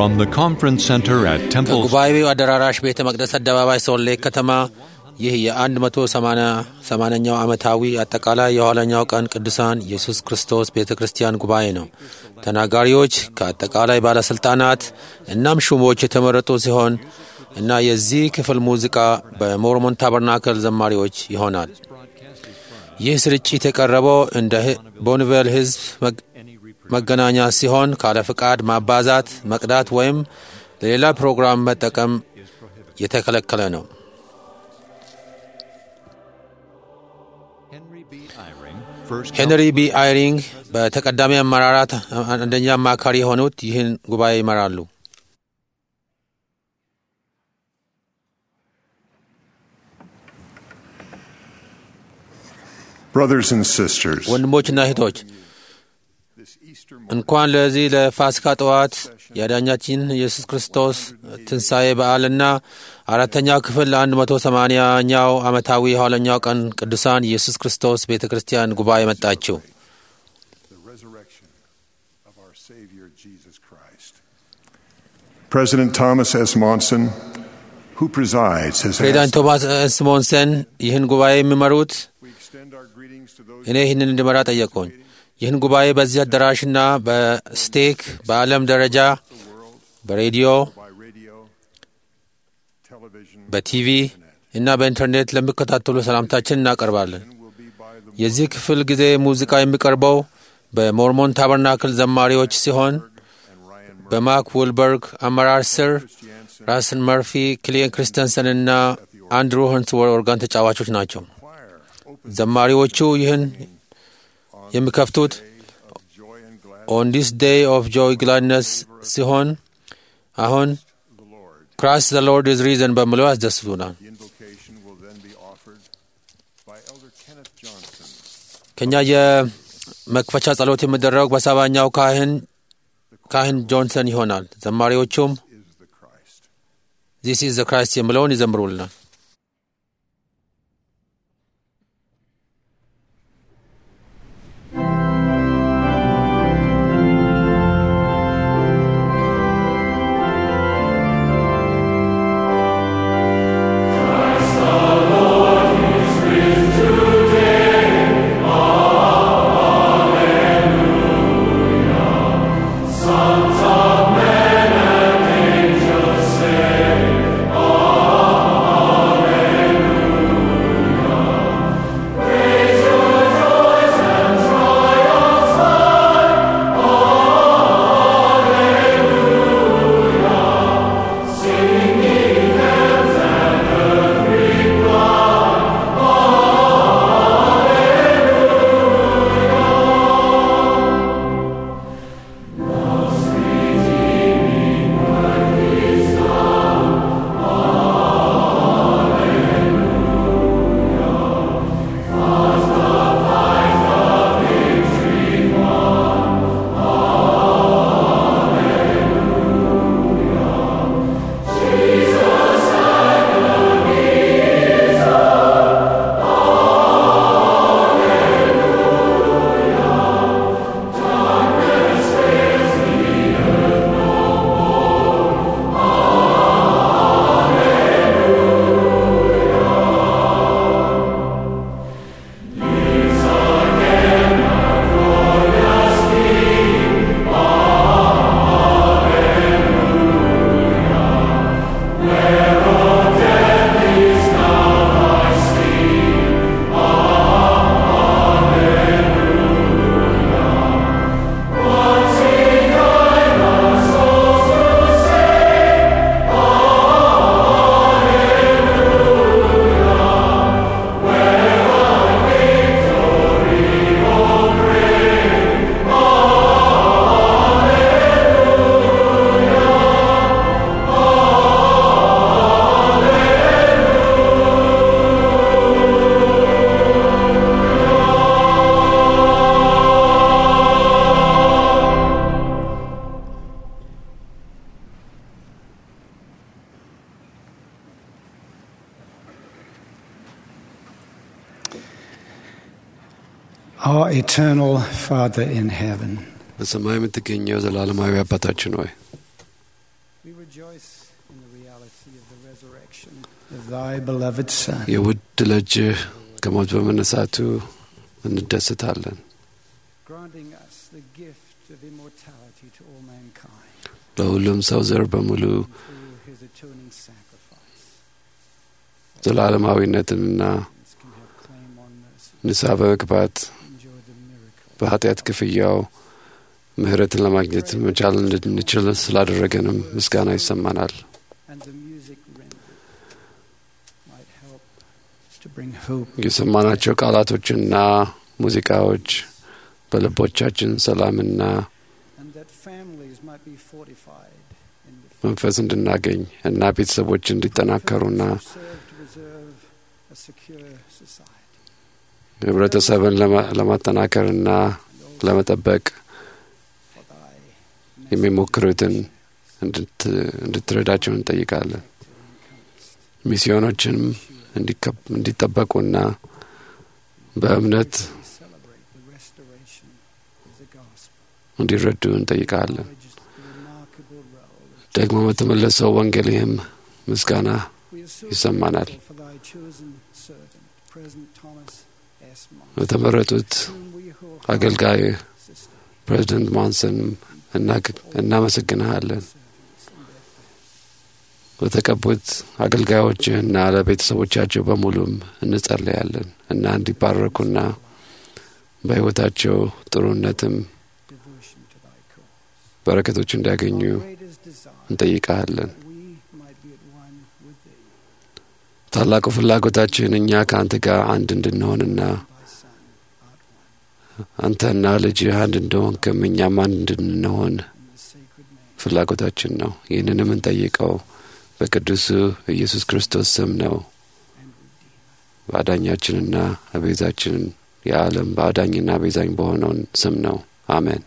from the conference center at Temple ጉባኤው አዳራሽ ቤተ መቅደስ አደባባይ ሶሌ ከተማ ይህ የ180ኛው ዓመታዊ አጠቃላይ የኋለኛው ቀን ቅዱሳን ኢየሱስ ክርስቶስ ቤተክርስቲያን ጉባኤ ነው። ተናጋሪዎች ከአጠቃላይ ባለስልጣናት እናም ሹሞች የተመረጡ ሲሆን እና የዚህ ክፍል ሙዚቃ በሞርሞን ታበርናክል ዘማሪዎች ይሆናል። ይህ ስርጭት የቀረበው እንደ ቦንቬል ህዝብ መገናኛ ሲሆን ካለ ፍቃድ ማባዛት፣ መቅዳት ወይም ለሌላ ፕሮግራም መጠቀም የተከለከለ ነው። ሄንሪ ቢ አይሪንግ በተቀዳሚ አመራራት አንደኛ አማካሪ የሆኑት ይህን ጉባኤ ይመራሉ። Brothers and sisters, ወንድሞችና እህቶች እንኳን ለዚህ ለፋሲካ ጠዋት ያዳኛችን ኢየሱስ ክርስቶስ ትንሣኤ በዓልና አራተኛው ክፍል 180ኛው ዓመታዊ የኋለኛው ቀን ቅዱሳን ኢየሱስ ክርስቶስ ቤተክርስቲያን ጉባኤ መጣችሁ። President Thomas S. Monson, who presides, has ፕሬዝዳንት ቶማስ ኤስ ሞንሰን ይህን ጉባኤ የሚመሩት እኔ ይህንን እንድመራ ጠየቁኝ። ይህን ጉባኤ በዚህ አዳራሽና በስቴክ በዓለም ደረጃ በሬዲዮ በቲቪ እና በኢንተርኔት ለሚከታተሉ ሰላምታችን እናቀርባለን። የዚህ ክፍል ጊዜ ሙዚቃ የሚቀርበው በሞርሞን ታበርናክል ዘማሪዎች ሲሆን በማክ ውልበርግ አመራር ስር ራስን መርፊ፣ ክሊን ክሪስተንሰን እና አንድሩ ሀንስወር ኦርጋን ተጫዋቾች ናቸው። ዘማሪዎቹ ይህን የሚከፍቱት on this day of joy gladness ሲሆን አሁን Christ the Lord is risen በሚለው ያስደስቱናል። ከኛ የመክፈቻ ጸሎት የሚደረገው በሰባኛው ካህን ጆንሰን ይሆናል። ዘማሪዎቹም This is the Christ የሚለውን ይዘምሩልናል። Our eternal Father in heaven, በሰማይ የምትገኘው ዘላለማዊ አባታችን ሆይ We rejoice in the reality of the resurrection of thy beloved Son. የውድ ልጅ ከሞት በመነሳቱ እንደሰታለን። Granting us the gift of immortality to all mankind. ለሁሉም ሰው ዘር በሙሉ Through his atoning sacrifice. ዘላለማዊነትንና Can have claim on mercy. ንስሐ በመግባት Enjoy the miracle. በኃጢአት ክፍያው ምህረትን ለማግኘት መቻል እንድንችል ስላደረገንም ምስጋና ይሰማናል። And the music rendered might help to bring hope. የሰማናቸው ቃላቶችና ሙዚቃዎች በልቦቻችን ሰላምና And that families might be fortified in the መንፈስ እንድናገኝ እና ቤተሰቦች እንዲጠናከሩና serve to preserve a secure society. ህብረተሰብን ለማጠናከርና ለመጠበቅ For thy የሚሞክሩትን እንድትረዳቸው እንጠይቃለን። ሚስዮኖችንም እንዲጠበቁና በእምነት we celebrate the restoration of the gospel. እንዲረዱ እንጠይቃለን። Acknowledge the remarkable role. ደግሞ በተመለሰው ወንጌልህም ምስጋና We are so ይሰማናል። grateful for thy chosen servant, President Thomas S. Monson, በተመረጡት whom we wholeheartedly አገልጋይ sustain. ፕሬዚደንት ማንሰን እናመሰግንሃለን። በተቀቡት አገልጋዮችህና ለቤተሰቦቻቸው በሙሉም እንጸልያለን እና እንዲባረኩና በሕይወታቸው ጥሩነትም Devotion to thy cause. በረከቶች እንዲያገኙ Our greatest desire እንጠይቃለን። that we might be at one with thee, ታላቁ ፍላጎታችን እኛ ከአንተ ጋር አንድ እንድንሆንና thy Son art one, አንተና ልጅህ አንድ እንደሆንክም እኛም አንድ እንድንሆን in the sacred name ፍላጎታችን ነው። ይህንንም እንጠይቀው በቅዱሱ ኢየሱስ ክርስቶስ ስም ነው። and Redeemer. በአዳኛችንና አቤዛችን የዓለም በአዳኝና አቤዛኝ በሆነውን ስም ነው። አሜን።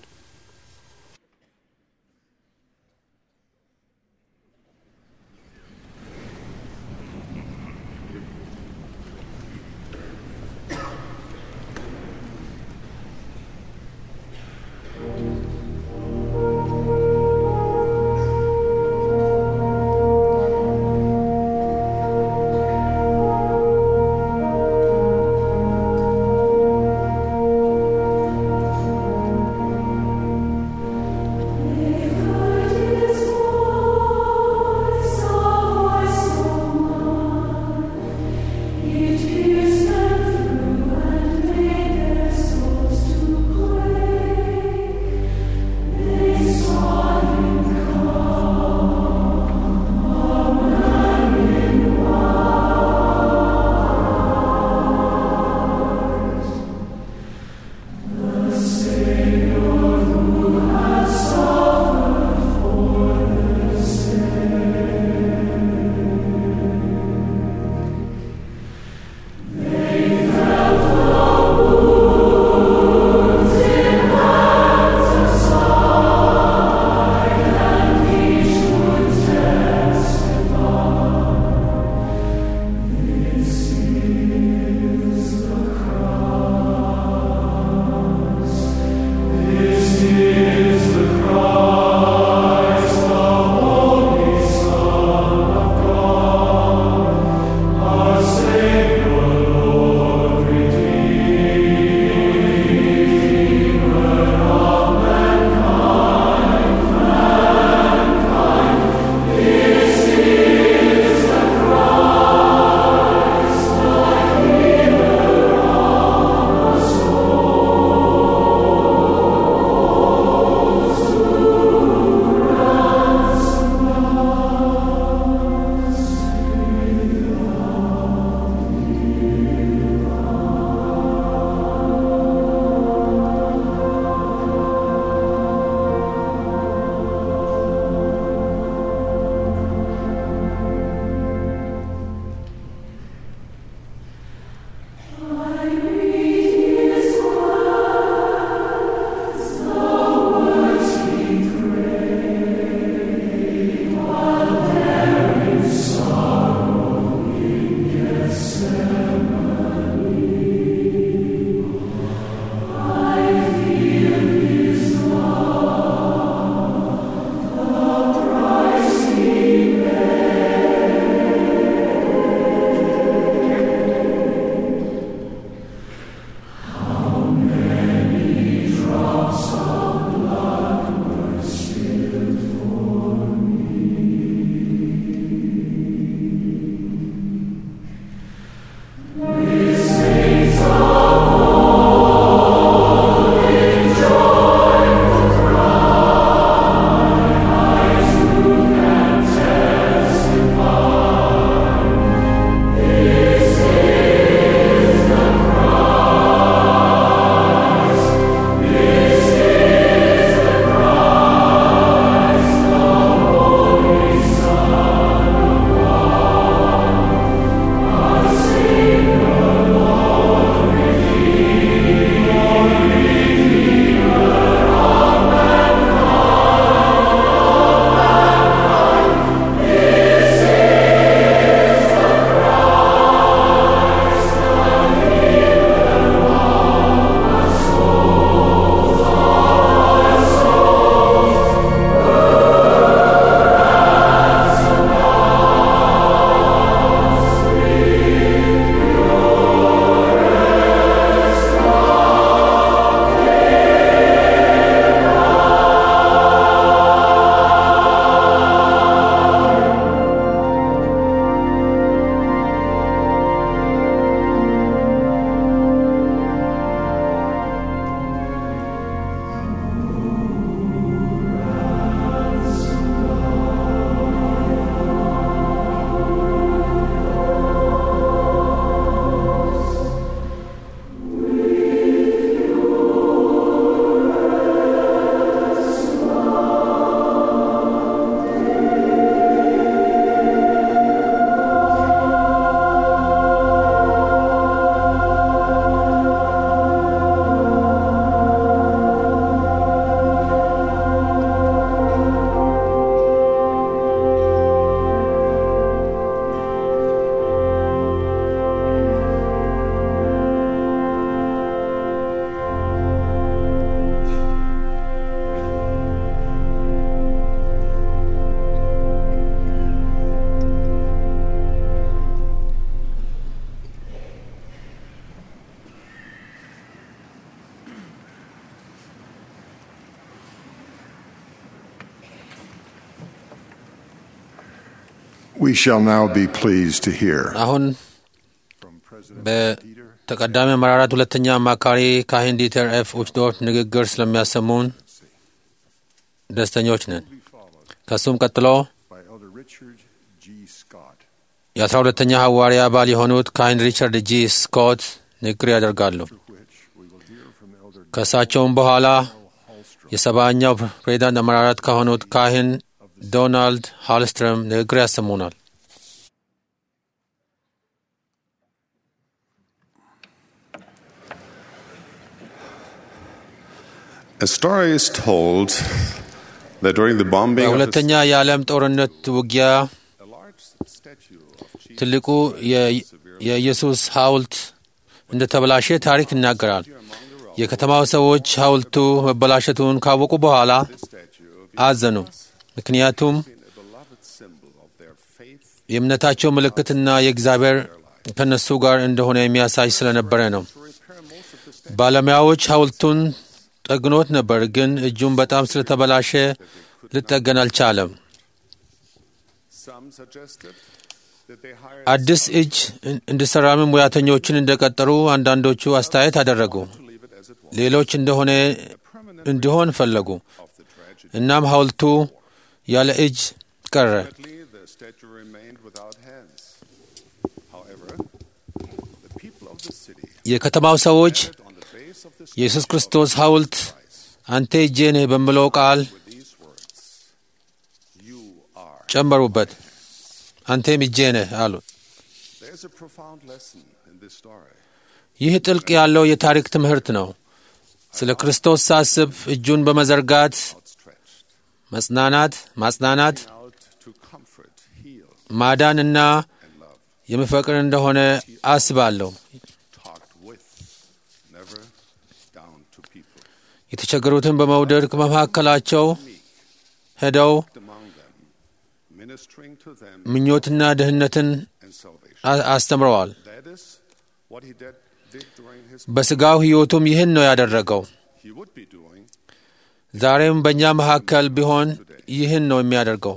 Thank We shall now be pleased to hear አሁን በተቀዳሚ አመራራት ሁለተኛ አማካሪ ካህን ዲተር ኤፍ ኡችዶርፍ ንግግር ስለሚያሰሙን ደስተኞች ነን። ከሱም ቀጥሎ የ12ኛ ሐዋርያ አባል የሆኑት ካህን ሪቻርድ ጂ ስኮት ንግግር ያደርጋሉ። ከሳቸውም በኋላ የሰባኛው ፕሬዝዳንት አመራራት ከሆኑት ካህን ዶናልድ ሃልስትሮም ንግግር ያሰሙናል። A story is told that during the bombing of በሁለተኛ የዓለም ጦርነት ውጊያ ትልቁ የኢየሱስ ሐውልት እንደተበላሸ ታሪክ ይናገራል። የከተማው ሰዎች ሐውልቱ መበላሸቱን ካወቁ በኋላ አዘኑ። ምክንያቱም የእምነታቸው ምልክትና የእግዚአብሔር ከነሱ ጋር እንደሆነ የሚያሳይ ስለነበረ ነው። ባለሙያዎች ሐውልቱን ጠግኖት ነበር፣ ግን እጁም በጣም ስለተበላሸ ሊጠገን አልቻለም። አዲስ እጅ እንዲሰራም ሙያተኞችን እንደቀጠሩ አንዳንዶቹ አስተያየት አደረጉ። ሌሎች እንዲሆን ፈለጉ። እናም ሐውልቱ ያለ እጅ ቀረ። የከተማው ሰዎች የኢየሱስ ክርስቶስ ሐውልት አንተ እጄ ነህ በሚለው ቃል ጨመሩበት። አንተም እጄ ነህ አሉ። ይህ ጥልቅ ያለው የታሪክ ትምህርት ነው። ስለ ክርስቶስ ሳስብ እጁን በመዘርጋት ማጽናናት፣ ማዳንና የሚፈቅር እንደሆነ አስባለሁ። የተቸገሩትን በመውደድ ከመካከላቸው ሄደው ምኞትና ድህነትን አስተምረዋል። በሥጋው ሕይወቱም ይህን ነው ያደረገው። ዛሬም በእኛ መካከል ቢሆን ይህን ነው የሚያደርገው።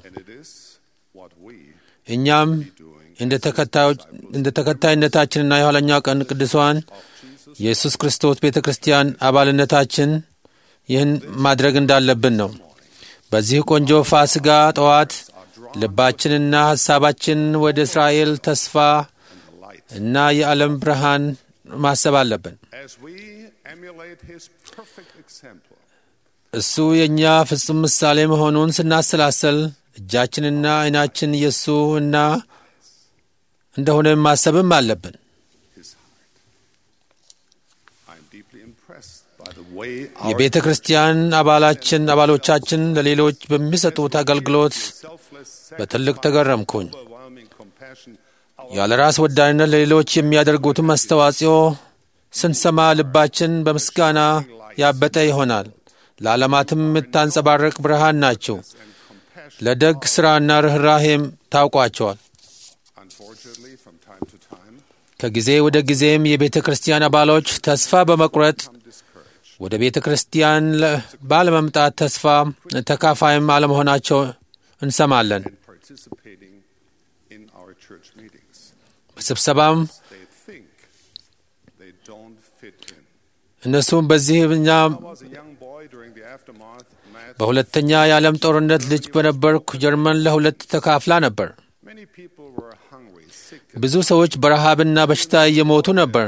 እኛም እንደ ተከታይነታችንና የኋለኛው ቀን ቅዱሳን የኢየሱስ ክርስቶስ ቤተ ክርስቲያን አባልነታችን ይህን ማድረግ እንዳለብን ነው። በዚህ ቆንጆ ፋሲካ ጠዋት ልባችንና ሐሳባችን ወደ እስራኤል ተስፋ እና የዓለም ብርሃን ማሰብ አለብን። እሱ የእኛ ፍጹም ምሳሌ መሆኑን ስናሰላሰል እጃችንና ዓይናችን የእሱ እና እንደሆነ ማሰብም አለብን። የቤተ ክርስቲያን አባሎቻችን ለሌሎች በሚሰጡት አገልግሎት በትልቅ ተገረምኩኝ። ያለ ራስ ወዳድነት ለሌሎች የሚያደርጉትን አስተዋጽኦ ስንሰማ ልባችን በምስጋና ያበጠ ይሆናል። ለዓለማትም የምታንጸባርቅ ብርሃን ናቸው። ለደግ ሥራና ርኅራኄም ታውቋቸዋል። ከጊዜ ወደ ጊዜም የቤተ ክርስቲያን አባሎች ተስፋ በመቁረጥ ወደ ቤተ ክርስቲያን ባለመምጣት ተስፋ ተካፋይም አለመሆናቸው እንሰማለን። በስብሰባም እነሱም በዚህ እኛ በሁለተኛ የዓለም ጦርነት ልጅ በነበርኩ ጀርመን ለሁለት ተካፍላ ነበር። ብዙ ሰዎች በረሃብና በሽታ እየሞቱ ነበር።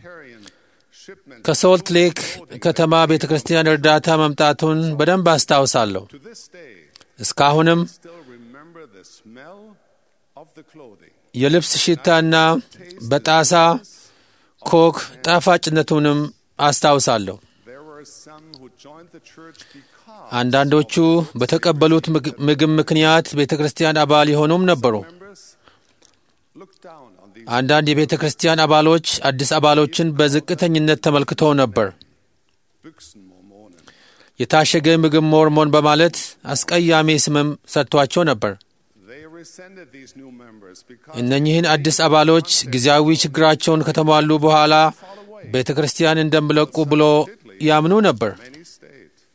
ከሶልት ሌክ ከተማ ቤተ ክርስቲያን እርዳታ መምጣቱን በደንብ አስታውሳለሁ። እስካሁንም የልብስ ሽታና በጣሳ ኮክ ጣፋጭነቱንም አስታውሳለሁ። አንዳንዶቹ በተቀበሉት ምግብ ምክንያት ቤተ ክርስቲያን አባል የሆኑም ነበሩ። አንዳንድ የቤተ ክርስቲያን አባሎች አዲስ አባሎችን በዝቅተኝነት ተመልክተው ነበር። የታሸገ ምግብ ሞርሞን በማለት አስቀያሚ ስምም ሰጥቷቸው ነበር። እነኚህን አዲስ አባሎች ጊዜያዊ ችግራቸውን ከተሟሉ በኋላ ቤተ ክርስቲያን እንደሚለቁ ብሎ ያምኑ ነበር።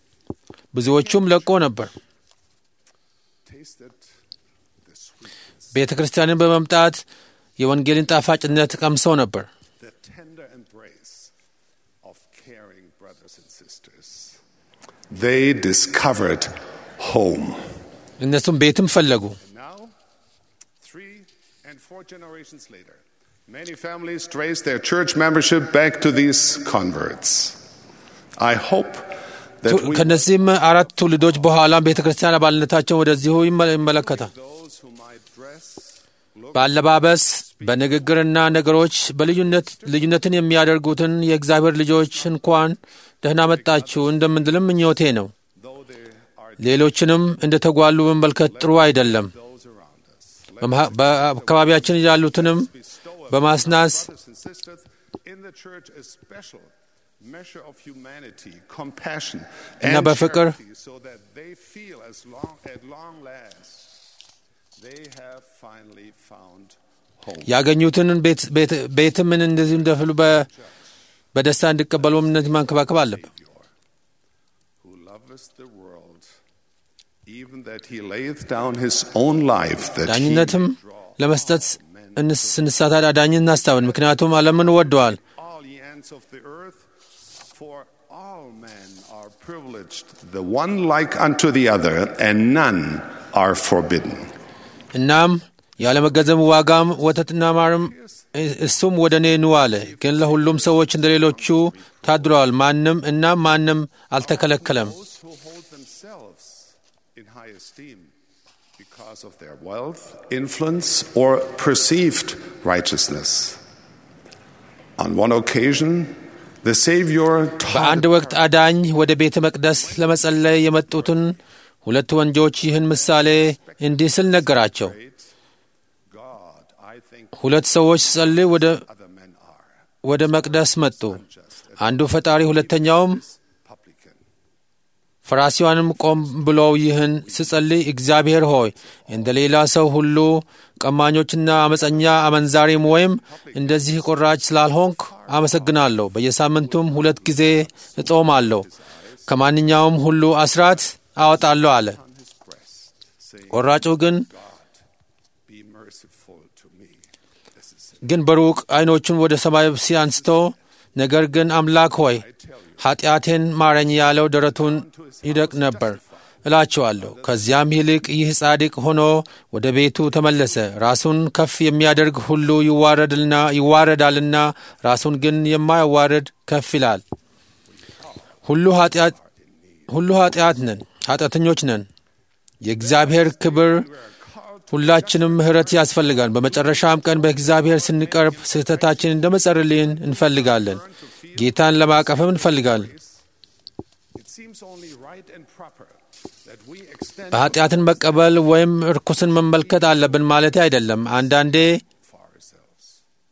ብዙዎቹም ለቆ ነበር። ቤተ ክርስቲያንን በመምጣት የወንጌልን ጣፋጭነት ቀምሰው ነበር። the tender embrace of caring brothers and sisters. They discovered home. እነሱም ቤትም ፈለጉ። Now, 3 and 4 generations later, many families trace their church membership back to these converts. I hope that we ከነዚህም 4 ትውልዶች በኋላ ቤተ ክርስቲያን አባልነታቸውን ወደዚሁ ይመለከታል። those who might dress, look, በአለባበስ በንግግርና ነገሮች ልዩነትን የሚያደርጉትን የእግዚአብሔር ልጆች እንኳን ደህና መጣችሁ እንደምንልም ምኞቴ ነው። though they are ሌሎችንም እንደ ተጓሉ መመልከት ጥሩ አይደለም። those around us. በአካባቢያችን ያሉትንም በማስናስ Brothers and sisters in the church a special measure of humanity, compassion, እና and በፍቅር charity, so that they feel at long last they have finally found home. ያገኙትን ቤትም እንደዚህ እንደፍሉ በደስታ እንዲቀበሉ እምነት ማንከባከብ አለበት። Who loveth the world, even that he layeth down his own life, that he ዳኝነትም may draw ለመስጠት ስንሳታ ዳኝን እናስታውን፣ ምክንያቱም ዓለምን ወደዋል። all ye ends of the earth, for all men are privileged, the one like unto the other, and none are forbidden. እናም ያለመገዘም ዋጋም ወተትና ማርም እሱም ወደ እኔ ኑ አለ። ግን ለሁሉም ሰዎች እንደሌሎቹ ታድለዋል። ማንም አልተከለከለም። Those who hold themselves in high esteem because of their wealth, influence, or perceived righteousness. On one occasion, the Savior በአንድ taught ወቅት አዳኝ ወደ ቤተ መቅደስ ለመጸለይ የመጡትን 2 ወንጆች ይህን ምሳሌ እንዲህ ስል ነገራቸው። God, I think 2 ሰዎች ሲጸልዩ other men are ወደ መቅደስ መጡ። አንዱ ፈጣሪ፣ ሁለተኛውም publican. ፈራሲዋንም ቆም ብለው ይህን ሲጸልይ እግዚአብሔር ሆይ እንደ ሌላ ሰው ሁሉ ቀማኞችና አመፀኛ አመንዛሪም ወይም እንደዚህ ቆራጭ ስላልሆንክ አመሰግናለሁ። በየሳምንቱም 2 ጊዜ እጾማለሁ። ከማንኛውም ሁሉ አስራት አወጣለሁ አለ። ቆራጩ ግን Be merciful to me. This is ግን በሩቅ ዓይኖቹን ወደ ሰማይ ሲያንስቶ ነገር ግን አምላክ ሆይ ኃጢአቴን ማረኝ ያለው ደረቱን ይደቅ ነበር እላችኋለሁ። ከዚያም ይልቅ ይህ ጻድቅ ሆኖ ወደ ቤቱ ተመለሰ። ራሱን ከፍ የሚያደርግ ሁሉ ይዋረዳልና ራሱን ግን የማያዋርድ ከፍ ይላል። ሁሉ ኃጢአተኞች ነን። የእግዚአብሔር ክብር ሁላችንም ምሕረት ያስፈልጋል። በመጨረሻም ቀን በእግዚአብሔር ስንቀርብ ስህተታችን እንደመጸርልን እንፈልጋለን። ጌታን ለማቀፍም እንፈልጋለን። it seems only right and proper that we extend በኃጢአትን መቀበል ወይም እርኩስን መመልከት አለብን ማለት አይደለም። አንዳንዴ for ourselves.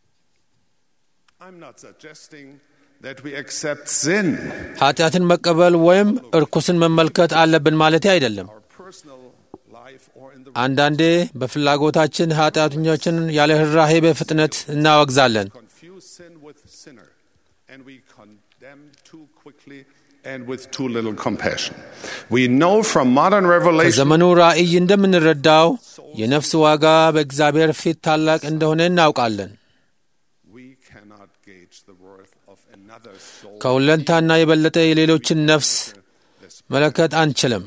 I'm not suggesting that we accept sin, ኃጢአትን መቀበል ወይም እርኩስን መመልከት አለብን ማለት አይደለም። our personal life, or in the አንዳንዴ በፍላጎታችን ኃጢአተኞችን ያለ ርኅራኄ በፍጥነት እናወግዛለን። confuse sin with sinner, and we condemn too quickly and with too little compassion. We know from modern revelation ከዘመኑ ራእይ እንደምንረዳው የነፍስ ዋጋ በእግዚአብሔር ፊት ታላቅ እንደሆነ እናውቃለን። we cannot gauge the worth of another soul ከሁለንታና የበለጠ የሌሎችን ነፍስ መለከት አንችልም።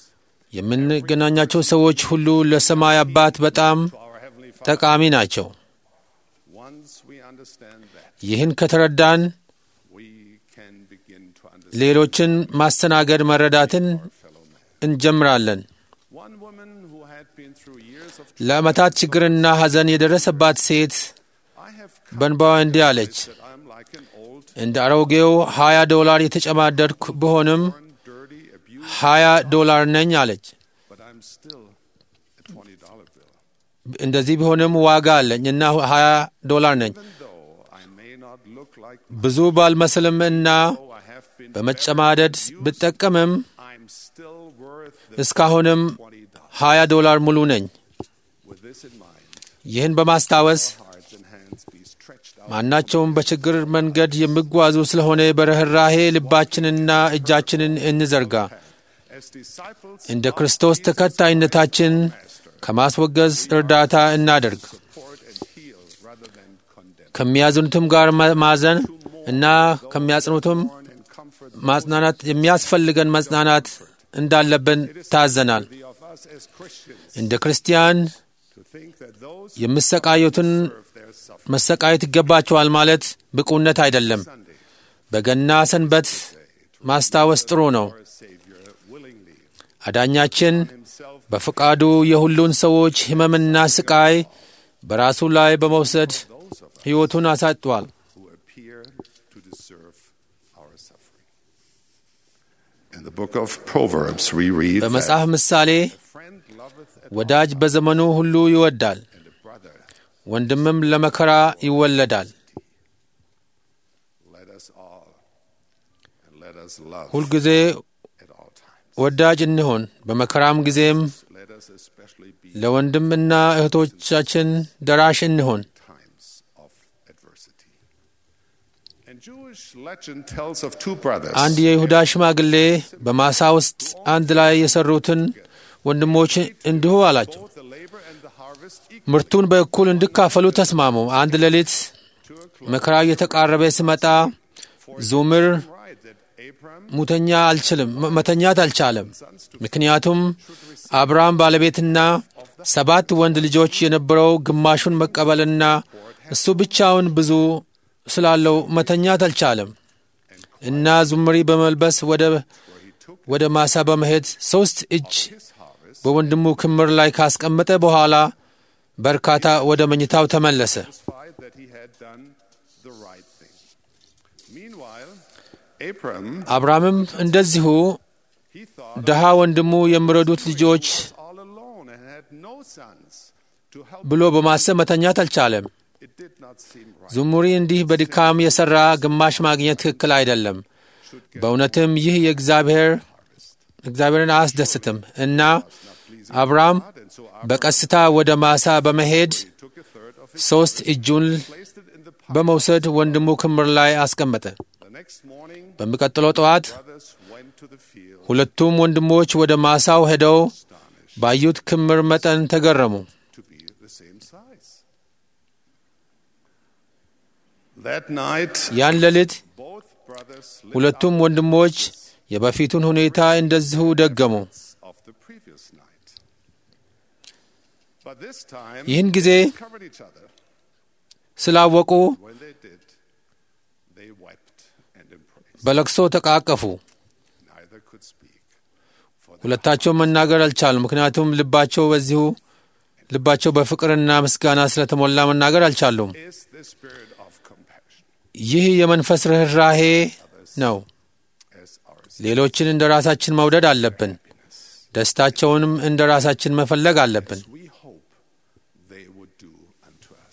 የምንገናኛቸው ሰዎች ሁሉ ለሰማይ አባት በጣም to our heavenly Father. ጠቃሚ ናቸው። Once we understand that, ይህን ከተረዳን we can begin to understand ሌሎችን ማስተናገድ መረዳትን እንጀምራለን። one woman who had been through years of ለዓመታት ችግርና ሐዘን የደረሰባት ሴት I have በእንባዋ እንዲህ አለች። that I'm like an old, እንደ አሮጌው $20 የተጨማደድኩ ብሆንም dirty, abused, $20 ነኝ አለች። but I'm still a $20 bill. እንደዚህ ቢሆንም ዋጋ አለኝ እና $20 ነኝ። Even though I may not look like ብዙ ባልመስልም እና though I have been በመጨማደድ ብጠቀምም I'm still worth the እስካሁንም $20. $20 ሙሉ ነኝ። With this in mind, ይህን በማስታወስ hearts and hands be stretched out. ማናቸውም በችግር መንገድ የሚጓዙ ስለሆነ በርኅራኄ ልባችንና እጃችንን እንዘርጋ። As disciples እንደ ክርስቶስ ተከታይነታችን ከማስወገዝ እርዳታ እናደርግ። support and heal rather than condemn. ከሚያዝኑትም ጋር ማዘን እና ከሚያጽኑትም Mourn and comfort ማጽናናት የሚያስፈልገን መጽናናት እንዳለብን ታዘናል። worthy of us as Christians እንደ ክርስቲያን to think that those የምሰቃዩትን who serve their suffering መሰቃየት ይገባቸዋል ማለት ብቁነት አይደለም። Sunday በገና ሰንበት ማስታወስ ጥሩ ነው። our Savior willingly አዳኛችን himself በፈቃዱ የሁሉን ሰዎች ሕመምና ስቃይ በራሱ ላይ በመውሰድ those of us ሕይወቱን አሳጥቷል። who appear to deserve our suffering. In the book of Proverbs we read በመጽሐፍ that ምሳሌ a friend loveth at ወዳጅ በዘመኑ ሁሉ ይወዳል፣ and a brother. ወንድምም ለመከራ ይወለዳል። Let us all and let us love ሁልጊዜ at all times. ወዳጅ እንሆን፣ በመከራም ጊዜም Let us especially be ለወንድምና እህቶቻችን ደራሽ እንሆን። times of adversity. And Jewish legend tells of two brothers. አንድ የይሁዳ ሽማግሌ በማሳ ውስጥ አንድ ላይ የሰሩትን ወንድሞች እንዲሁ አላቸው፣ Both the labor and the harvest equal. ምርቱን በእኩል እንዲካፈሉ ተስማሙ። አንድ ሌሊት መከራ እየተቃረበ ሲመጣ ዙምር Right that Abram መተኛት አልቻለም። ምክንያቱም አብርሃም ባለቤትና 7 ወንድ ልጆች የነበረው ግማሹን መቀበልና እሱ ብቻውን ብዙ ስላለው መተኛት አልቻለም እና ዙምሪ በመልበስ ወደ ማሳ በመሄድ 3 እጅ በወንድሙ ክምር ላይ ካስቀመጠ በኋላ በርካታ ወደ መኝታው ተመለሰ። satisfied that he had done the right thing. Meanwhile, Abram አብርሃምም እንደዚሁ he thought ድሃ ወንድሙ የሚረዱት ልጆች all alone and had no sons to help. ብሎ በማሰብ መተኛት አልቻለም። It did not seem right. ዙሙሪ እንዲህ በድካም የሠራ ግማሽ ማግኘት ትክክል አይደለም። በእውነትም ይህ እግዚአብሔርን አያስደስትም እና አብርሃም በቀስታ ወደ ማሳ በመሄድ Took a third of it, 3 እጁን placed it in the pot. በመውሰድ ወንድሙ ክምር ላይ አስቀመጠ። The next morning, በሚቀጥለው ጠዋት brothers went to the field, ሁለቱም ወንድሞች ወደ ማሳው ሄደው ባዩት ክምር መጠን ተገረሙ። to be the same size. That night, ያን ሌሊት both brothers lived ሁለቱም ወንድሞች የበፊቱን ሁኔታ እንደዚሁ ደገሙ። of the previous night. But this time, ይህን ጊዜ covered each other. ስላወቁ When they did, they wept and embraced. በለቅሶ ተቃቀፉ። Neither could speak, for their ሁለታቸው መናገር አልቻሉም፣ ምክንያቱም ልባቸው በፍቅርና ምስጋና ስለተሞላ መናገር አልቻሉም። is the spirit of compassion ይህ የመንፈስ ርኅራኄ ነው። as ours. ሌሎችን እንደ ራሳችን መውደድ አለብን። ደስታቸውንም እንደ ራሳችን መፈለግ አለብን። We hope they would do unto us.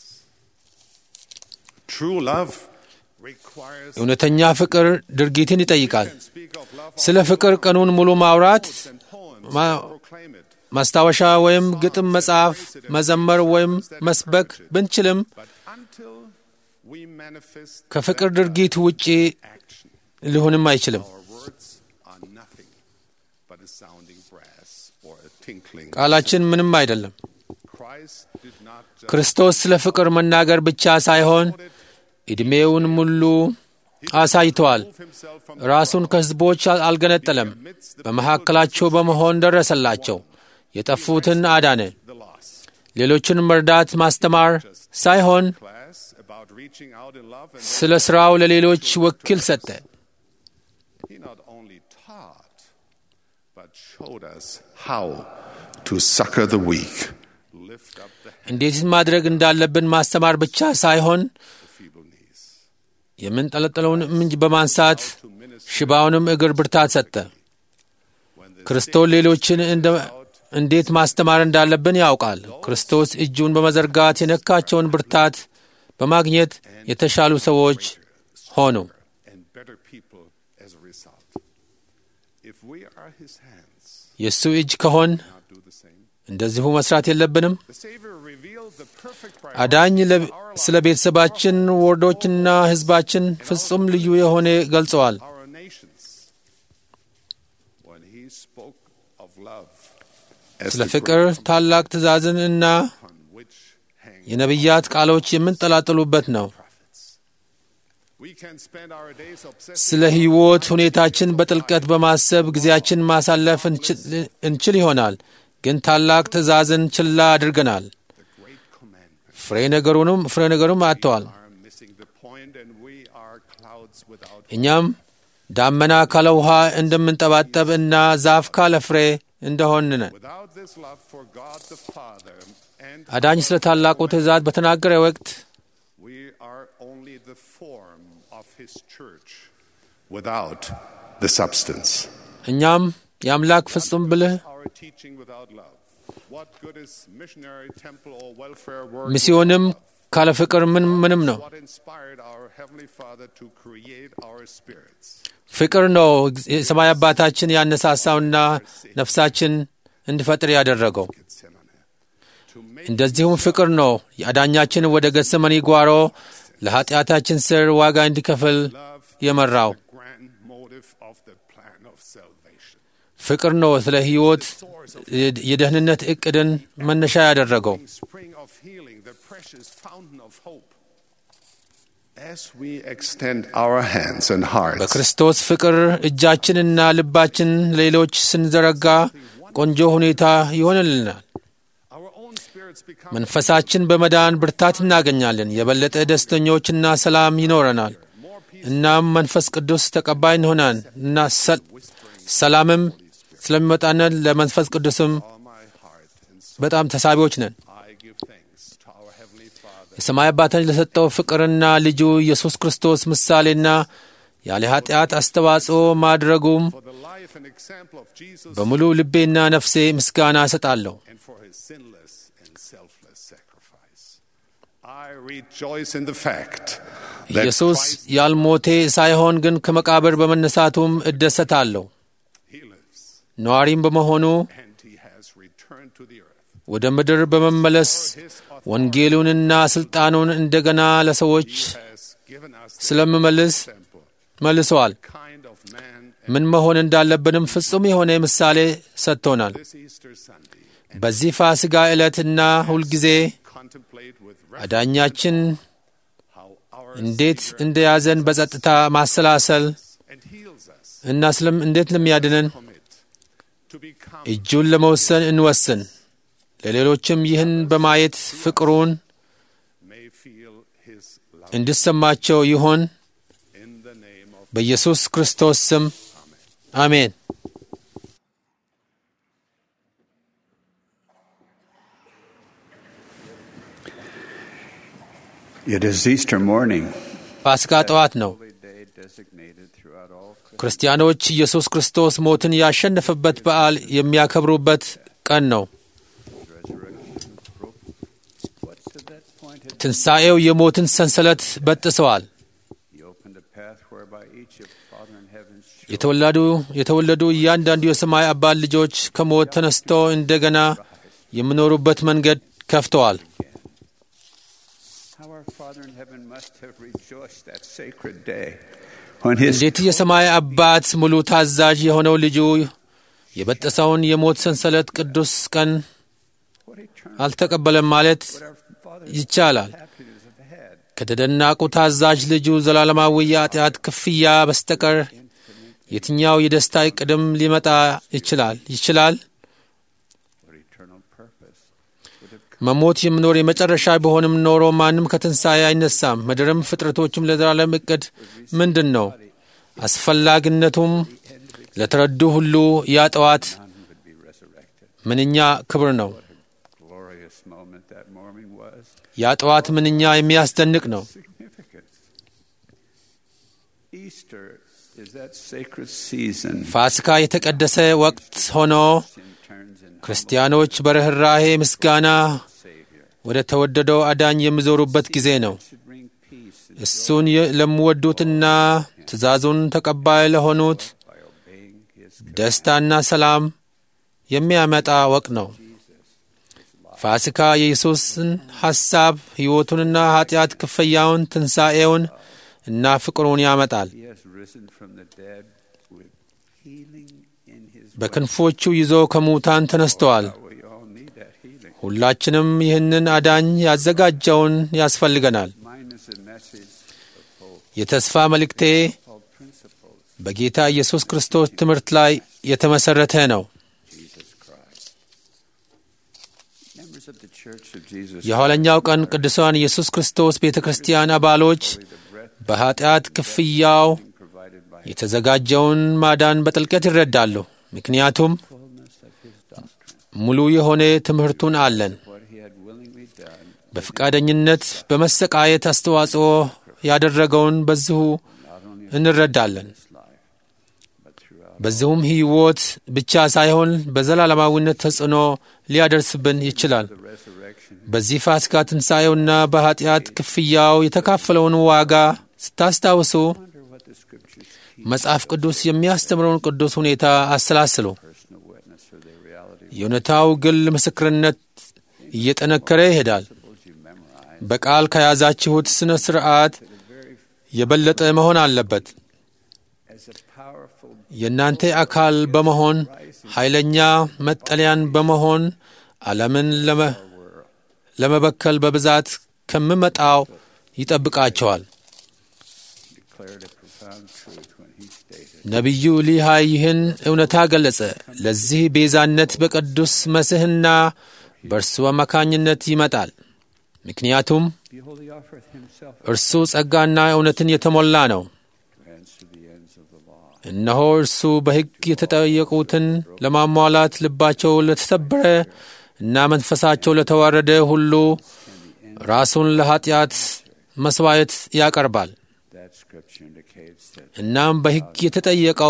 True love requires እውነተኛ ፍቅር ድርጊትን ይጠይቃል። and speak of love ስለ ፍቅር ቀኑን ሙሉ ማውራት፣ and poems Ma- proclaim it. ማስታወሻ ወይም ግጥም መጻፍ፣ መዘመር ወይም መስበክ ብንችልም But until we manifest ከፍቅር ድርጊት ውጪ action, ሊሆንም አይችልም። our words are nothing but a sounding brass or a tinkling. ቃላችን ምንም አይደለም። Christ did not just ክርስቶስ ስለ ፍቅር መናገር ብቻ ሳይሆን ዕድሜውን ሙሉ አሳይተዋል። move himself from ራሱን ከሕዝቦች አልገነጠለም። በመካከላቸው በመሆን ደረሰላቸው፣ የጠፉትን አዳነ። the lost. ሌሎችን መርዳት ማስተማር ሳይሆን Class about reaching out in love, and ስለ ሥራው ለሌሎች ወኪል ሰጠ። he not only taught but showed us how to succor the weak, lift up the እንዴት ማድረግ እንዳለብን ማስተማር ብቻ ሳይሆን feeble knees, የምንጠለጠለውን ምንጭ በማንሳት to minister ሽባውንም እግር ብርታት ሰጠ። ክርስቶስ ሌሎችን እንዴት ማስተማር እንዳለብን ያውቃል። ክርስቶስ እጁን በመዘርጋት የነካቸውን ብርታት በማግኘት የተሻሉ ሰዎች ሆኑ። and better people as a result. If we are his hands, የእሱ እጅ ከሆን not do the same. እንደዚሁ መስራት የለብንም? The Savior revealed the perfect አዳኝ priority of our ስለ ቤተሰባችን ወርዶችና ሕዝባችን ፍጹም ልዩ የሆነ ገልጸዋል። our nations. When he spoke of love as ስለ the ፍቅር ታላቅ ትእዛዝን እና upon which hang የነቢያት ቃሎች የምንጠላጥሉበት ነው። we can spend our days ስለ obsessing ሕይወት ሁኔታችን በጥልቀት በማሰብ ጊዜያችን ማሳለፍ እንችል ይሆናል፣ ግን ታላቅ ትእዛዝን ችላ አድርገናል። great commandment. ፍሬ ነገሩም አጥተዋል። Are missing the point, and we are clouds without እኛም ዳመና ካለ ውሃ እንደምንጠባጠብ እና ዛፍ ካለ ፍሬ እንደሆንን ነን። without this love for God the Father, and አዳኝ ስለ ታላቁ ትእዛዝ በተናገረ ወቅት we are only the form of His church without the substance. እኛም የአምላክ ፍጹም ብልህ Our teaching without love. What good is missionary, temple, or welfare work? ሚስዮንም ካለ ፍቅር ምንም ነው። What inspired our Heavenly Father to create our spirits? ፍቅር ነው የሰማይ አባታችን ያነሳሳውና ነፍሳችን እንዲፈጥር ያደረገው። Gethsemane. To make እንደዚሁም ፍቅር ነው የአዳኛችን ወደ ገሰመኒ ጓሮ ለኃጢአታችን ስር ዋጋ እንዲከፍል love የመራው። the grand motive of the plan of salvation. ፍቅር ነው ስለ ሕይወት የደህንነት ዕቅድን መነሻ ያደረገው። Spring of healing, the precious fountain of hope. As we extend our hands and hearts, በክርስቶስ ፍቅር እጃችንና ልባችን ሌሎች ስንዘረጋ ቆንጆ ሁኔታ ይሆንልናል። our own spirits become መንፈሳችን በመዳን ብርታት እናገኛለን። የበለጠ ደስተኞችና ሰላም ይኖረናል። እናም መንፈስ ቅዱስ ተቀባይ እንሆናል እና ሰላምም ስለሚመጣነን ለመንፈስ ቅዱስም all my heart and soul. በጣም ተሳቢዎች ነን። I give thanks to our Heavenly Father የሰማይ አባታችን ለሰጠው ፍቅርና ልጁ ኢየሱስ ክርስቶስ ምሳሌና ያለ ኃጢአት አስተዋጽኦ ማድረጉም for the life and example of Jesus በሙሉ ልቤና ነፍሴ ምስጋና እሰጣለሁ። and for His sinless and selfless sacrifice. I rejoice in the fact that ኢየሱስ Christ, ያልሞቴ ሳይሆን ግን ከመቃብር በመነሳቱም እደሰታለሁ። He lives ነዋሪም በመሆኑ and He has returned to the earth. ወደ ምድር በመመለስ ወንጌሉንና ሥልጣኑን እንደገና ለሰዎች Has given us the ስለምመልስ example, መልሰዋል። kind of man. ምን መሆን እንዳለብንም ፍጹም የሆነ ምሳሌ ሰጥቶናል። This Easter Sunday, በዚህ ፋሲጋ ዕለትና ሁልጊዜ contemplate with reverence አዳኛችን how our እንዴት እንደያዘን በጸጥታ ማሰላሰል and heals us. እና እንዴት ለሚያድነን Commit to become እጁን ለመወሰን እንወስን። ለሌሎችም ይህን በማየት ፍቅሩን may feel His love እንዲሰማቸው ይሆን። in the name of በኢየሱስ ክርስቶስ ስም አሜን። It is Easter morning. ፋሲካ ጠዋት ነው። Holy day designated throughout all ክርስቲያኖች ኢየሱስ ክርስቶስ ሞትን ያሸነፈበት በዓል የሚያከብሩበት ቀን ነው። resurrection broke. What to that point had ትንሣኤው የሞትን ሰንሰለት በጥሰዋል። He opened a path whereby each of Father in heaven's የተወለዱ እያንዳንዱ የሰማይ አባት ልጆች ከሞት ተነስቶ እንደገና የሚኖሩበት መንገድ ከፍተዋል። How our Father in heaven must have rejoiced that sacred day when His እንዴት የሰማይ አባት ሙሉ ታዛዥ የሆነው ልጁ የበጠሰውን የሞት ሰንሰለት ቅዱስ ቀን what eternal አልተቀበለም ማለት what our Father's ይቻላል። happiness have had. ከተደናቁ ታዛዥ ልጁ ዘላለማዊ የኃጢአት ክፍያ በስተቀር የትኛው የደስታ ቅድም ሊመጣ ይችላል? What eternal purpose would have መሞት የሚኖር የመጨረሻ ቢሆንም ኖሮ ማንም ከትንሣኤ አይነሳም። ምድርም ፍጥረቶችም ለዘላለም ዕቅድ ምንድን ነው? አስፈላጊነቱም ለተረዱ ሁሉ ያ ጠዋት none would be resurrected. ምንኛ ክብር ነው! Glorious moment that morning was. ያ ጠዋት ምንኛ የሚያስደንቅ ነው! Significant. Easter is that sacred season ፋሲካ የተቀደሰ ወቅት ሆኖ sin turns in ክርስቲያኖች በርኅራኄ ምስጋና Savior. ወደ ተወደደው አዳኝ የሚዞሩበት ጊዜ ነው። Should bring peace and እሱን ለሚወዱትና ትእዛዙን ተቀባይ ለሆኑት by obeying His ደስታና ሰላም የሚያመጣ ወቅት ነው። ፋሲካ የኢየሱስን ሐሳብ፣ ሕይወቱንና ኃጢአት ክፍያውን፣ ትንሣኤውን እና ፍቅሩን ያመጣል። He has risen from the dead with healing in His በክንፎቹ ይዞ ከሙታን ተነስተዋል። way ሁላችንም ይህንን አዳኝ ያዘጋጀውን ያስፈልገናል። Mine is a message of hope, የተስፋ መልእክቴ called principles, በጌታ ኢየሱስ ክርስቶስ ትምህርት ላይ የተመሰረተ ነው። Jesus Christ. Members of the Church of Jesus የኋለኛው ቀን ቅዱሳን ኢየሱስ ክርስቶስ ቤተ ክርስቲያን አባሎች በኃጢአት ክፍያው provided by የተዘጋጀውን ማዳን በጥልቀት ይረዳሉ። ምክንያቱም fullness of his doctrine, ሙሉ የሆነ ትምህርቱን አለን። what he had willingly done, በፈቃደኝነት በመሰቃየት አስተዋጽኦ ያደረገውን በዚሁ not only እንረዳለን። in this life, but throughout በዚሁም ሕይወት ብቻ ሳይሆን በዘላለማዊነት ተጽዕኖ ሊያደርስብን ይችላል። the resurrection. በዚህ ፋሲካ ትንሣኤውና በኃጢአት ክፍያው የተካፈለውን ዋጋ ስታስታውሱ Wonder what the scriptures teach, መጽሐፍ ቅዱስ የሚያስተምረውን ቅዱስ ሁኔታ አሰላስሉ። personal witness for their reality. የእውነታው ግል ምስክርነት እየጠነከረ ይሄዳል። Principles you memorize, በቃል ከያዛችሁት ሥነ ሥርዓት የበለጠ መሆን አለበት። as a powerful የእናንተ አካል በመሆን ኃይለኛ መጠለያን በመሆን ዓለምን ለመበከል በብዛት ከምመጣው ይጠብቃቸዋል። declared a profound truth when he stated, ነቢዩ ሊሃይ ይህን እውነታ ገለጸ። ለዚህ ቤዛነት በቅዱስ መሲሕና በእርሱ አማካኝነት ይመጣል። ምክንያቱም behold, he offereth himself እርሱ ጸጋና እውነትን የተሞላ ነው። to answer the ends of the law. እነሆ እርሱ በሕግ የተጠየቁትን ለማሟላት ልባቸው ለተሰበረ እና መንፈሳቸው ለተዋረደ ሁሉ ራሱን ለኃጢአት መሥዋዕት ያቀርባል። That scripture indicates that እናም በሕግ የተጠየቀው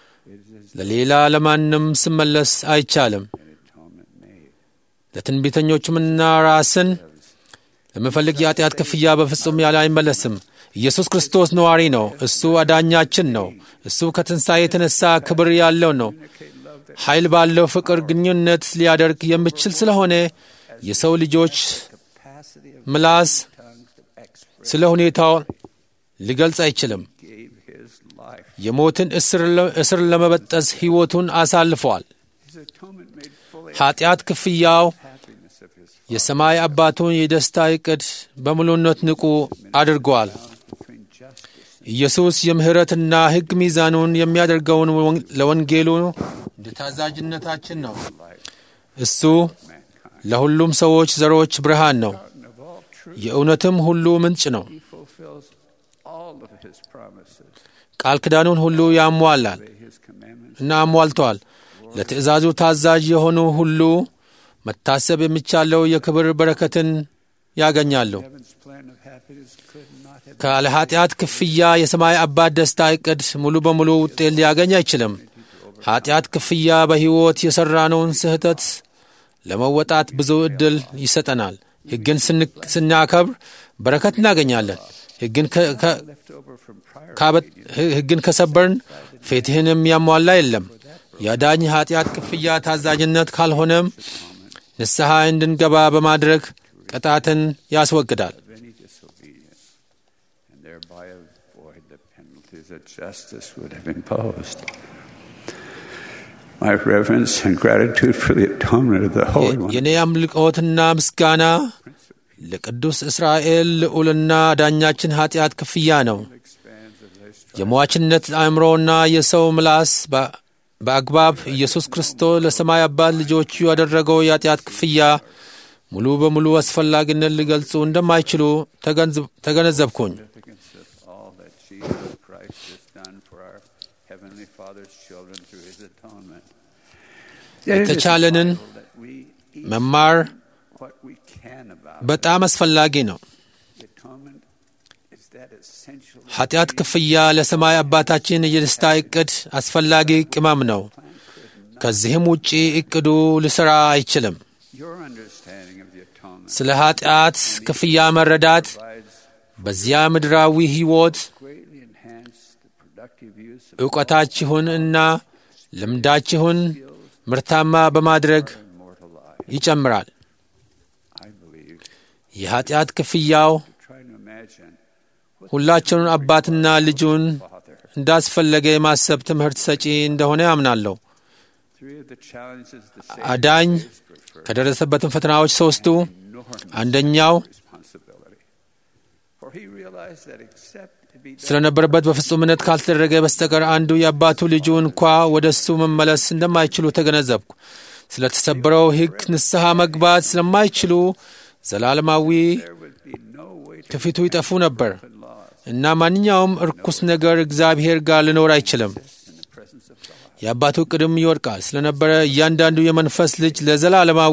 ለሌላ ለማንም ስመለስ አይቻልም። an atonement made. ለትንቢተኞችምና ራስን ለመፈለግ የኃጢአት ክፍያ በፍጹም ያለ አይመለስም። ኢየሱስ ክርስቶስ ነዋሪ ነው። እሱ አዳኛችን ነው። እሱ ከትንሣኤ የተነሣ ክብር ያለው ነው። ኃይል ባለው ፍቅር ግንኙነት ሊያደርግ የሚችል ስለሆነ የሰው ልጆች Capacity of ምላስ tongues to express ስለ ሁኔታው ሊገልጽ አይችልም። gave his life. የሞትን እስር ለመበጠስ ሕይወቱን አሳልፈዋል። His atonement made fully ኃጢአት ክፍያው happiness of his የሰማይ አባቱን የደስታ ዕቅድ በሙሉነት ንቁ አድርጓል። between justice ኢየሱስ የምሕረትና ሕግ ሚዛኑን የሚያደርገውን ለወንጌሉ እንደ ታዛዥነታችን ነው። እሱ ለሁሉም ሰዎች ዘሮች ብርሃን ነው፣ and of all truth. የእውነትም ሁሉ ምንጭ ነው። He fulfills all of his promises. ቃል ኪዳኑን ሁሉ ያሟላል Obey his commandments. እና አሟልተዋል። ለትእዛዙ ታዛዥ የሆኑ ሁሉ መታሰብ የሚቻለው የክብር በረከትን ያገኛሉ። Heaven's plan of happiness could not have ካለ ኃጢአት ክፍያ የሰማይ አባት ደስታ ዕቅድ ሙሉ በሙሉ ውጤት ሊያገኝ አይችልም። ኃጢአት ክፍያ በሕይወት የሠራነውን ስህተት ለመወጣት ብዙ ዕድል ይሰጠናል። ሕግን ስናከብር በረከት እናገኛለን። left over from prior ሕግን ከሰበርን ፊትህን የሚያሟላ የለም። የአዳኝ ኃጢአት ክፍያ ታዛዥነት ካልሆነም ንስሐ እንድንገባ በማድረግ ቅጣትን ያስወግዳል። of any disobedience, and thereby avoid the penalties that justice would have imposed. My reverence and gratitude for the atonement of the Holy One የኔ አምልኮትና ምስጋና ለቅዱስ እስራኤል ልዑልና ዳኛችን ኃጢአት ክፍያ ነው። expands of thy strength. የሟችነት አእምሮና የሰው ምላስ በአግባብ ኢየሱስ ክርስቶስ ለሰማይ አባት ልጆቹ ያደረገው የኃጢአት ክፍያ ሙሉ በሙሉ አስፈላጊነት ሊገልጹ እንደማይችሉ ተገነዘብኩኝ። Significance of all that Jesus Christ has done for our Heavenly Father's children through his atonement. የተቻለንን That we each መማር what we can about በጣም አስፈላጊ ነው። the atonement is that essential ኃጢአት ክፍያ ለሰማይ አባታችን የደስታ ዕቅድ አስፈላጊ ቅመም ነው። ከዚህም ውጪ ዕቅዱ ሊሠራ አይችልም። your understanding of the atonement ስለ ኃጢአት ክፍያ መረዳት provides በዚያ ምድራዊ ሕይወት greatly enhance the productive use of ዕውቀታችሁን እና ልምዳችሁን ምርታማ በማድረግ immortal life. ይጨምራል። I believe የኃጢአት ክፍያው trying to imagine ሁላችንን አባትና ልጁን Father እንዳስፈለገ የማሰብ ትምህርት ሰጪ እንደሆነ ያምናለሁ። አዳኝ ከደረሰበትን ፈተናዎች ሦስቱ አንደኛው ስለነበረበት በፍጹምነት ካልተደረገ በስተቀር አንዱ የአባቱ ልጁ እንኳ ወደ እሱ መመለስ እንደማይችሉ ተገነዘብኩ። ስለተሰበረው ሕግ ንስሐ መግባት ስለማይችሉ ዘላለማዊ ከፊቱ ይጠፉ ነበር እና ማንኛውም እርኩስ ነገር እግዚአብሔር ጋር ሊኖር አይችልም። የአባቱ ቅድም ይወድቃል ስለነበረ እያንዳንዱ የመንፈስ ልጅ ለዘላለማዊ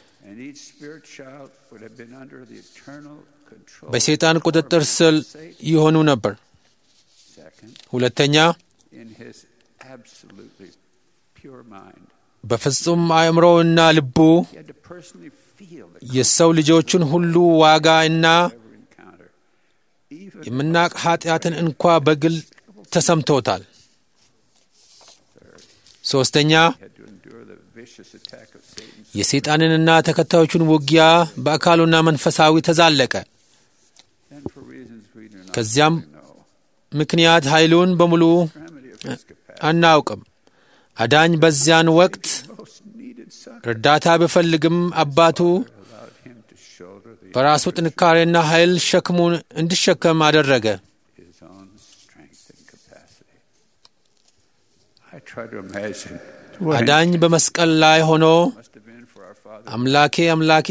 በሰይጣን ቁጥጥር ስር ይሆኑ ነበር። ሁለተኛ በፍጹም አእምሮውና ልቡ የሰው ልጆችን ሁሉ ዋጋ እና የምናቅ ኃጢአትን እንኳ በግል ተሰምቶታል። ሦስተኛ የሰይጣንንና ተከታዮቹን ውጊያ በአካሉና መንፈሳዊ ተዛለቀ። ከዚያም ምክንያት ኃይሉን በሙሉ አናውቅም። አዳኝ በዚያን ወቅት እርዳታ ቢፈልግም አባቱ በራሱ ጥንካሬና ኃይል ሸክሙን እንዲሸከም አደረገ። አዳኝ በመስቀል ላይ ሆኖ አምላኬ አምላኬ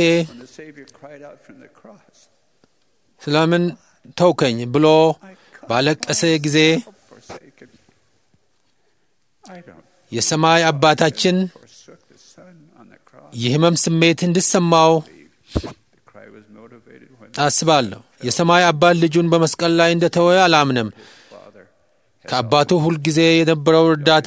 ስለምን ተውከኝ ብሎ ባለቀሰ ጊዜ የሰማይ አባታችን የሕመም ስሜት እንዲሰማው አስባለሁ። የሰማይ አባት ልጁን በመስቀል ላይ እንደተወ አላምንም። ከአባቱ ሁልጊዜ የነበረው እርዳታ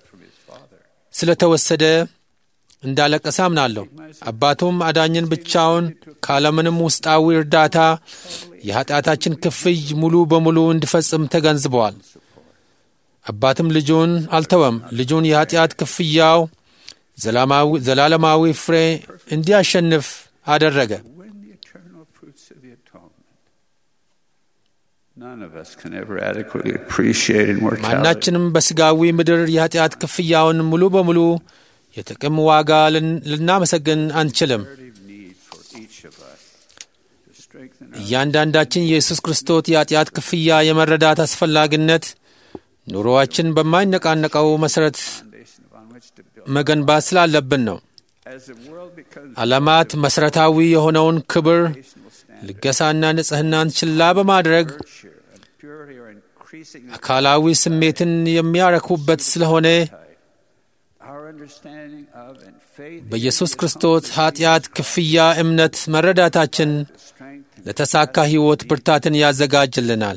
ስለተወሰደ እንዳለቀሰ አምናለሁ። አባቱም አዳኝን ብቻውን ካለምንም ውስጣዊ እርዳታ የኃጢአታችን ክፍይ ሙሉ በሙሉ እንዲፈጽም ተገንዝበዋል። አባትም ልጁን አልተወም። ልጁን የኃጢአት ክፍያው ዘላለማዊ ፍሬ እንዲያሸንፍ አደረገ። ማናችንም በሥጋዊ ምድር የኃጢአት ክፍያውን ሙሉ በሙሉ የጥቅም ዋጋ ልናመሰግን አንችልም። እያንዳንዳችን የኢየሱስ ክርስቶስ የኃጢአት ክፍያ የመረዳት አስፈላጊነት ኑሮአችን በማይነቃነቀው መሠረት መገንባት ስላለብን ነው። ዓለማት መሠረታዊ የሆነውን ክብር፣ ልገሳና ንጽሕናን ችላ በማድረግ አካላዊ ስሜትን የሚያረኩበት ስለሆነ በኢየሱስ ክርስቶስ ኃጢአት ክፍያ እምነት መረዳታችን ለተሳካ ሕይወት ብርታትን ያዘጋጅልናል።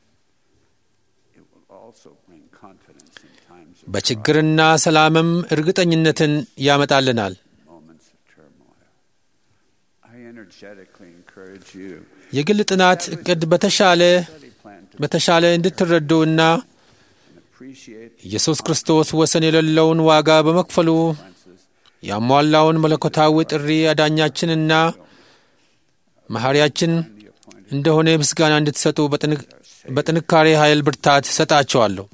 በችግርና ሰላምም እርግጠኝነትን ያመጣልናል። የግል ጥናት ዕቅድ በተሻለ እንድትረዱ እና ኢየሱስ ክርስቶስ ወሰን የሌለውን ዋጋ በመክፈሉ ያሟላውን መለኮታዊ ጥሪ አዳኛችንና መሐሪያችን እንደሆነ ምስጋና እንድትሰጡ በጥንካሬ ኃይል ብርታት ሰጣቸዋለሁ።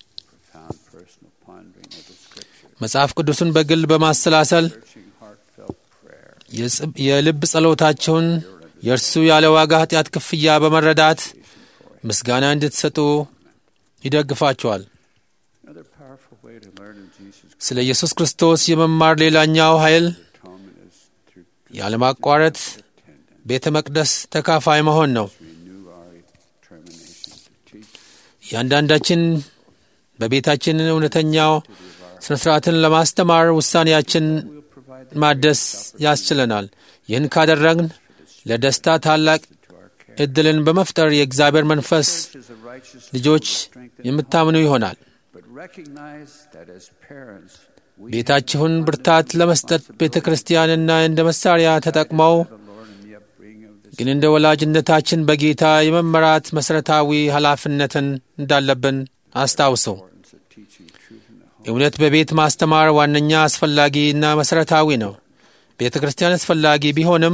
መጽሐፍ ቅዱስን በግል በማሰላሰል የልብ ጸሎታቸውን የእርሱ ያለ ዋጋ ኃጢአት ክፍያ በመረዳት ምስጋና እንድትሰጡ ይደግፋቸዋል። ስለ ኢየሱስ ክርስቶስ የመማር ሌላኛው ኃይል ያለማቋረጥ ቤተ መቅደስ ተካፋይ መሆን ነው። እያንዳንዳችን በቤታችን እውነተኛው ስነ ስርዓትን ለማስተማር ውሳኔያችን ማደስ ያስችለናል። ይህን ካደረግን ለደስታ ታላቅ ዕድልን በመፍጠር የእግዚአብሔር መንፈስ ልጆች የምታምኑ ይሆናል። ቤታችሁን ብርታት ለመስጠት ቤተ ክርስቲያንና እንደ መሳሪያ ተጠቅመው ግን እንደ ወላጅነታችን በጌታ የመመራት መሠረታዊ ኃላፊነትን እንዳለብን አስታውሱ። እውነት በቤት ማስተማር ዋነኛ አስፈላጊና መሠረታዊ ነው። ቤተ ክርስቲያን አስፈላጊ ቢሆንም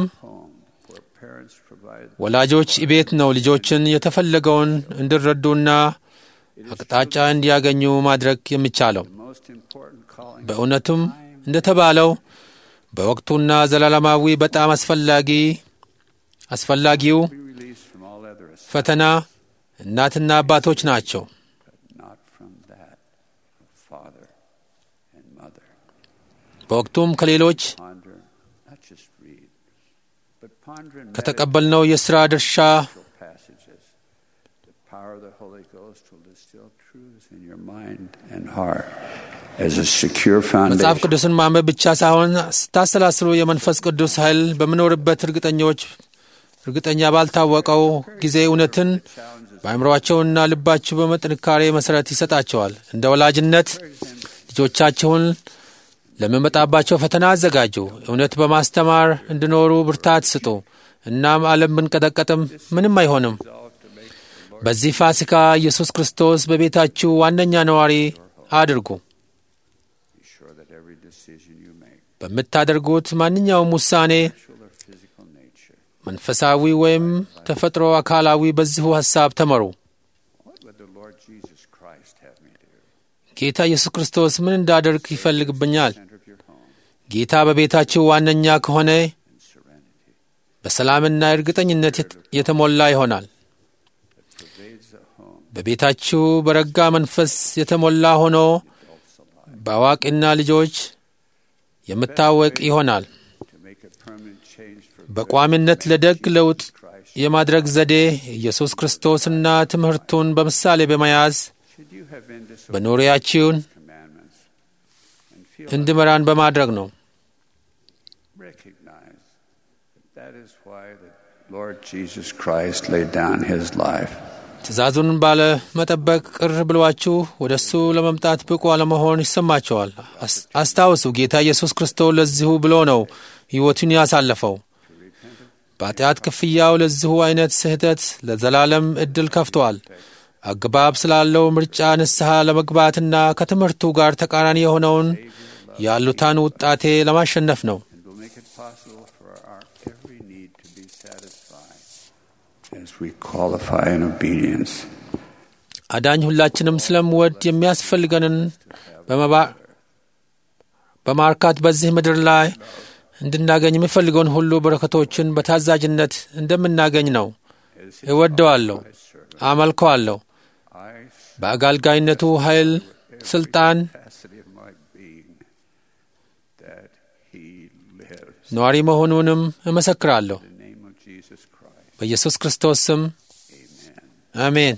ወላጆች ቤት ነው ልጆችን የተፈለገውን እንዲረዱና አቅጣጫ እንዲያገኙ ማድረግ የሚቻለው። በእውነቱም እንደተባለው በወቅቱና ዘላለማዊ በጣም አስፈላጊው ፈተና እናትና አባቶች ናቸው። በወቅቱም ከሌሎች ከተቀበልነው የሥራ ድርሻ መጽሐፍ ቅዱስን ማንበብ ብቻ ሳይሆን ስታሰላስሉ የመንፈስ ቅዱስ ኃይል በምኖርበት እርግጠኛ ባልታወቀው ጊዜ እውነትን በአእምሮአቸውና ልባችሁ በጥንካሬ መሠረት ይሰጣቸዋል። እንደ ወላጅነት ልጆቻችሁን ለሚመጣባቸው ፈተና አዘጋጁ። እውነት በማስተማር እንዲኖሩ ብርታት ስጡ። እናም ዓለም ብንቀጠቀጥም ምንም አይሆንም። በዚህ ፋሲካ ኢየሱስ ክርስቶስ በቤታችሁ ዋነኛ ነዋሪ አድርጉ። በምታደርጉት ማንኛውም ውሳኔ መንፈሳዊ ወይም ተፈጥሮ አካላዊ በዚሁ ሐሳብ ተመሩ። ጌታ ኢየሱስ ክርስቶስ ምን እንዳደርግ ይፈልግብኛል? ጌታ በቤታችሁ ዋነኛ ከሆነ በሰላምና እርግጠኝነት የተሞላ ይሆናል። በቤታችሁ በረጋ መንፈስ የተሞላ ሆኖ በአዋቂና ልጆች የምታወቅ ይሆናል። በቋሚነት ለደግ ለውጥ የማድረግ ዘዴ ኢየሱስ ክርስቶስና ትምህርቱን በምሳሌ በመያዝ በኑሮአችሁን እንዲመራን በማድረግ ነው። ትእዛዙን ባለመጠበቅ ቅር ብሏችሁ ወደ እሱ ለመምጣት ብቁ አለመሆን ይሰማቸዋል። አስታውሱ፣ ጌታ ኢየሱስ ክርስቶስ ለዚሁ ብሎ ነው ሕይወቱን ያሳለፈው። በኃጢአት ክፍያው ለዚሁ አይነት ስህተት ለዘላለም ዕድል ከፍቷል። አግባብ ስላለው ምርጫ ንስሐ ለመግባትና ከትምህርቱ ጋር ተቃራኒ የሆነውን ያሉታን ውጣቴ ለማሸነፍ ነው። አዳኝ ሁላችንም ስለምወድ የሚያስፈልገንን በማርካት በዚህ ምድር ላይ እንድናገኝ የሚፈልገውን ሁሉ በረከቶችን በታዛዥነት እንደምናገኝ ነው። እወደዋለሁ፣ አመልከዋለሁ። በአገልጋይነቱ ኃይል፣ ስልጣን ነዋሪ መሆኑንም እመሰክራለሁ። በኢየሱስ ክርስቶስ ስም አሜን።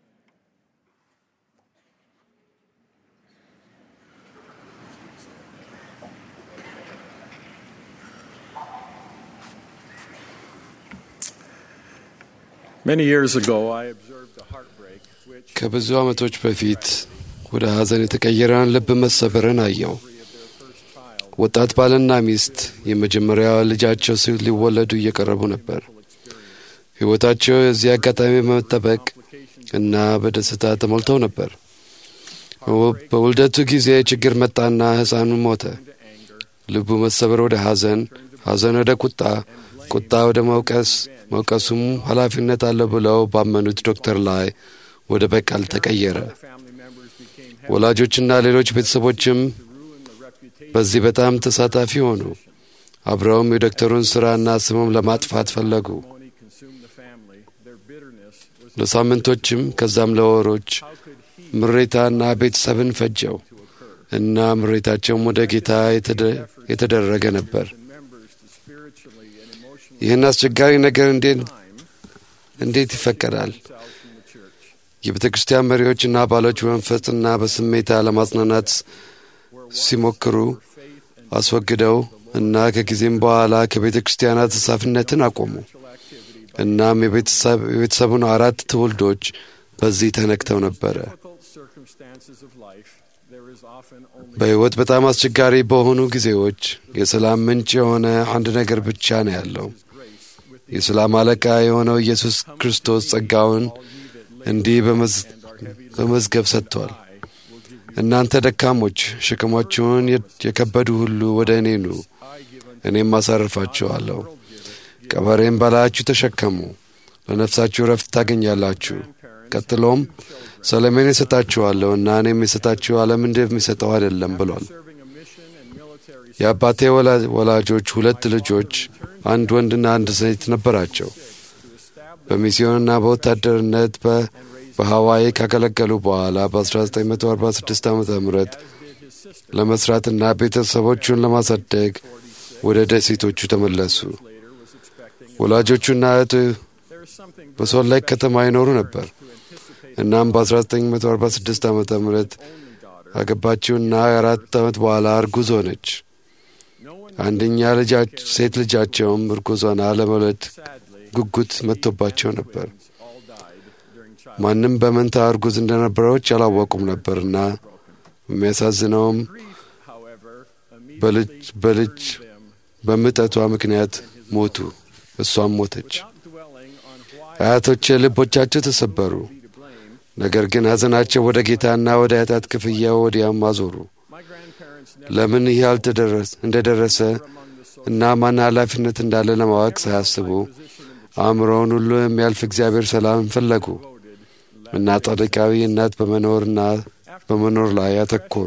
ከብዙ ዓመቶች በፊት ወደ ሐዘን የተቀየረን ልብ መሰበርን አየው። ወጣት ባልና ሚስት የመጀመሪያው ልጃቸው ሊወለዱ እየቀረቡ ነበር። ሕይወታቸው የዚህ አጋጣሚ በመጠበቅ እና በደስታ ተሞልተው ነበር። በውልደቱ ጊዜ ችግር መጣና ሕፃኑ ሞተ። ልቡ መሰበር ወደ ሐዘን፣ ሐዘን ወደ ቁጣ፣ ቁጣ ወደ መውቀሱም ኃላፊነት አለ ብለው ባመኑት ዶክተር ላይ ወደ በቀል ተቀየረ። ወላጆችና ሌሎች ቤተሰቦችም በዚህ በጣም ተሳታፊ ሆኑ። አብረውም የዶክተሩን ሥራና ስሙም ለማጥፋት ፈለጉ። ለሳምንቶችም ከዛም ለወሮች ምሬታና ቤተሰብን ፈጀው እና ምሬታቸውም ወደ ጌታ የተደረገ ነበር። ይህን አስቸጋሪ ነገር እንዴት ይፈቀዳል? የቤተ ክርስቲያን መሪዎችና አባሎች በመንፈስና በስሜታ ለማጽናናት ሲሞክሩ አስወግደው እና ከጊዜም በኋላ ከቤተ ክርስቲያናት ተሳትፎነትን አቆሙ። እናም የቤተሰቡን 4 ትውልዶች በዚህ ተነክተው ነበረ። በሕይወት በጣም አስቸጋሪ በሆኑ ጊዜዎች የሰላም ምንጭ የሆነ አንድ ነገር ብቻ ነው ያለው። የሰላም አለቃ የሆነው ኢየሱስ ክርስቶስ ጸጋውን እንዲህ በመዝገብ ሰጥቷል። እናንተ ደካሞች፣ ሸክማችሁን የከበዱ ሁሉ ወደ እኔ ኑ፣ እኔም አሳርፋችኋለሁ። ቀበሬም በላያችሁ ተሸከሙ፣ ለነፍሳችሁ ረፍት ታገኛላችሁ። ቀጥሎም ሰላሜን እሰጣችኋለሁ እና እኔም የሰጣችሁ ዓለም እንደሚሰጠው አይደለም ብሏል። የአባቴ ወላጆች 2 ልጆች፣ አንድ ወንድና አንድ ሴት ነበራቸው። በሚስዮንና በወታደርነት በሃዋይ ካገለገሉ በኋላ በ1946 ዓ.ም ለመስራትና ቤተሰቦቹን ለማሳደግ ወደ ደሴቶቹ ተመለሱ። ወላጆቹና እህቱ በሶል ሌክ ከተማ ይኖሩ ነበር። እናም በ1946 ዓ.ም አገባችውና 4 ዓመት በኋላ እርጉዝ ሆነች። አንደኛ ሴት ልጃቸውም እርጉዟን ለመውለድ ጉጉት መጥቶባቸው ነበር። ማንም በመንታ እርጉዝ እንደነበረች አላወቁም ነበርና የሚያሳዝነውም በምጠቷ ምክንያት ሞቱ። እሷም ሞተች። አያቶቼ ልቦቻቸው ተሰበሩ። ነገር ግን ሐዘናቸው ወደ ጌታና ወደ ኃጢአት ክፍያ ወዲያም አዞሩ። ለምን ይህ እንደደረሰ እና ማን ኃላፊነት እንዳለ ለማወቅ ሳያስቡ አእምሮውን ሁሉ የሚያልፍ እግዚአብሔር ሰላም ፈለጉ እና ጻድቃዊ እናት በመኖር ላይ አተኮሩ።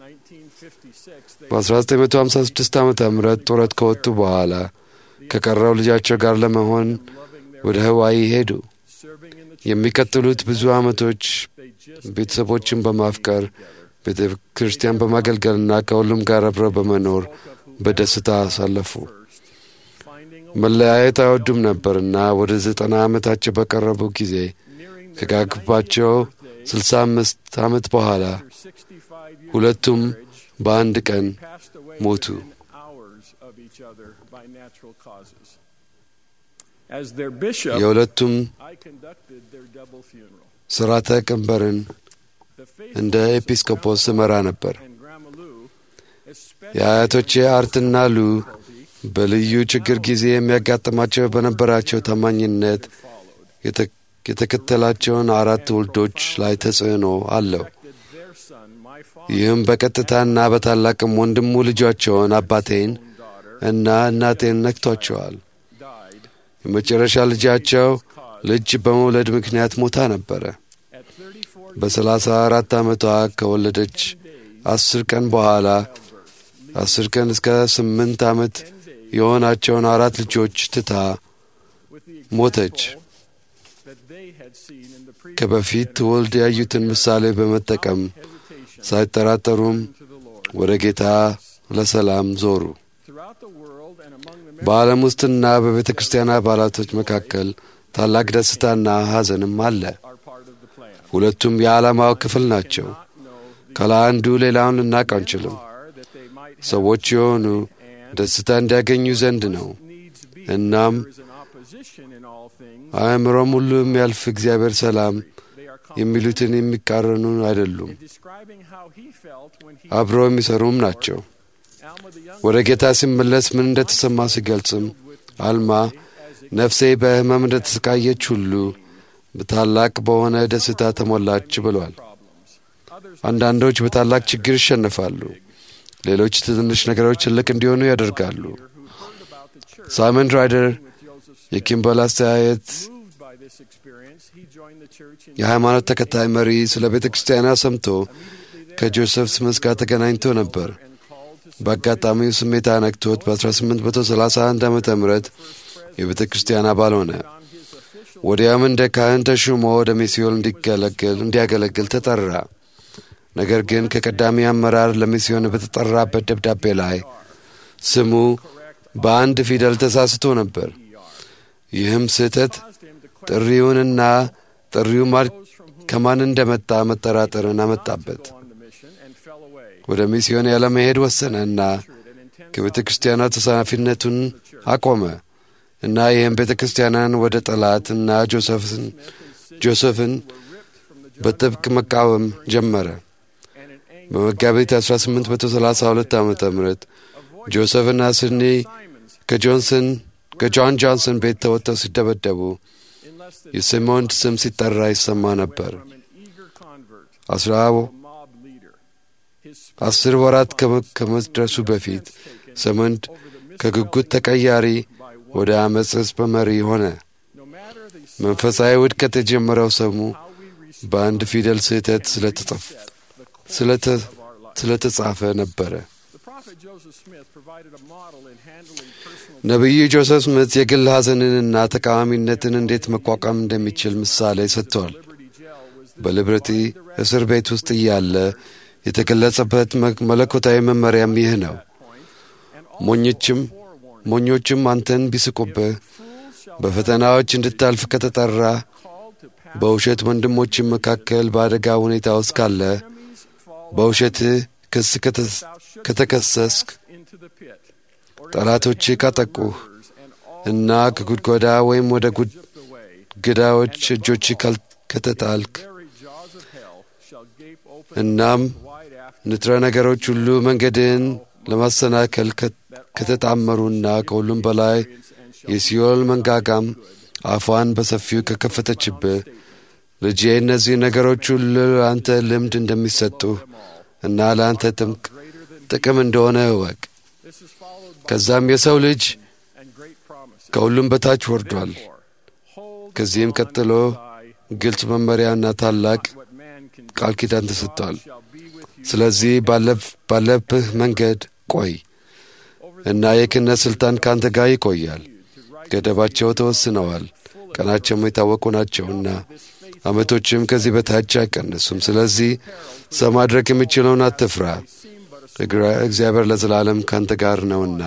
በ1956 ዓ.ም ጡረት ከወጡ በኋላ ከቀረው ልጃቸው ጋር ለመሆን ወደ ህዋይ ሄዱ። የሚቀጥሉት ብዙ ዓመቶች ቤተሰቦችን በማፍቀር ቤተ ክርስቲያን በማገልገልና ከሁሉም ጋር አብረው በመኖር በደስታ አሳለፉ። መለያየት አይወዱም ነበርና ወደ 90 ዓመታቸው በቀረቡ ጊዜ ከጋግባቸው 65 ዓመት በኋላ ሁለቱም በአንድ ቀን ሞቱ። የሁለቱም ሥርዓተ ቀብርን እንደ ኤጲስቆጶስ መራ ነበር። የአያቶቼ አርትና ሉ በልዩ ችግር ጊዜ የሚያጋጥማቸው በነበራቸው ታማኝነት የተከተላቸውን 4 ውልዶች ላይ ተጽዕኖ አለው። ይህም በቀጥታና በታላቅም ወንድሙ ልጃቸውን አባቴን እና እናቴን ነክቷቸዋል። የመጨረሻ ልጃቸው ልጅ በመውለድ ምክንያት ሞታ ነበረ። በ34 ዓመቷ ከወለደች 10 ቀን በኋላ 10 ቀን እስከ 8 ዓመት የሆናቸውን 4 ልጆች ትታ ሞተች። ከበፊት ትውልድ ያዩትን ምሳሌ በመጠቀም ሳይጠራጠሩም ወደ ጌታ ለሰላም ዞሩ። በዓለም ውስጥና በቤተ ክርስቲያን አባላቶች መካከል ታላቅ ደስታና ሐዘንም አለ። ሁለቱም የዓላማው ክፍል ናቸው። ከአንዱ ሌላውን ልናውቅ አንችልም። ሰዎች የሆኑ ደስታ እንዲያገኙ ዘንድ ነው። እናም አእምሮም ሁሉ የሚያልፍ እግዚአብሔር ሰላም የሚሉትን የሚቃረኑ አይደሉም። አብረው የሚሰሩም ናቸው። ወደ ጌታ ሲመለስ ምን እንደተሰማ ሲገልጽም አልማ ነፍሴ በሕመም እንደተሰቃየች ሁሉ በታላቅ በሆነ ደስታ ተሞላች ብሏል። አንዳንዶች በታላቅ ችግር ይሸነፋሉ። ሌሎች ትንሽ ነገሮች ትልቅ እንዲሆኑ ያደርጋሉ። ሳይመን ራይደር የኪምበል አስተያየት የሃይማኖት ተከታይ መሪ ስለ ቤተ ክርስቲያኗ ሰምቶ ከጆሴፍ ስሚዝ ጋር ተገናኝቶ ነበር። በአጋጣሚው ስሜት አነክቶት በ1831 ዓ.ም የቤተ ክርስቲያን አባል ሆነ። ወዲያም እንደ ካህን ተሹሞ ወደ ሚስዮን እንዲያገለግል ተጠራ። ነገር ግን ከቀዳሚ አመራር ለሚስዮን በተጠራበት ደብዳቤ ላይ ስሙ በአንድ ፊደል ተሳስቶ ነበር። ይህም ስህተት ጥሪውንና ጥሪው ከማን እንደመጣ መጠራጠርን አመጣበት። ወደ ሚስዮን ያለመሄድ ወሰነና ከቤተ ክርስቲያኗ ተሳታፊነቱን አቆመ እና ይህም ቤተ ክርስቲያኗን ወደ ጠላት እና ጆሴፍን በጥብቅ መቃወም ጀመረ። በመጋቢት 1832 ዓ.ም ጆሴፍና ሲድኒ ከጆን ጆንሰን ቤት ተወጥተው ሲደበደቡ የሲሞንድ ስም ሲጠራ ይሰማ ነበር። 10 ወራት ከመድረሱ በፊት ሲሞንድ ከጉጉት ተቀያሪ ወደ አመጽ በመሪ ሆነ። መንፈሳዊ ውድቀት የጀመረው ሰሙ በአንድ ፊደል ስህተት ስለተጻፈ ነበረ። ነቢዩ ጆሴፍ ስሚት የግል ሐዘንንና ተቃዋሚነትን እንዴት መቋቋም እንደሚችል ምሳሌ ሰጥተዋል። በሊበርቲ እስር ቤት ውስጥ እያለ የተገለጸበት መለኮታዊ መመሪያም ይህ ነው። ሞኞችም አንተን ቢስቁብህ፣ በፈተናዎች እንድታልፍ ከተጠራ፣ በውሸት ወንድሞችም መካከል በአደጋ ሁኔታ ውስጥ ካለ፣ በውሸትህ ክስ ከተከሰስክ፣ ጠላቶችህ ካጠቁህ እና ከጉድጓዳ ወይም ወደ ግዳዎች እጆች ከተጣልክ፣ እናም ንጥረ ነገሮች ሁሉ መንገድን ለማሰናከል ከተጣመሩና ከሁሉም በላይ የሲኦል መንጋጋም አፏን በሰፊው ከከፈተችብህ፣ ልጄ እነዚህ ነገሮች ሁሉ ለአንተ ልምድ እንደሚሰጡህ እና ለአንተ ጥቅም እንደሆነ እወቅ። ከዛም የሰው ልጅ ከሁሉም በታች ወርዷል። ከዚህም ቀጥሎ ግልጽ መመሪያና ታላቅ ቃል ኪዳን ተሰጥቷል። ስለዚህ ባለብህ መንገድ ቆይ እና የክህነት ሥልጣን ካንተ ጋር ይቆያል። ገደባቸው ተወስነዋል፣ ቀናቸውም የታወቁ ናቸውና ዓመቶችም ከዚህ በታች አይቀንሱም። ስለዚህ ሰው ማድረግ የሚችለውን አትፍራ፣ እግዚአብሔር ለዘላለም ካንተ ጋር ነውና።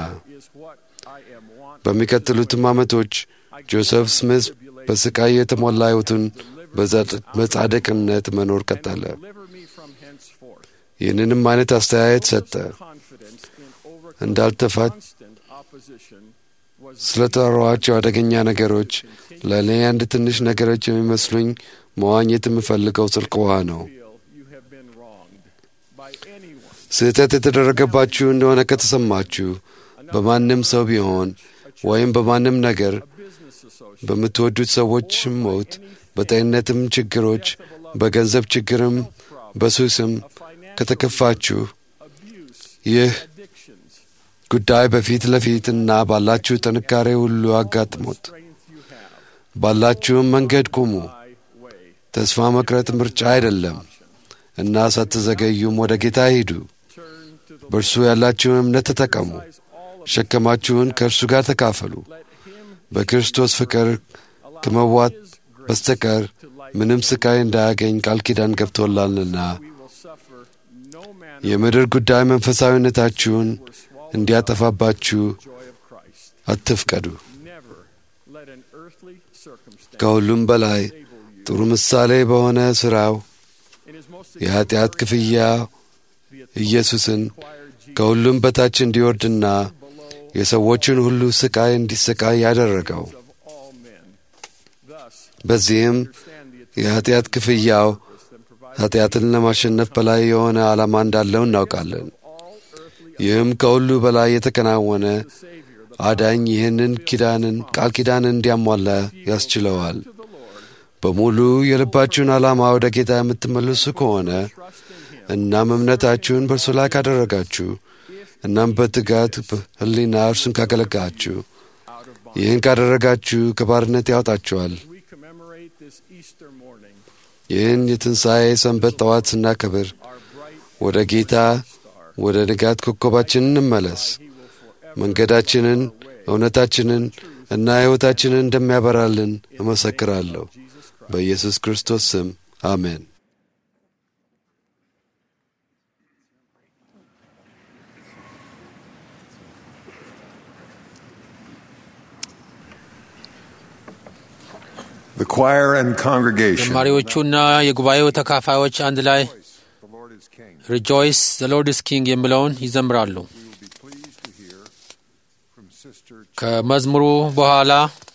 በሚቀጥሉትም ዓመቶች ጆሴፍ ስሚት በስቃይ የተሞላ ሕይወቱን በጻድቅነት መኖር ቀጠለ። ይህንንም አይነት አስተያየት ሰጠ። እንዳልተፋት ስለጠሯቸው አደገኛ ነገሮች ለእኔ አንድ ትንሽ ነገሮች የሚመስሉኝ መዋኘት የምፈልገው ጥልቅ ውሃ ነው። ስህተት የተደረገባችሁ እንደሆነ ከተሰማችሁ በማንም ሰው ቢሆን ወይም በማንም ነገር፣ በምትወዱት ሰዎች ሞት፣ በጤንነትም ችግሮች፣ በገንዘብ ችግርም፣ በሱስም ከተከፋችሁ ይህ ጉዳይ በፊት ለፊትና ባላችሁ ጥንካሬ ሁሉ አጋጥሞት። ባላችሁም መንገድ ቁሙ። ተስፋ መቅረት ምርጫ አይደለም እና ሳትዘገዩም ወደ ጌታ ሂዱ። በእርሱ ያላችሁን እምነት ተጠቀሙ። ሸከማችሁን ከእርሱ ጋር ተካፈሉ። በክርስቶስ ፍቅር ከመዋጥ በስተቀር ምንም ስቃይ እንዳያገኝ ቃል ኪዳን ገብቶላልና የምድር ጉዳይ መንፈሳዊነታችሁን እንዲያጠፋባችሁ አትፍቀዱ። ከሁሉም በላይ ጥሩ ምሳሌ በሆነ ሥራው የኀጢአት ክፍያ ኢየሱስን ከሁሉም በታች እንዲወርድና የሰዎችን ሁሉ ስቃይ እንዲሰቃይ ያደረገው። በዚህም የኀጢአት ክፍያው ኀጢአትን ለማሸነፍ በላይ የሆነ ዓላማ እንዳለው እናውቃለን። ይህም ከሁሉ በላይ የተከናወነ አዳኝ ይህንን ቃል ኪዳንን እንዲያሟላ ያስችለዋል። በሙሉ የልባችሁን ዓላማ ወደ ጌታ የምትመልሱ ከሆነ እናም እምነታችሁን በእርሱ ላይ ካደረጋችሁ እናም በትጋት ሕሊና እርሱን ካገለጋችሁ፣ ይህን ካደረጋችሁ ከባርነት ያወጣችኋል። ይህን የትንሣኤ ሰንበት ጠዋት ስናከብር ወደ ጌታ ወደ ንጋት ኮከባችን እንመለስ። መንገዳችንን፣ እውነታችንን እና ሕይወታችንን እንደሚያበራልን እመሰክራለሁ። በኢየሱስ ክርስቶስ ስም አሜን። The choir and congregation ዘማሪዎቹና የጉባኤው ተካፋዮች አንድ ላይ ሪጆይስ ዘ ሎርድ ኢዝ ኪንግ የሚለውን ይዘምራሉ። ከመዝሙሩ በኋላ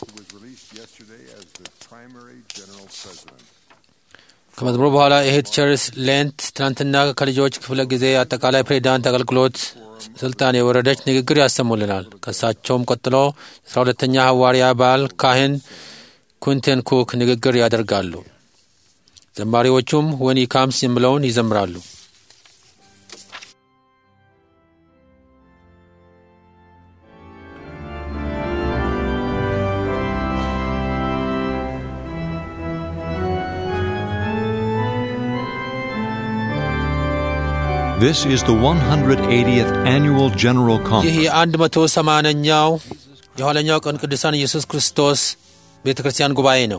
እህት ቸርስ ሌንት ትናንትና ከልጆች ክፍለ ጊዜ አጠቃላይ ፕሬዚዳንት አገልግሎት ስልጣን የወረደች ንግግር ያሰሙልናል። ከሳቸውም ቀጥሎ 12ኛ ሐዋርያ ባል ካህን ኩንቴን ኩክ ንግግር ያደርጋሉ። ዘማሪዎቹም ወን ሂ ካምስ የሚለውን ይዘምራሉ። This is the 180th Annual General ይህ Conference. የ180ኛው የኋለኛው ቀን ቅዱሳን ኢየሱስ ክርስቶስ ቤተክርስቲያን ጉባኤ ነው።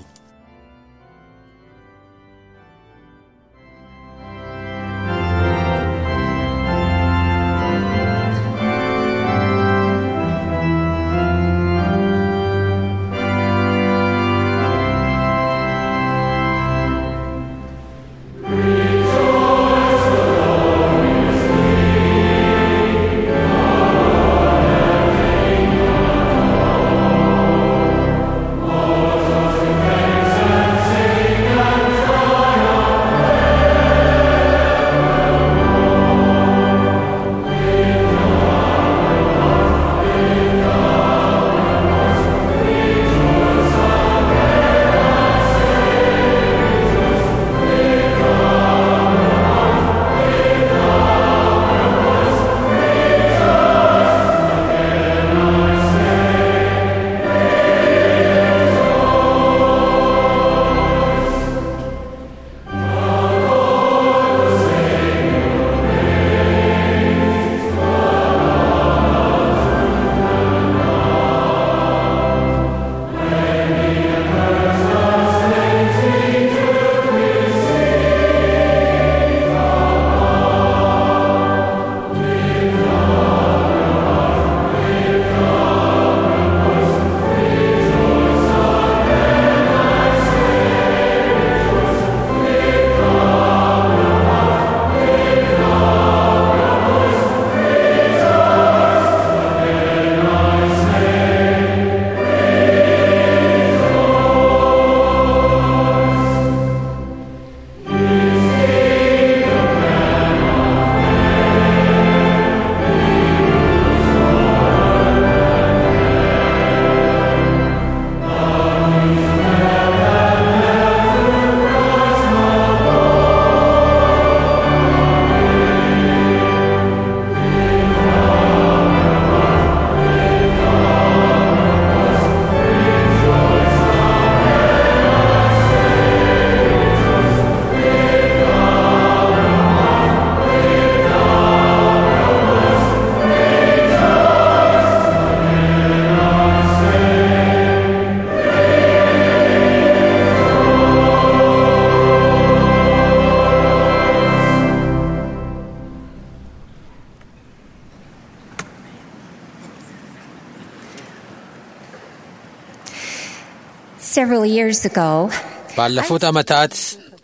Several years ago, ባለፉት ዓመታት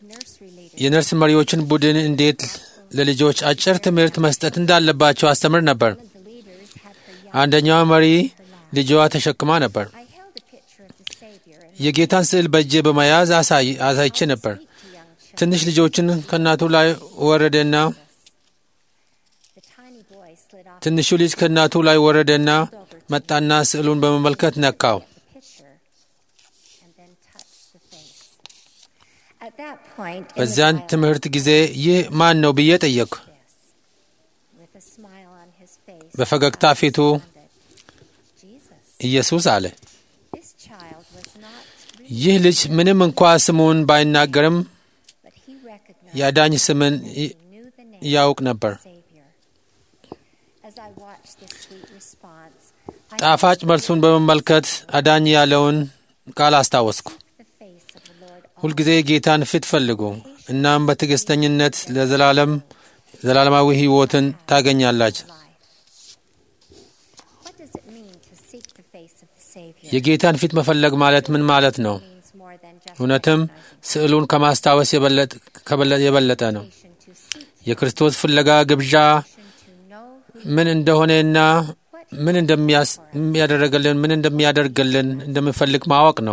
የነርስ መሪዎችን ቡድን እንዴት ለልጆች አጭር ትምህርት መስጠት እንዳለባቸው አስተምር ነበር። አንደኛዋ መሪ ልጇ ተሸክማ ነበር። የጌታን ስዕል በእጄ በመያዝ አሳይቼ ነበር። ትንሽ ልጆችን ከእናቱ ላይ ወረደና ትንሹ ልጅ ከእናቱ ላይ ወረደና መጣና ስዕሉን በመመልከት ነካው። በዚያን ትምህርት ጊዜ ይህ ማን ነው ብዬ ጠየቅኩ። በፈገግታ ፊቱ ኢየሱስ አለ። ይህ ልጅ ምንም እንኳ ስሙን ባይናገርም የአዳኝ ስምን ያውቅ ነበር። ጣፋጭ መልሱን በመመልከት አዳኝ ያለውን ቃል አስታወስኩ። ሁልጊዜ ጌታን ፊት ፈልጉ፣ እናም በትዕግሥተኝነት ዘላለማዊ ሕይወትን ታገኛላችሁ። የጌታን ፊት መፈለግ ማለት ምን ማለት ነው? እውነትም ስዕሉን ከማስታወስ የበለጠ ነው። የክርስቶስ ፍለጋ ግብዣ ምን እንደሆነና ምን እንደሚያደርግልን እንደምፈልግ ማወቅ ነው።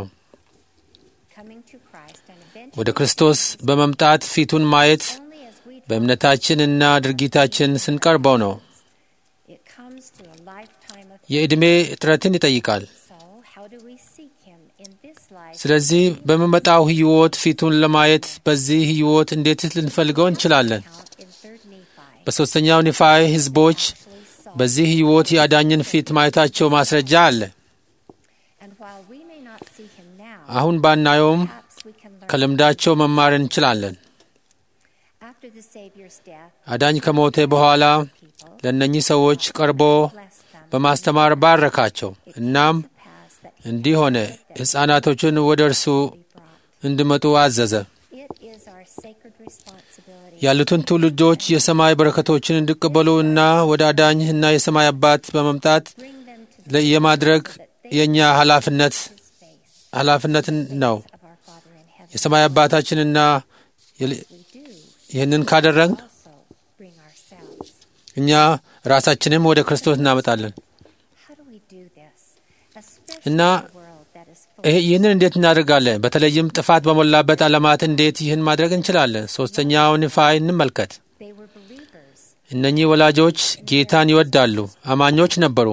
ወደ ክርስቶስ በመምጣት ፊቱን ማየት በእምነታችንና ድርጊታችን ስንቀርበው ነው። የዕድሜ እጥረትን ይጠይቃል። ስለዚህ በሚመጣው ሕይወት ፊቱን ለማየት በዚህ ሕይወት እንዴት ልንፈልገው እንችላለን? በሦስተኛው ኒፋይ ሕዝቦች በዚህ ሕይወት የአዳኝን ፊት ማየታቸው ማስረጃ አለ። አሁን ባናየውም ከልምዳቸው መማር እንችላለን። አዳኝ ከሞተ በኋላ ለእነኚህ ሰዎች ቀርቦ በማስተማር ባረካቸው። እናም እንዲህ ሆነ፣ ሕፃናቶችን ወደ እርሱ እንዲመጡ አዘዘ። ያሉትን ትውልዶች የሰማይ በረከቶችን እንዲቀበሉ እና ወደ አዳኝ እና የሰማይ አባት በመምጣት የማድረግ የእኛ ኃላፊነት ነው። የሰማይ አባታችንና ይህንን ካደረግን እኛ ራሳችንም ወደ ክርስቶስ እናመጣለን እና ይህንን እንዴት እናደርጋለን? በተለይም ጥፋት በሞላበት ዓለማት እንዴት ይህን ማድረግ እንችላለን? ሦስተኛው ንፋይ እንመልከት። እነኚህ ወላጆች ጌታን ይወዳሉ፣ አማኞች ነበሩ።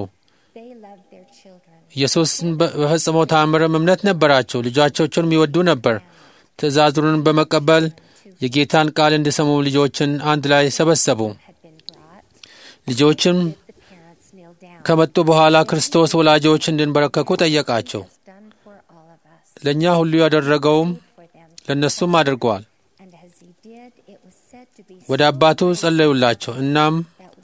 ኢየሱስን በፈጸመው ተአምርም እምነት ነበራቸው። ልጆቻቸውንም ይወዱ ነበር። ትእዛዙን በመቀበል የጌታን ቃል እንዲሰሙ ልጆችን አንድ ላይ ሰበሰቡ። ልጆችም ከመጡ በኋላ ክርስቶስ ወላጆች እንዲንበረከኩ ጠየቃቸው። ለእኛ ሁሉ ያደረገውም ለእነሱም አድርገዋል። ወደ አባቱ ጸለዩላቸው። እናም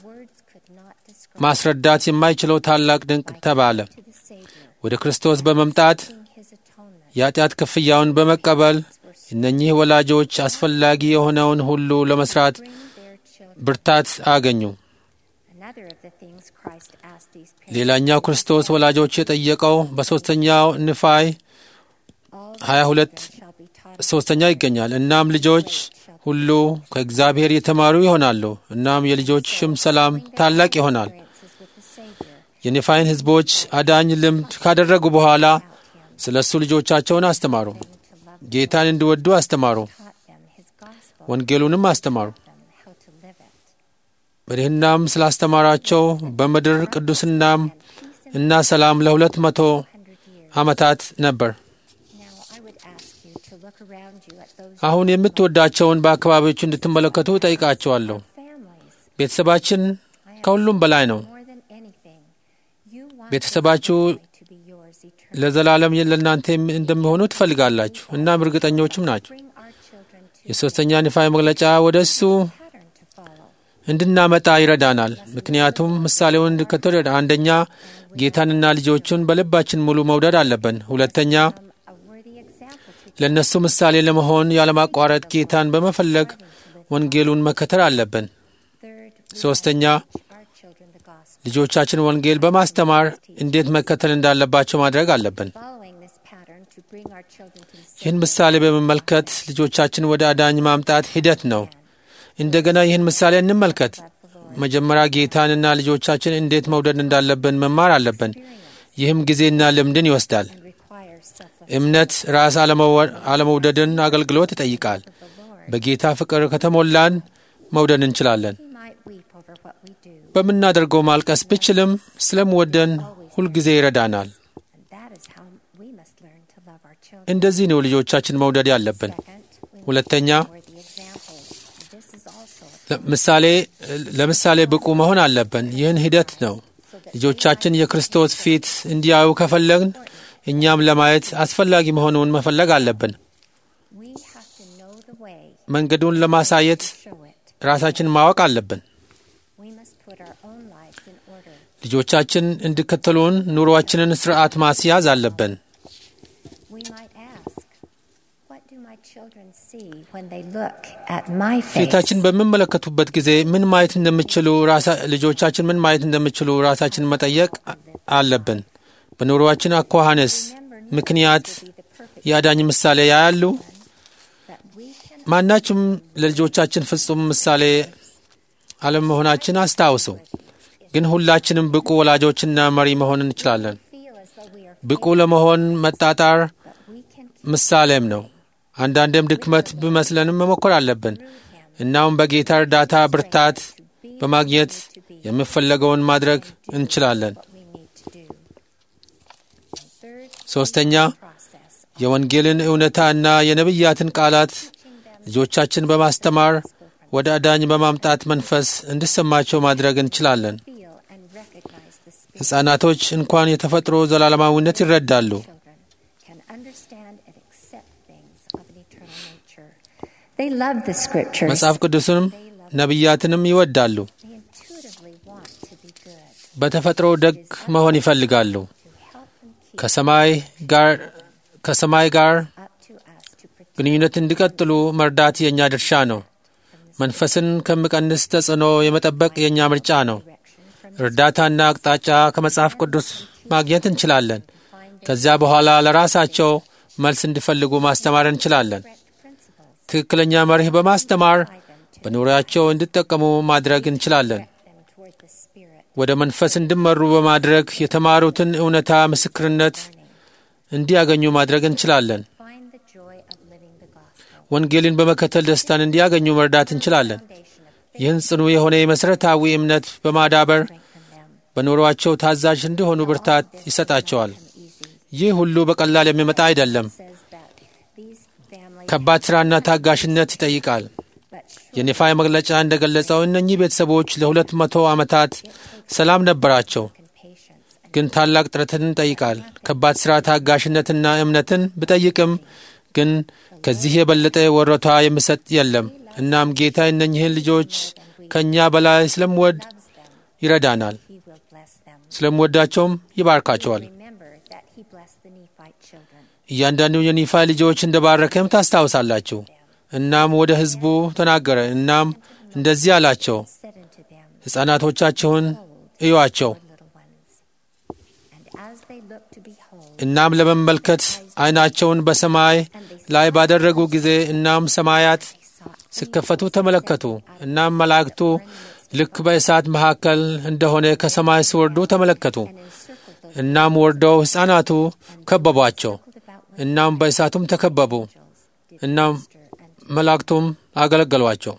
ማስረዳት የማይችለው ታላቅ ድንቅ ተባለ። ወደ ክርስቶስ በመምጣት የኃጢአት ክፍያውን በመቀበል እነኚህ ወላጆች አስፈላጊ የሆነውን ሁሉ ለመስራት ብርታት አገኙ። ሌላኛው ክርስቶስ ወላጆች የጠየቀው በሦስተኛው ንፋይ 22:3 ይገኛል። እናም ልጆች ሁሉ ከእግዚአብሔር የተማሩ ይሆናሉ። እናም የልጆችም ሰላም ታላቅ ይሆናል። የንፋይን ሕዝቦች አዳኝ ልምድ ካደረጉ በኋላ ስለ እሱ ልጆቻቸውን አስተማሩ። ጌታን እንዲወዱ አስተማሩ። ወንጌሉንም አስተማሩ። በድህናም ስላስተማራቸው በምድር ቅዱስናም እና ሰላም ለ200 ዓመታት ነበር። አሁን የምትወዳቸውን በአካባቢዎቹ እንድትመለከቱ ጠይቃቸዋለሁ። ቤተሰባችን ከሁሉም በላይ ነው። ቤተሰባችሁ ለዘላለም ለእናንተ እንደሚሆኑ ትፈልጋላችሁ። እናም እርግጠኞችም ናቸው። የሦስተኛ ንፋይ መግለጫ ወደ እሱ እንድናመጣ ይረዳናል። ምክንያቱም ምሳሌውን እንድከተል ይረዳል። አንደኛ፣ ጌታንና ልጆቹን በልባችን ሙሉ መውደድ አለብን። ሁለተኛ፣ ለእነሱ ምሳሌ ለመሆን ያለማቋረጥ ጌታን በመፈለግ ወንጌሉን መከተል አለብን። ሦስተኛ፣ ልጆቻችን ወንጌል በማስተማር እንዴት መከተል እንዳለባቸው ማድረግ አለብን። ይህን ምሳሌ በመመልከት ልጆቻችን ወደ አዳኝ ማምጣት ሂደት ነው። እንደገና ይህን ምሳሌ እንመልከት። መጀመሪያ ጌታንና ልጆቻችን እንዴት መውደድ እንዳለብን መማር አለብን። ይህም ጊዜና ልምድን ይወስዳል። እምነት ራስ አለመውደድን አገልግሎት ይጠይቃል። በጌታ ፍቅር ከተሞላን መውደድ እንችላለን። በምናደርገው ማልቀስ ብችልም ስለምወደን ሁልጊዜ ይረዳናል። እንደዚህ ነው ልጆቻችን መውደድ ያለብን። ሁለተኛ፣ ለምሳሌ ብቁ መሆን አለብን። ይህን ሂደት ነው። ልጆቻችን የክርስቶስ ፊት እንዲያዩ ከፈለግን እኛም ለማየት አስፈላጊ መሆኑን መፈለግ አለብን። መንገዱን ለማሳየት ራሳችን ማወቅ አለብን። ልጆቻችን እንዲከተሉን ኑሮአችንን ስርዓት ማስያዝ አለብን። ፊታችን በሚመለከቱበት ጊዜ ምን ማየት እንደሚችሉ ልጆቻችን ምን ማየት እንደሚችሉ ራሳችን መጠየቅ አለብን። በኑሮአችን አኳኋንስ ምክንያት የአዳኝ ምሳሌ ያያሉ? ማናችሁም ለልጆቻችን ፍጹም ምሳሌ አለመሆናችን አስታውሱ። ግን ሁላችንም ብቁ ወላጆችና መሪ መሆን እንችላለን። ብቁ ለመሆን መጣጣር ምሳሌም ነው። አንዳንዴም ድክመት ቢመስለንም መሞከር አለብን። እናም በጌታ እርዳታ ብርታት በማግኘት የሚፈለገውን ማድረግ እንችላለን። ሦስተኛ፣ የወንጌልን እውነታና የነቢያትን ቃላት ልጆቻችን በማስተማር ወደ አዳኝ በማምጣት መንፈስ እንዲሰማቸው ማድረግ እንችላለን። ሕፃናቶች እንኳን የተፈጥሮ ዘላለማዊነት ይረዳሉ። They love the scriptures. መጽሐፍ ቅዱስንም ነቢያትንም ይወዳሉ። They intuitively want to be good. በተፈጥሮ ደግ መሆን ይፈልጋሉ። ከሰማይ ጋር ግንኙነት እንዲቀጥሉ መርዳት የእኛ ድርሻ ነው። መንፈስን ከሚቀንስ ተጽዕኖ የመጠበቅ የእኛ ምርጫ ነው። እርዳታና አቅጣጫ ከመጽሐፍ ቅዱስ ማግኘት እንችላለን። ከዚያ በኋላ ለራሳቸው መልስ እንዲፈልጉ ማስተማር እንችላለን። ትክክለኛ መርህ በማስተማር በኑሮአቸው እንዲጠቀሙ ማድረግ እንችላለን። ወደ መንፈስ እንዲመሩ በማድረግ የተማሩትን እውነታ ምስክርነት እንዲያገኙ ማድረግ እንችላለን። ወንጌልን በመከተል ደስታን እንዲያገኙ መርዳት እንችላለን። ይህን ጽኑ የሆነ የመሠረታዊ እምነት በማዳበር በኑሮአቸው ታዛዥ እንዲሆኑ ብርታት ይሰጣቸዋል። ይህ ሁሉ በቀላል የሚመጣ አይደለም። ከባድ ሥራና ታጋሽነት ይጠይቃል። የኔፋይ መግለጫ እንደገለጸው እነኚህ ቤተሰቦች ለ200 ዓመታት ሰላም ነበራቸው፣ ግን ታላቅ ጥረትን ይጠይቃል። ከባድ ሥራ ታጋሽነትና እምነትን ቢጠይቅም ግን ከዚህ የበለጠ ወረታ የሚሰጥ የለም። እናም ጌታ እነኚህን ልጆች ከእኛ በላይ ስለምወድ ይረዳናል። ስለምወዳቸውም ይባርካቸዋል። እያንዳንዱ የኒፋይ ልጆች እንደባረከም ታስታውሳላችሁ። እናም ወደ ሕዝቡ ተናገረ። እናም እንደዚህ አላቸው፣ ሕፃናቶቻችሁን እዩአቸው። እናም ለመመልከት ዓይናቸውን በሰማይ ላይ ባደረጉ ጊዜ እናም ሰማያት ሲከፈቱ ተመለከቱ። እናም መላእክቱ ልክ በእሳት መካከል እንደሆነ ከሰማይ ሲወርዱ ተመለከቱ። እናም ወርደው ሕፃናቱ ከበቧቸው። እናም በእሳቱም ተከበቡ። እናም መላእክቱም አገለገሏቸው።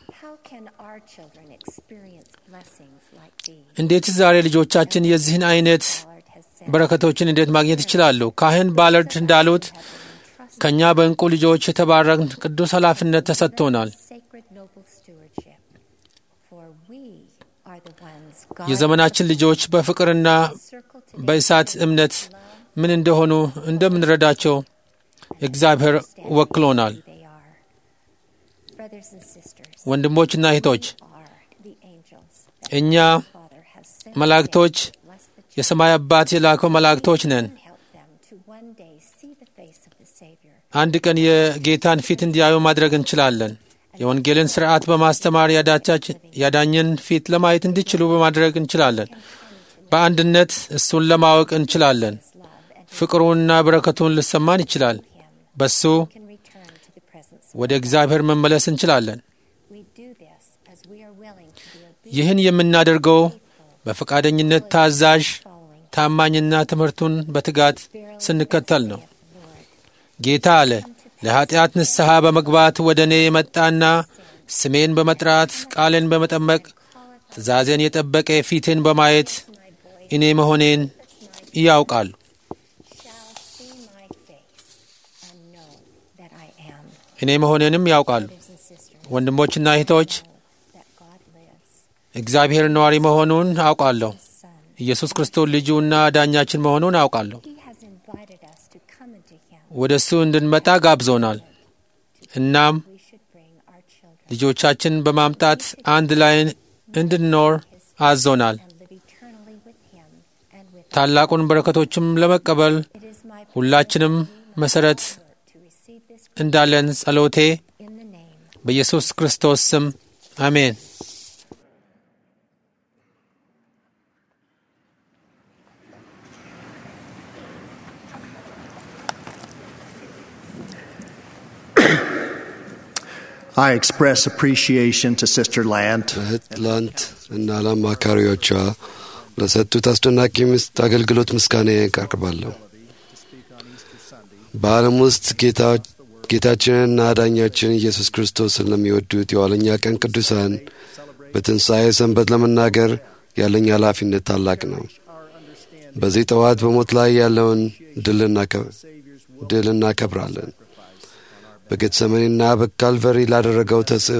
እንዴት ዛሬ ልጆቻችን የዚህን አይነት በረከቶችን እንዴት ማግኘት ይችላሉ? ካህን ባለርድ እንዳሉት ከእኛ በእንቁ ልጆች የተባረክን ቅዱስ ኃላፊነት ተሰጥቶናል። የዘመናችን ልጆች በፍቅርና በእሳት እምነት ምን እንደሆኑ እንደምንረዳቸው እግዚአብሔር ወክሎናል። ወንድሞችና እህቶች፣ እኛ መላእክቶች የሰማይ አባት የላከው መላእክቶች ነን። አንድ ቀን የጌታን ፊት እንዲያዩ ማድረግ እንችላለን። የወንጌልን ሥርዓት በማስተማር ያዳኝን ፊት ለማየት እንዲችሉ በማድረግ እንችላለን። በአንድነት እሱን ለማወቅ እንችላለን። ፍቅሩንና በረከቱን ልሰማን ይችላል። በሱ ወደ እግዚአብሔር መመለስ እንችላለን። ይህን የምናደርገው በፈቃደኝነት ታዛዥ፣ ታማኝና ትምህርቱን በትጋት ስንከተል ነው። ጌታ አለ፣ ለኃጢአት ንስሐ በመግባት ወደ እኔ የመጣና ስሜን በመጥራት ቃሌን በመጠበቅ ትእዛዜን የጠበቀ ፊቴን በማየት እኔ መሆኔን ያውቃሉ። እኔ መሆኔንም ያውቃሉ። ወንድሞችና እህቶች፣ እግዚአብሔር ነዋሪ መሆኑን አውቃለሁ። ኢየሱስ ክርስቶስ ልጁና ዳኛችን መሆኑን አውቃለሁ። ወደ እሱ እንድንመጣ ጋብዞናል። እናም ልጆቻችን በማምጣት አንድ ላይ እንድንኖር አዞናል። ታላቁን በረከቶችም ለመቀበል ሁላችንም መሠረት እንዳለን ጸሎቴ በኢየሱስ ክርስቶስ ስም አሜን። I express appreciation to Sister Lant እና ለአማካሪዎቿ ለሰጡት አስደናቂ አገልግሎት ምስጋናዬን አቀርባለሁ። በዓለም ውስጥ ጌታችንና አዳኛችን ኢየሱስ ክርስቶስን ለሚወዱት የኋለኛ ቀን ቅዱሳን በትንሣኤ ሰንበት ለመናገር ያለኝ ኃላፊነት ታላቅ ነው። በዚህ ጠዋት በሞት ላይ ያለውን ድል እናከብራለን። በጌተሰማኒና በካልቨሪ ላደረገው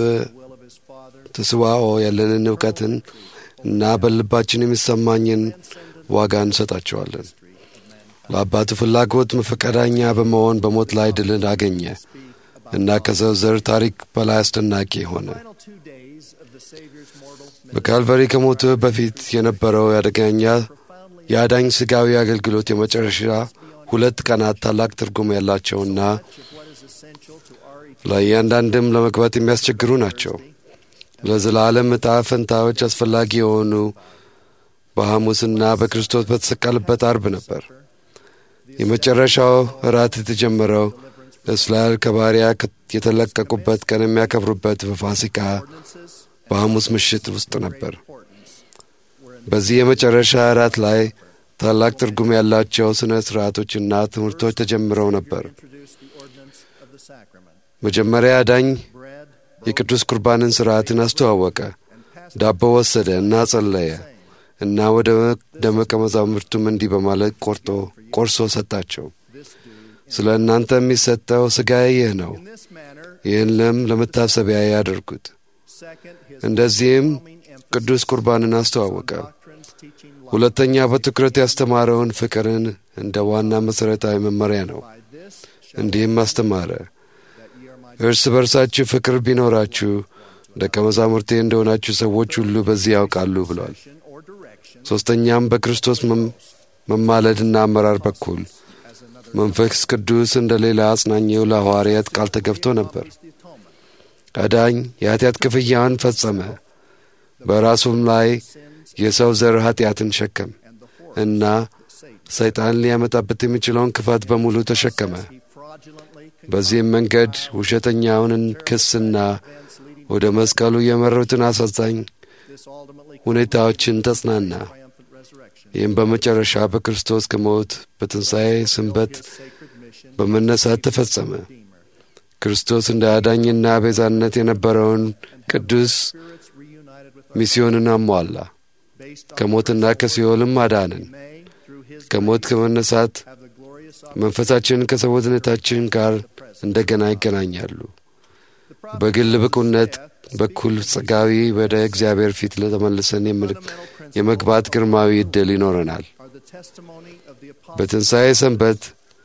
ተስዋኦ ያለንን እውቀትን እና በልባችን የሚሰማኝን ዋጋ እንሰጣቸዋለን። ለአባቱ ፍላጎት ፈቃደኛ በመሆን በሞት ላይ ድልን አገኘ። እና ከሰው ዘር ታሪክ በላይ አስደናቂ ሆነ። በካልቫሪ ከሞቱ በፊት የነበረው የአዳኝ ሥጋዊ አገልግሎት የመጨረሻ 2 ቀናት ታላቅ ትርጉም ያላቸውና ለእያንዳንድም ለመግባት የሚያስቸግሩ ናቸው። ለዘላለም ዕጣ ፈንታዎች አስፈላጊ የሆኑ በሐሙስና በክርስቶስ በተሰቀለበት አርብ ነበር። የመጨረሻው እራት የተጀመረው እስራኤል ከባሪያ የተለቀቁበት ቀን የሚያከብሩበት በፋሲካ በሐሙስ ምሽት ውስጥ ነበር። በዚህ የመጨረሻ እራት ላይ ታላቅ ትርጉም ያላቸው ሥነ ሥርዓቶችና ትምህርቶች ተጀምረው ነበር። መጀመሪያ አዳኝ የቅዱስ ቁርባንን ሥርዓትን አስተዋወቀ። ዳቦ ወሰደ እና ጸለየ እና ወደ ደቀ መዛሙርቱም እንዲህ በማለት ቆርሶ ሰጣቸው። ስለ እናንተ የሚሰጠው ሥጋዬ ይህ ነው፣ ይህንም ለመታሰቢያ ያደርጉት። እንደዚህም ቅዱስ ቁርባንን አስተዋወቀ። ሁለተኛ በትኩረት ያስተማረውን ፍቅርን እንደ ዋና መሠረታዊ መመሪያ ነው። እንዲህም አስተማረ፣ እርስ በርሳችሁ ፍቅር ቢኖራችሁ ደቀ መዛሙርቴ እንደሆናችሁ ሰዎች ሁሉ በዚህ ያውቃሉ ብሏል። ሦስተኛም በክርስቶስ መማለድና አመራር በኩል መንፈስ ቅዱስ እንደ ሌላ አጽናኘው ለሐዋርያት ቃል ተገብቶ ነበር። አዳኝ የኃጢአት ክፍያውን ፈጸመ። በራሱም ላይ የሰው ዘር ኃጢአትን ሸከም እና ሰይጣን ሊያመጣበት የሚችለውን ክፋት በሙሉ ተሸከመ። በዚህም መንገድ ውሸተኛውን ክስና ወደ መስቀሉ የመሩትን አሳዛኝ ሁኔታዎችን ተጽናና። ይህም በመጨረሻ በክርስቶስ ከሞት በትንሣኤ ሰንበት በመነሳት ተፈጸመ። ክርስቶስ እንደ አዳኝና ቤዛነት የነበረውን ቅዱስ ሚስዮንን አሟላ። ከሞትና ከሲኦልም አዳንን። ከሞት ከመነሳት መንፈሳችን ከሰውነታችን ጋር እንደገና ይገናኛሉ። በግል ብቁነት በኩል ጸጋዊ ወደ እግዚአብሔር ፊት ለተመልሰን የመግባት ግርማዊ ዕድል ይኖረናል። በትንሣኤ ሰንበት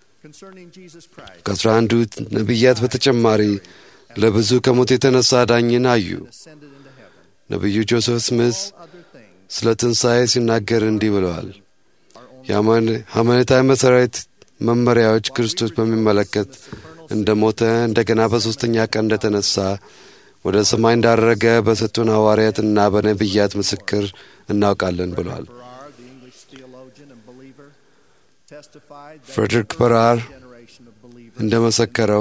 ከ11 ነቢያት በተጨማሪ ለብዙ ከሞት የተነሣ ዳኝን አዩ። ነቢዩ ጆሴፍ ስሚዝ ስለ ትንሣኤ ሲናገር እንዲህ ብለዋል። የሃይማኖታዊ መሠረት መመሪያዎች ክርስቶስ በሚመለከት እንደ ሞተ እንደገና በሦስተኛ ቀን እንደ ተነሣ ወደ ሰማይ እንዳረገ በሰጡን ሐዋርያትና በነቢያት ምስክር እናውቃለን ብለዋል። ፍሬድሪክ በራር እንደ መሰከረው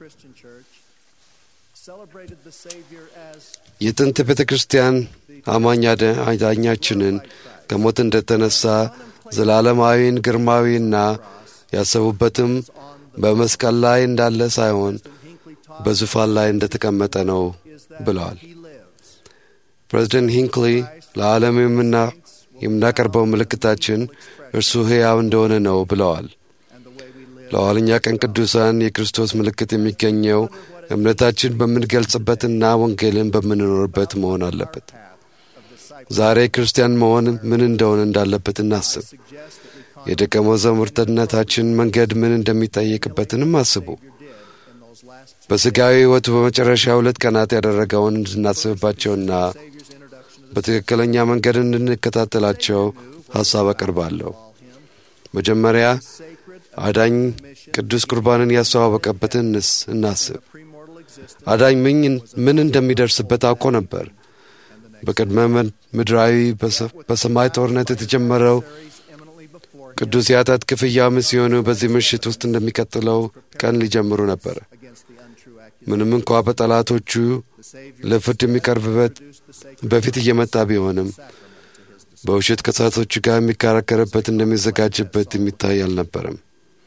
የጥንት ቤተ ክርስቲያን አማኝ አዳኛችንን ከሞት እንደ ተነሣ ዘላለማዊን ግርማዊና ያሰቡበትም በመስቀል ላይ እንዳለ ሳይሆን በዙፋን ላይ እንደ ተቀመጠ ነው ብለዋል። ፕሬዚደንት ሂንክሊ ለዓለም የምናቀርበው ምልክታችን እርሱ ሕያው እንደሆነ ነው ብለዋል። ለኋለኛ ቀን ቅዱሳን የክርስቶስ ምልክት የሚገኘው እምነታችን በምንገልጽበትና ወንጌልን በምንኖርበት መሆን አለበት። ዛሬ ክርስቲያን መሆን ምን እንደሆነ እንዳለበት እናስብ። የደቀ መዛሙርትነታችን መንገድ ምን እንደሚጠይቅበትንም አስቡ። በሥጋዊ ሕይወቱ በመጨረሻ 2 ቀናት ያደረገውን እንድናስብባቸውና በትክክለኛ መንገድ እንድንከታተላቸው ሐሳብ አቀርባለሁ። መጀመሪያ አዳኝ ቅዱስ ቁርባንን ያስተዋወቀበትን እናስብ። አዳኝ ምን እንደሚደርስበት አውቆ ነበር። በቅድመ ምድራዊ በሰማይ ጦርነት የተጀመረው ቅዱስ የኃጢአት ክፍያ ሲሆኑ በዚህ ምሽት ውስጥ እንደሚቀጥለው ቀን ሊጀምሩ ነበር። ምንም እንኳ በጠላቶቹ ለፍርድ የሚቀርብበት በፊት እየመጣ ቢሆንም በውሸት ከሳቶቹ ጋር የሚከራከርበት እንደሚዘጋጅበት የሚታይ አልነበረም።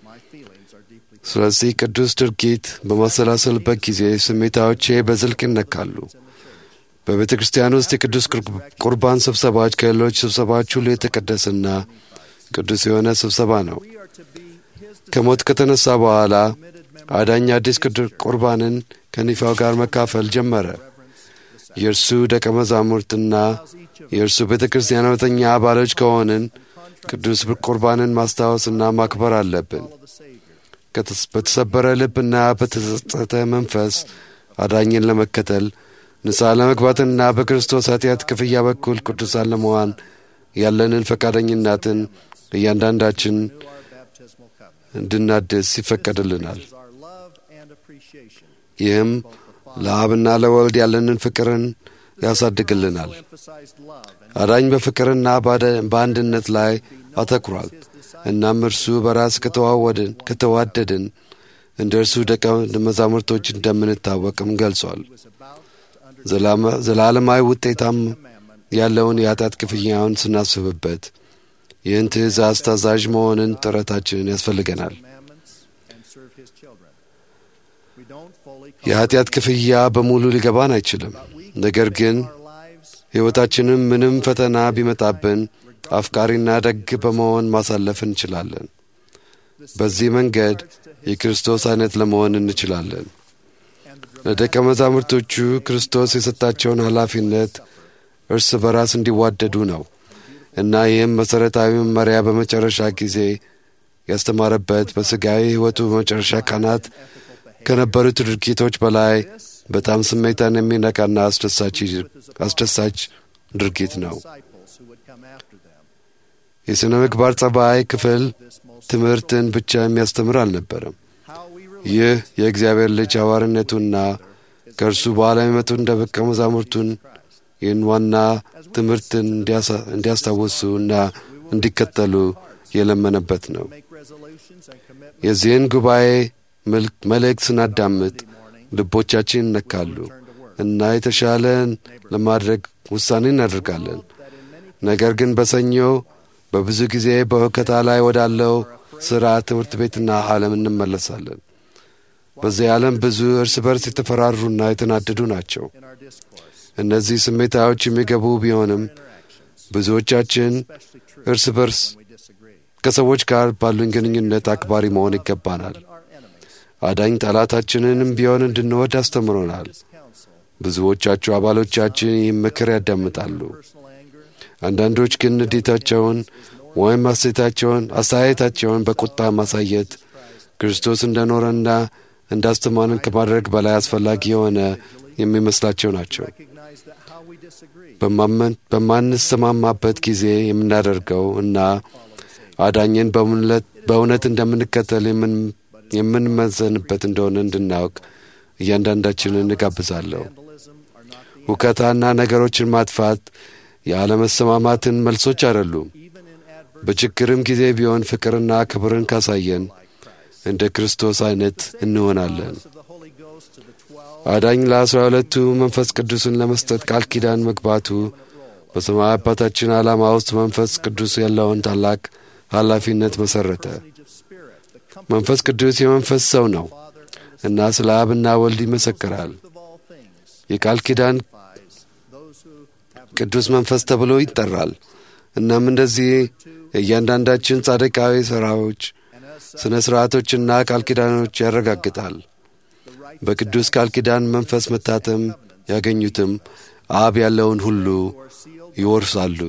ስለዚህ ቅዱስ ድርጊት በማሰላሰልበት ጊዜ ስሜታዎቼ በዝልቅ ይነካሉ። በቤተ ክርስቲያን ውስጥ የቅዱስ ቁርባን ስብሰባዎች ከሌሎች ስብሰባዎች ሁሉ የተቀደሰና ቅዱስ የሆነ ስብሰባ ነው። ከሞት ከተነሳ በኋላ አዳኝ አዲስ ቅዱስ ቁርባንን ከኒፋው ጋር መካፈል ጀመረ። የእርሱ ደቀ መዛሙርትና የእርሱ ቤተ ክርስቲያን እውነተኛ አባሎች ከሆንን ቅዱስ ቁርባንን ማስታወስና ማክበር አለብን። በተሰበረ ልብና በተጸጸተ መንፈስ አዳኝን ለመከተል ንስሐ ለመግባትና በክርስቶስ ኃጢአት ክፍያ በኩል ቅዱሳን ለመሆን ያለንን ፈቃደኝነትን እያንዳንዳችን እንድናድስ ይፈቀድልናል። ይህም ለአብና ለወልድ ያለንን ፍቅርን ያሳድግልናል። አዳኝ በፍቅርና በአንድነት ላይ አተኩሯል። እናም እርሱ በራስ ከተዋደድን እንደ እርሱ ደቀ መዛሙርቶች እንደምንታወቅም ገልጿል። ዘላለማዊ ውጤታም ያለውን የኃጢአት ክፍያውን ስናስብበት ይህን ትእዛዝ ታዛዥ መሆንን ጥረታችንን ያስፈልገናል። የኃጢአት ክፍያ በሙሉ ሊገባን አይችልም። ነገር ግን ሕይወታችንም ምንም ፈተና ቢመጣብን አፍቃሪና ደግ በመሆን ማሳለፍ እንችላለን። በዚህ መንገድ የክርስቶስ አይነት ለመሆን እንችላለን። ለደቀ መዛሙርቶቹ ክርስቶስ የሰጣቸውን ኃላፊነት እርስ በራስ እንዲዋደዱ ነው እና ይህም መሠረታዊ መመሪያ በመጨረሻ ጊዜ ያስተማረበት በሥጋዊ ሕይወቱ በመጨረሻ ቀናት ከነበሩት ድርጊቶች በላይ በጣም ስሜታን የሚነካና አስደሳች ድርጊት ነው። የሥነ ምግባር ጸባይ ክፍል ትምህርትን ብቻ የሚያስተምር አልነበረም። ይህ የእግዚአብሔር ልጅ ሐዋርነቱና ከእርሱ በኋላ የመጡት እንደ ደቀ መዛሙርቱን ይህን ዋና ትምህርትን እንዲያስታውሱና እንዲከተሉ የለመነበት ነው። የዚህን ጉባኤ መልእክት ስናዳምጥ ልቦቻችን ይነካሉ እና የተሻለን ለማድረግ ውሳኔ እናደርጋለን። ነገር ግን በሰኞ በብዙ ጊዜ በሁከታ ላይ ወዳለው ሥራ፣ ትምህርት ቤትና ዓለም እንመለሳለን። በዚህ ዓለም ብዙ እርስ በርስ የተፈራሩና የተናደዱ ናቸው። እነዚህ ስሜታዎች የሚገቡ ቢሆንም ብዙዎቻችን እርስ በርስ ከሰዎች ጋር ባሉን ግንኙነት አክባሪ መሆን ይገባናል። አዳኝ ጠላታችንንም ቢሆን እንድንወድ አስተምሮናል። ብዙዎቻቸው አባሎቻችን ይህን ምክር ያዳምጣሉ። አንዳንዶች ግን ንዴታቸውን ወይም አስተያየታቸውን በቁጣ ማሳየት ክርስቶስ እንደኖረና እንዳስተማንን ከማድረግ በላይ አስፈላጊ የሆነ የሚመስላቸው ናቸው። በማንሰማማበት ጊዜ የምናደርገው እና አዳኝን በእውነት እንደምንከተል የምንመዘንበት እንደሆነ እንድናውቅ እያንዳንዳችንን እንጋብዛለሁ። ሁከታና ነገሮችን ማጥፋት የአለመሰማማትን መልሶች አይደሉም። በችግርም ጊዜ ቢሆን ፍቅርና ክብርን ካሳየን እንደ ክርስቶስ አይነት እንሆናለን። አዳኝ ለ12ቱ መንፈስ ቅዱስን ለመስጠት ቃል ኪዳን መግባቱ በሰማይ አባታችን ዓላማ ውስጥ መንፈስ ቅዱስ ያለውን ታላቅ ኃላፊነት መሠረተ። መንፈስ ቅዱስ የመንፈስ ሰው ነው እና ስለ አብና ወልድ ይመሰክራል። የቃል ኪዳን ቅዱስ መንፈስ ተብሎ ይጠራል። እናም እንደዚህ እያንዳንዳችን ጻድቃዊ ሥራዎች፣ ሥነ ሥርዓቶችና ቃል ኪዳኖች ያረጋግጣል። በቅዱስ ቃል ኪዳን መንፈስ መታተም ያገኙትም አብ ያለውን ሁሉ ይወርሳሉ።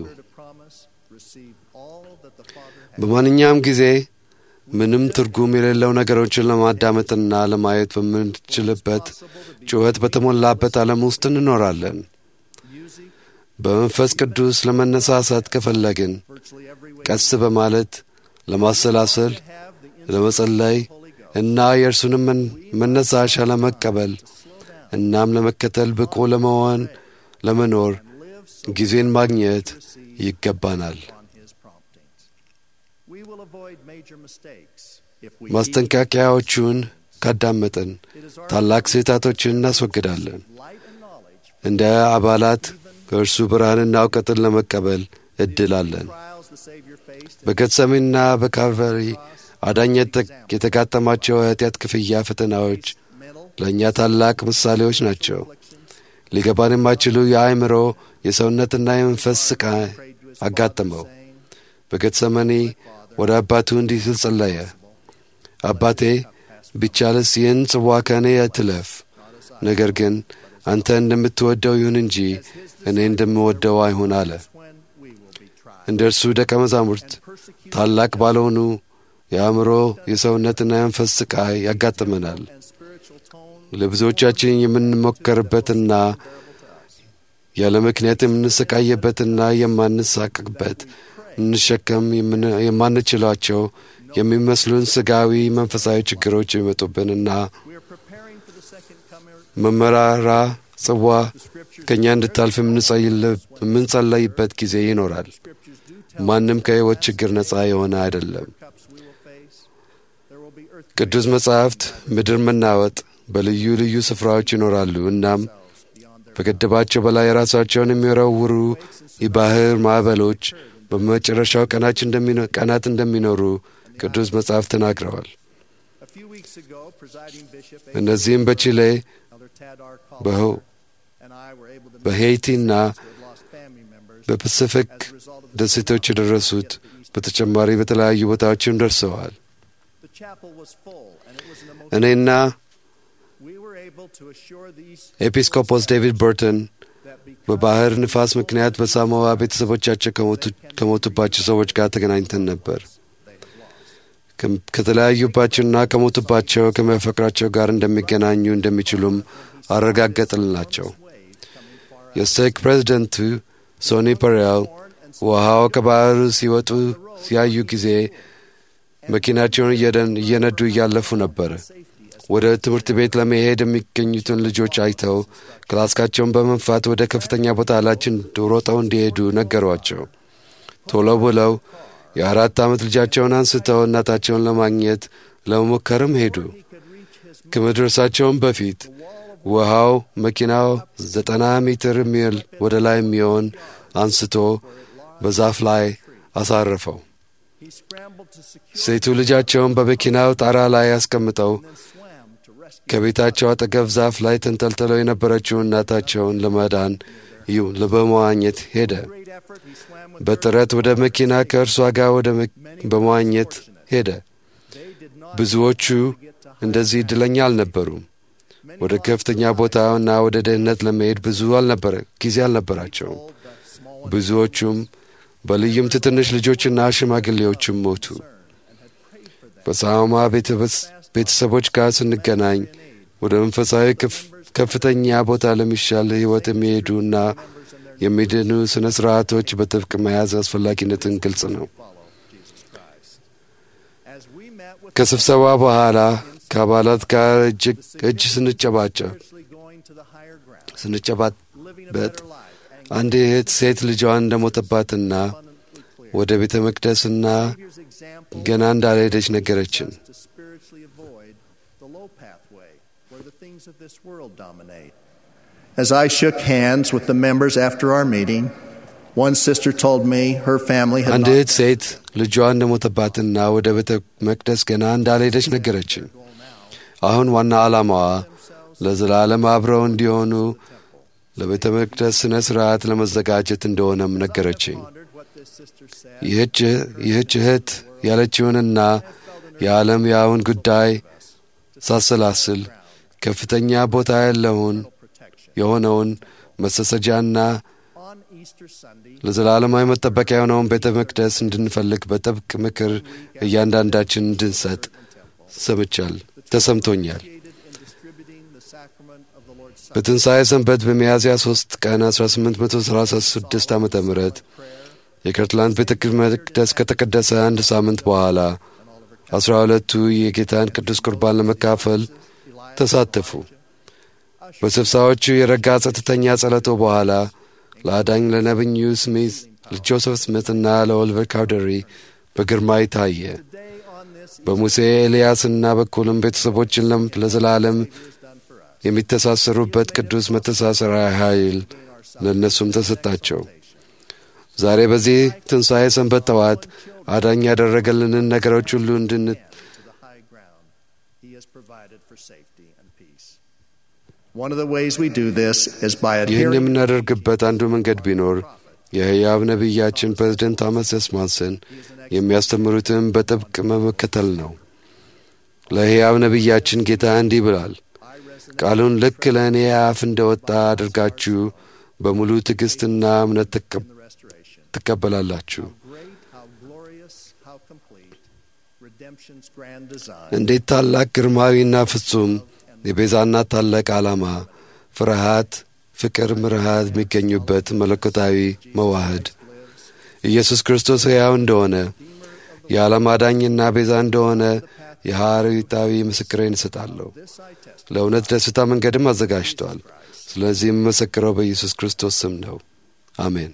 በማንኛውም ጊዜ ምንም ትርጉም የሌለው ነገሮችን ለማዳመጥና ለማየት በምንችልበት ጩኸት በተሞላበት ዓለም ውስጥ እንኖራለን። በመንፈስ ቅዱስ ለመነሳሳት ከፈለግን ቀስ በማለት ለማሰላሰል፣ ለመጸለይ እና የእርሱንም መነሳሻ ለመቀበል እናም ለመከተል ብቁ ለመሆን ለመኖር ጊዜን ማግኘት ይገባናል። ማስጠንቀቂያዎቹን ካዳመጥን ታላቅ ስህተቶችን እናስወግዳለን። እንደ አባላት ከእርሱ ብርሃንና እውቀትን ለመቀበል ዕድል አለን። በጌቴሴማኒና በካልቫሪ አዳኝ የተጋጠማቸው የኃጢአት ክፍያ ፈተናዎች ለእኛ ታላቅ ምሳሌዎች ናቸው። ሊገባን የማይችሉ የአእምሮ የሰውነትና የመንፈስ ስቃይ አጋጠመው። በጌቴሴማኒ ወደ አባቱ እንዲህ ሲል ጸለየ። አባቴ ቢቻልስ ይህን ጽዋ ከእኔ ትለፍ፣ ነገር ግን አንተ እንደምትወደው ይሁን እንጂ እኔ እንደምወደው አይሁን አለ። እንደ እርሱ ደቀ መዛሙርት ታላቅ ባልሆኑ የአእምሮ የሰውነትና የመንፈስ ስቃይ ያጋጥመናል። ለብዙዎቻችን የምንሞከርበትና ያለ ምክንያት የምንሰቃየበትና የማንሳቅበት እንሸከም የማንችላቸው የሚመስሉን ስጋዊ መንፈሳዊ ችግሮች የሚመጡብንና መመራራ ጽዋ ከእኛ እንድታልፍ የምንጸለይበት ጊዜ ይኖራል። ማንም ከሕይወት ችግር ነፃ የሆነ አይደለም። ቅዱስ መጻሕፍት ምድር መናወጥ በልዩ ልዩ ስፍራዎች ይኖራሉ። እናም በገደባቸው በላይ ራሳቸውን የሚወረውሩ የባህር ማዕበሎች በመጨረሻው ቀናት እንደሚኖሩ ቅዱስ መጽሐፍ ተናግረዋል። እነዚህም በቺሌ፣ በሄይቲና በፓሲፊክ ደሴቶች የደረሱት በተጨማሪ በተለያዩ ቦታዎችም ደርሰዋል። እኔና ኤጲስቆጶስ ዴቪድ በርተን በባህር ንፋስ ምክንያት በሳሞዋ ቤተሰቦቻቸው ከሞቱባቸው ሰዎች ጋር ተገናኝተን ነበር። ከተለያዩባቸውና ከሞቱባቸው ከሚያፈቅራቸው ጋር እንደሚገናኙ እንደሚችሉም አረጋገጥልናቸው። የሴክ ፕሬዚደንቱ ሶኒ ፐሬል ውሃው ከባህሩ ሲወጡ ሲያዩ ጊዜ መኪናቸውን እየነዱ እያለፉ ነበር። ወደ ትምህርት ቤት ለመሄድ የሚገኙትን ልጆች አይተው ክላስካቸውን በመንፋት ወደ ከፍተኛ ቦታ ላችን ሮጠው እንዲሄዱ ነገሯቸው። ቶሎ ብለው የ4 ዓመት ልጃቸውን አንስተው እናታቸውን ለማግኘት ለመሞከርም ሄዱ። ከመድረሳቸውም በፊት ውሃው መኪናው 90 ሜትር የሚል ወደ ላይ የሚሆን አንስቶ በዛፍ ላይ አሳረፈው። ሴቱ ልጃቸውን በመኪናው ጣራ ላይ አስቀምጠው ከቤታቸው አጠገብ ዛፍ ላይ ተንጠልጥለው የነበረችውን እናታቸውን ለማዳን በመዋኘት ሄደ። በጥረት ወደ መኪና ከእርሷ ጋር በመዋኘት ሄደ። ብዙዎቹ እንደዚህ ዕድለኛ አልነበሩም። ወደ ከፍተኛ ቦታና ወደ ደህንነት ለመሄድ ጊዜ አልነበራቸውም። ብዙዎቹም በልዩም ትንሽ ልጆችና ሽማግሌዎችም ሞቱ። በሳማ ቤተሰቦች ጋር ስንገናኝ ወደ መንፈሳዊ ከፍተኛ ቦታ ለሚሻል ሕይወት የሚሄዱና የሚድኑ ሥነ ሥርዓቶች በጥብቅ መያዝ አስፈላጊነትን ግልጽ ነው። ከስብሰባ በኋላ ከአባላት ጋር እጅ ስንጨባበት አንድ ሴት ልጇን እንደሞተባትና ወደ ቤተ መቅደስና ገና እንዳልሄደች ነገረችን። As I shook hands with the members after our meeting, one sister told me her family had አንድ ሴት ልጇ እንደሞተባትና ወደ ቤተ መቅደስ ገና እንዳልሄደች ነገረችን። አሁን ዋና ዓላማዋ ለዘላለም አብረው እንዲሆኑ ለቤተ መቅደስ ሥነ ሥርዓት ለመዘጋጀት እንደሆነም ነገረችኝ። ይህች እህት ያለችውንና የዓለም ያውን ጉዳይ ሳሰላስል ከፍተኛ ቦታ የሆነውን መሰሰጃና ለዘላለማዊ መጠበቂያ የሆነውን ቤተ መቅደስ እንድንፈልግ በጥብቅ ምክር እያንዳንዳችን እንድንሰጥ ተሰምቶኛል። በትንሣኤ ሰንበት በሚያዝያ 3 ቀን 1836 ዓ ም የከርትላንድ ቤተ መቅደስ ከተቀደሰ አንድ ሳምንት በኋላ 12ቱ የጌታን ቅዱስ ቁርባን ለመካፈል ተሳተፉ። በስብሰባዎቹ የረጋ ጸጥተኛ ጸለቶ በኋላ ለአዳኝ ለነብዩ ስሚዝ፣ ለጆሴፍ ስሚትና ለኦሊቨር ካውደሪ በግርማ ታየ። በሙሴ ኤልያስና በኩልም ቤተሰቦችን ለዘላለም የሚተሳሰሩበት ቅዱስ መተሳሰሪያ ኃይል ለእነሱም ተሰጣቸው። ዛሬ በዚህ ትንሣኤ ሰንበት ጠዋት አዳኝ ያደረገልንን ነገሮች ሁሉ ይህን የምናደርግበት አንዱ መንገድ ቢኖር የሕያው ነቢያችን ፕሬዝደንት ቶማስ ኤስ ሞንሰን የሚያስተምሩትን በጥብቅ መከተል ነው። ለሕያው ነቢያችን ጌታ እንዲህ ብሏል፣ ቃሉን ልክ ለእኔ አፍ እንደወጣ አድርጋችሁ በሙሉ ትዕግሥትና እምነት ትቀበላላችሁ። እንዴት ታላቅ ግርማዊና ፍጹም የቤዛና ታላቅ ዓላማ፣ ፍርሃት፣ ፍቅር፣ ምርሃት የሚገኙበት መለኮታዊ መዋህድ ኢየሱስ ክርስቶስ ሕያው እንደሆነ የዓለም አዳኝና ቤዛ እንደሆነ የሐዋርያዊ ምስክሬን እሰጣለሁ። ለእውነት ደስታ መንገድም አዘጋጅቷል። ስለዚህ የምመሰክረው በኢየሱስ ክርስቶስ ስም ነው። አሜን።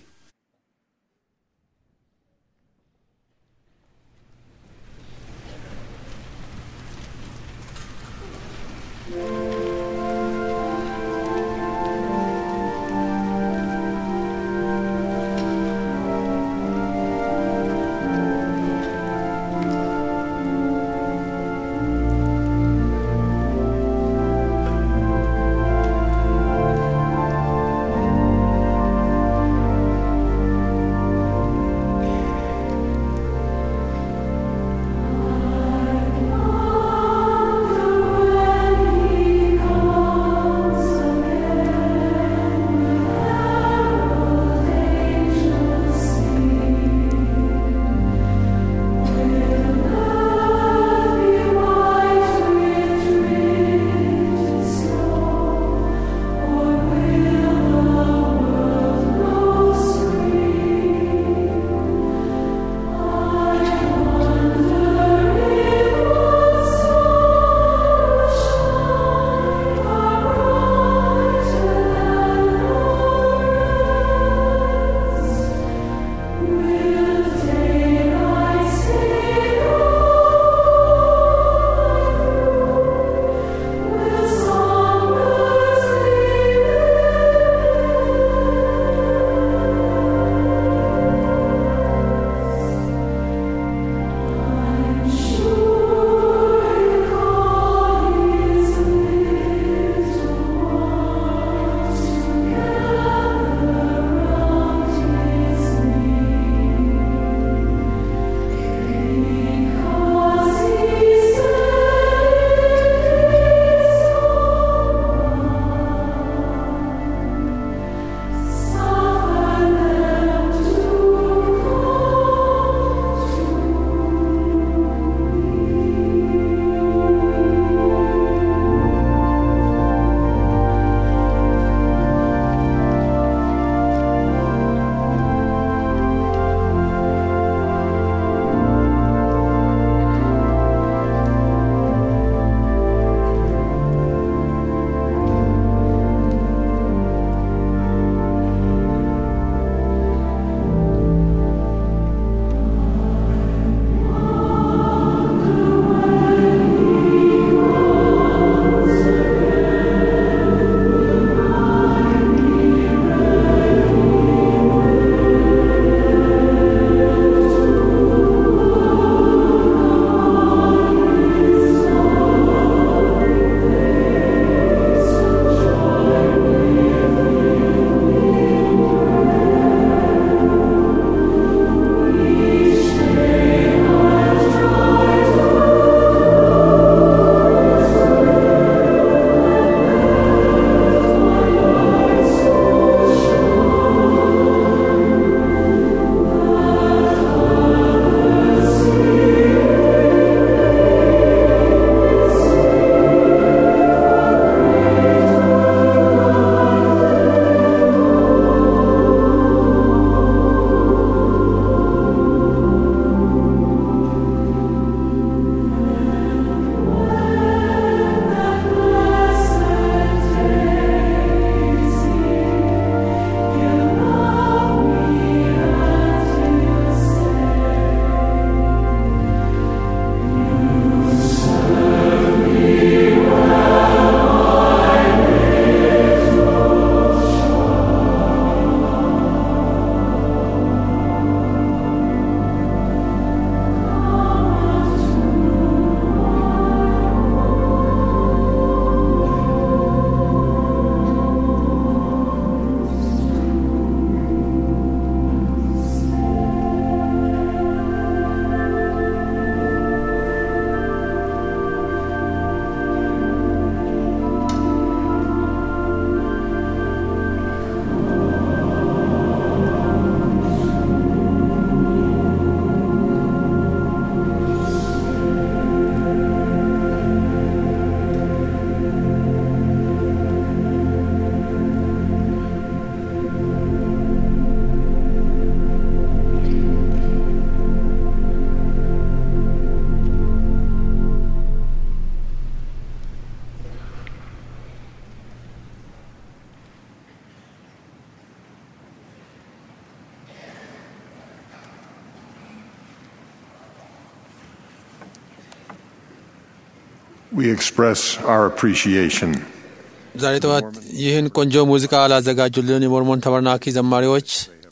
We express our appreciation. ዛሬ ጠዋት ይህን ቆንጆ ሙዚቃ ላዘጋጁልን የሞርሞን ተበርናኪ ዘማሪዎች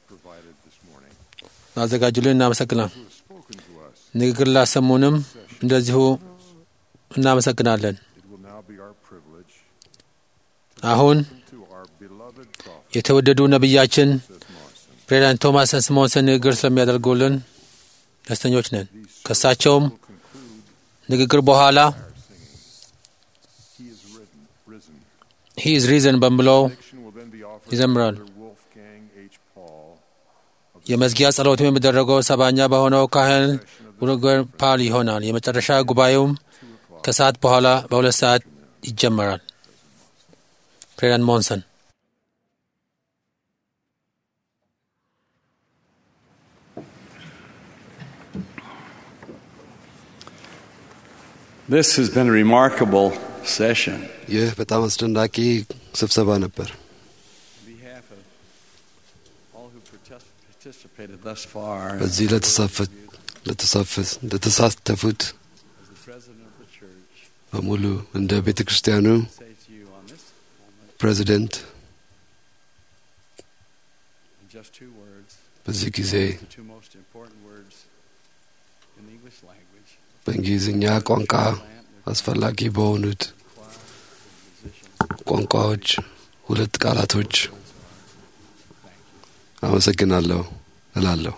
ላዘጋጁልን እናመሰግናለን። ንግግር ላሰሙንም እንደዚሁ እናመሰግናለን። አሁን የተወደዱ ነቢያችን ፕሬዝዳንት ቶማስ ስሞንሰን ንግግር ስለሚያደርጉልን ደስተኞች ነን። ከሳቸውም ንግግር በኋላ He is risen በሚለው ይዘምራል። የመዝጊያ ጸሎትም የሚደረገው ሰባኛ በሆነው ካህን ውልገር ፓል ይሆናል። የመጨረሻ ጉባኤውም ከሰዓት በኋላ በ2 ሰዓት ይጀመራል። ፕሬዝዳንት ሞንሰን This has been a remarkable session. ይህ በጣም አስደናቂ ስብሰባ ነበር። በዚህ ለተሳተፉት በሙሉ እንደ ቤተ ክርስቲያኑ ፕሬዚደንት በዚህ ጊዜ በእንግሊዝኛ ቋንቋ አስፈላጊ በሆኑት ቋንቋዎች 2 ቃላቶች አመሰግናለሁ እላለሁ።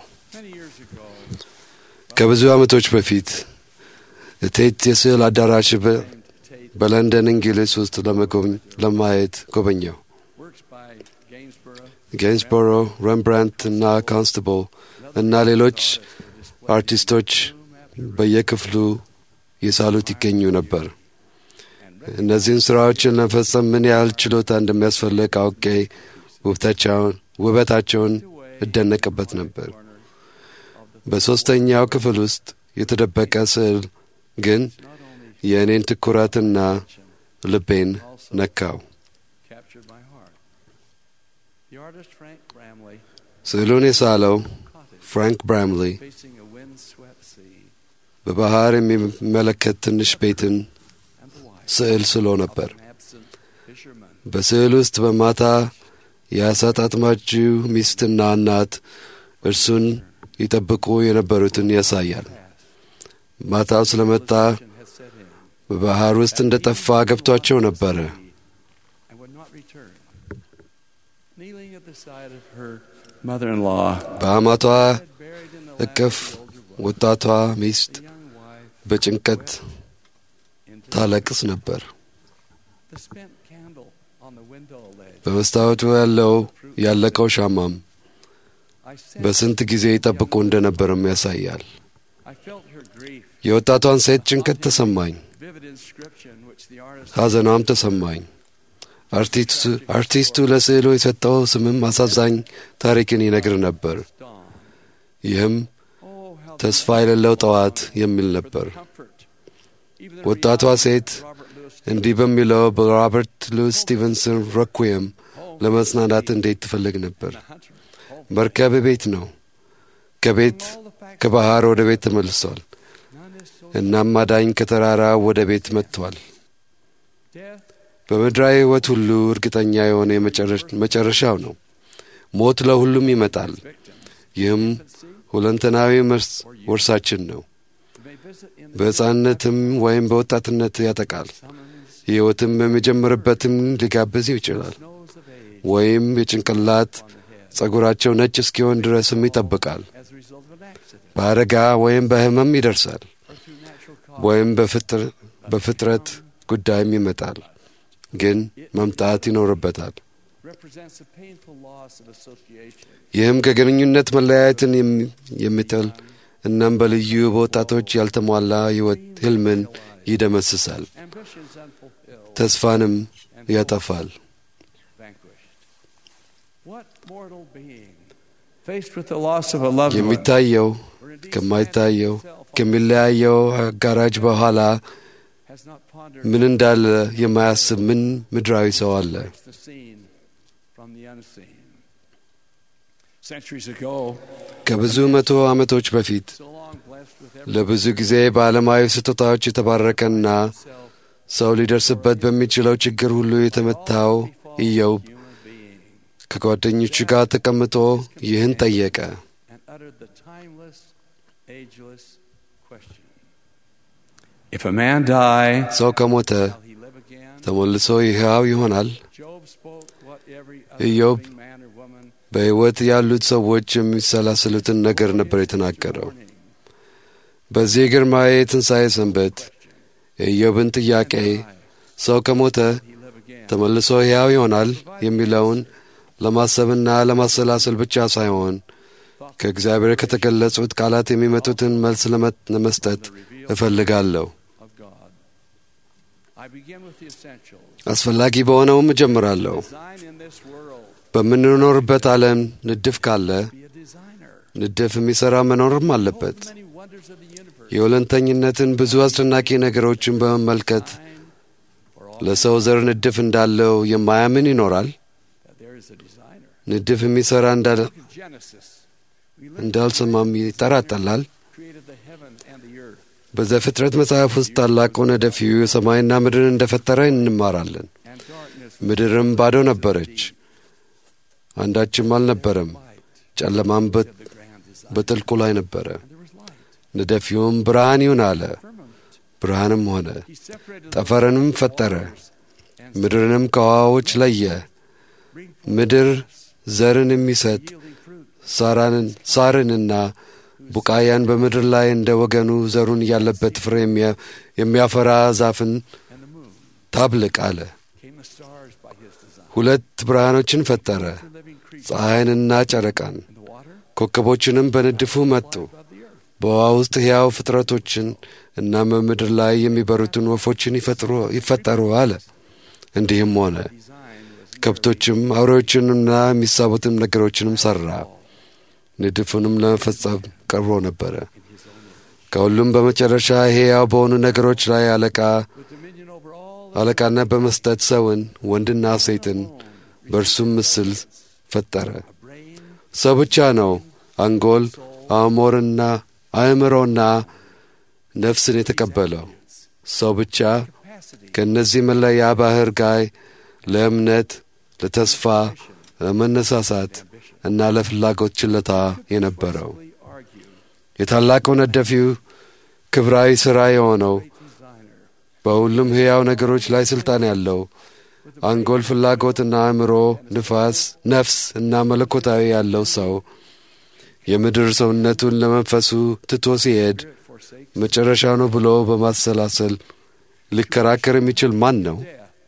ከብዙ ዓመቶች በፊት ቴት የስዕል አዳራሽ በለንደን እንግሊዝ ውስጥ ለማየት ጎበኘው። ጌንስቦሮ፣ ረምብራንት እና ኮንስታብል እና ሌሎች አርቲስቶች በየክፍሉ የሳሉት ይገኙ ነበር። እነዚህን ስራዎችን ለመፈጸም ምን ያህል ችሎታ እንደሚያስፈልግ አውቄ ውበታቸውን እደነቅበት ነበር። በ3ኛው ክፍል ውስጥ የተደበቀ ስዕል ግን የእኔን ትኩረትና ልቤን ነካው። ስዕሉን የሳለው ፍራንክ ብራምሊ በባህር የሚመለከት ትንሽ ቤትን ስዕል ስሎ ነበር። በስዕል ውስጥ በማታ የአሳ አጥማጁ ሚስትና እናት እርሱን ይጠብቁ የነበሩትን ያሳያል። ማታው ስለመጣ በባህር ውስጥ እንደ ጠፋ ገብቷቸው ነበረ። በአማቷ እቅፍ ወጣቷ ሚስት በጭንቀት ታለቅስ ነበር። በመስታወቱ ያለቀው ሻማም በስንት ጊዜ ይጠብቁ እንደነበርም ያሳያል። የወጣቷን ሴት ጭንቀት ተሰማኝ፣ ሐዘኗም ተሰማኝ። አርቲስቱ ለስዕሉ የሰጠው ስምም አሳዛኝ ታሪክን ይነግር ነበር። ይህም ተስፋ የሌለው ጠዋት የሚል ነበር። ወጣቷ ሴት እንዲህ በሚለው በሮበርት ሉዊስ ስቲቨንሰን ሬኩየም ለመጽናናት እንዴት ትፈልግ ነበር። መርከብ ቤት ነው። ከባህር ወደ ቤት ተመልሷል። እናም አዳኝ ከተራራ ወደ ቤት መጥቷል። በምድራዊ ሕይወት ሁሉ እርግጠኛ የሆነ መጨረሻው ነው። ሞት ለሁሉም ይመጣል። ይህም ሁለንተናዊ ወርሳችን ነው። በሕፃንነትም ወይም በወጣትነት ያጠቃል። ሕይወትም በሚጀምርበትም ሊጋብዝ ይችላል። ወይም የጭንቅላት ጸጉራቸው ነጭ እስኪሆን ድረስም ይጠብቃል። በአደጋ ወይም በሕመም ይደርሳል። ወይም በፍጥረት ጉዳይም ይመጣል። ግን መምጣት ይኖርበታል። ይህም ከግንኙነት መለያየትን የሚጥል እናም በልዩ በወጣቶች ያልተሟላ ሕይወት ሕልምን ይደመስሳል፣ ተስፋንም ያጠፋል። የሚታየው ከማይታየው ከሚለያየው አጋራጅ በኋላ ምን እንዳለ የማያስብ ምን ምድራዊ ሰው አለ? ከብዙ 100 ዓመቶች በፊት ለብዙ ጊዜ በዓለማዊ ስጦታዎች የተባረከና ሰው ሊደርስበት በሚችለው ችግር ሁሉ የተመታው ኢዮብ ከጓደኞቹ ጋር ተቀምጦ ይህን ጠየቀ። If a man die, ሰው ከሞተ ተመልሶ ሕያው ይሆናል? ኢዮብ በሕይወት ያሉት ሰዎች የሚሰላስሉትን ነገር ነበር የተናገረው። በዚህ ግርማዊ የትንሣኤ ሰንበት የኢዮብን ጥያቄ ሰው ከሞተ ተመልሶ ሕያው ይሆናል የሚለውን ለማሰብና ለማሰላሰል ብቻ ሳይሆን ከእግዚአብሔር ከተገለጹት ቃላት የሚመጡትን መልስ ለመስጠት እፈልጋለሁ። አስፈላጊ በሆነውም እጀምራለሁ። በምንኖርበት ዓለም ንድፍ ካለ ንድፍ የሚሠራ መኖርም አለበት። የሁለንተኝነትን ብዙ አስደናቂ ነገሮችን በመመልከት ለሰው ዘር ንድፍ እንዳለው የማያምን ይኖራል። ንድፍ የሚሠራ እንዳልሰማም ይጠራጠላል። በዘፍጥረት መጽሐፍ ውስጥ ታላቁ ነደፊው ሰማይና ምድርን እንደፈጠረ እንማራለን። ምድርም ባዶ ነበረች፣ አንዳችም አልነበረም። ጨለማም በጥልቁ ላይ ነበረ። ነደፊውም ብርሃን ይሁን አለ፣ ብርሃንም ሆነ። ጠፈርንም ፈጠረ፣ ምድርንም ከውኃዎች ለየ። ምድር ዘርን የሚሰጥ ሳርንና ቡቃያን በምድር ላይ እንደ ወገኑ ዘሩን ያለበት ፍሬ የሚያፈራ ዛፍን ታብልቅ አለ። ሁለት ብርሃኖችን ፈጠረ፣ ፀሐይንና ጨረቃን። ኮከቦችንም በንድፉ መጡ። በውኃ ውስጥ ሕያው ፍጥረቶችን እና በምድር ላይ የሚበሩትን ወፎችን ይፈጠሩ አለ። እንዲህም ሆነ። ከብቶችም አውሬዎችንና የሚሳቡትን ነገሮችንም ሠራ። ንድፉንም ለመፈጸም ቀርቦ ነበረ። ከሁሉም በመጨረሻ ሕያው በሆኑ ነገሮች ላይ አለቃነት በመስጠት ሰውን፣ ወንድና ሴትን በእርሱም ምስል ፈጠረ። ሰው ብቻ ነው አንጎል፣ አእምሮና ነፍስን የተቀበለው። ሰው ብቻ ከእነዚህ መለያ ባሕር ጋር ለእምነት፣ ለተስፋ፣ ለመነሳሳት እና ለፍላጎት ችሎታ የነበረው የታላቁ ነደፊው ክብራዊ ሥራ የሆነው በሁሉም ሕያው ነገሮች ላይ ሥልጣን ያለው አንጎል፣ ፍላጎትና አእምሮ፣ ነፍስ እና መለኮታዊ ያለው ሰው የምድር ሰውነቱን ለመንፈሱ ትቶ ሲሄድ መጨረሻ ነው ብሎ በማሰላሰል ሊከራከር የሚችል ማን ነው?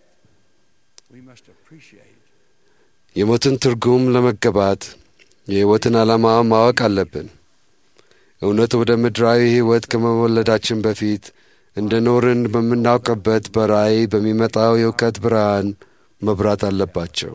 የሞትን ትርጉም ለመገባት የሕይወትን ዓላማ ማወቅ አለብን። እውነት ወደ ምድራዊ ሕይወት ከመወለዳችን በፊት እንደ ኖርን በምናውቅበት በራእይ በሚመጣው የእውቀት ብርሃን መብራት አለባቸው።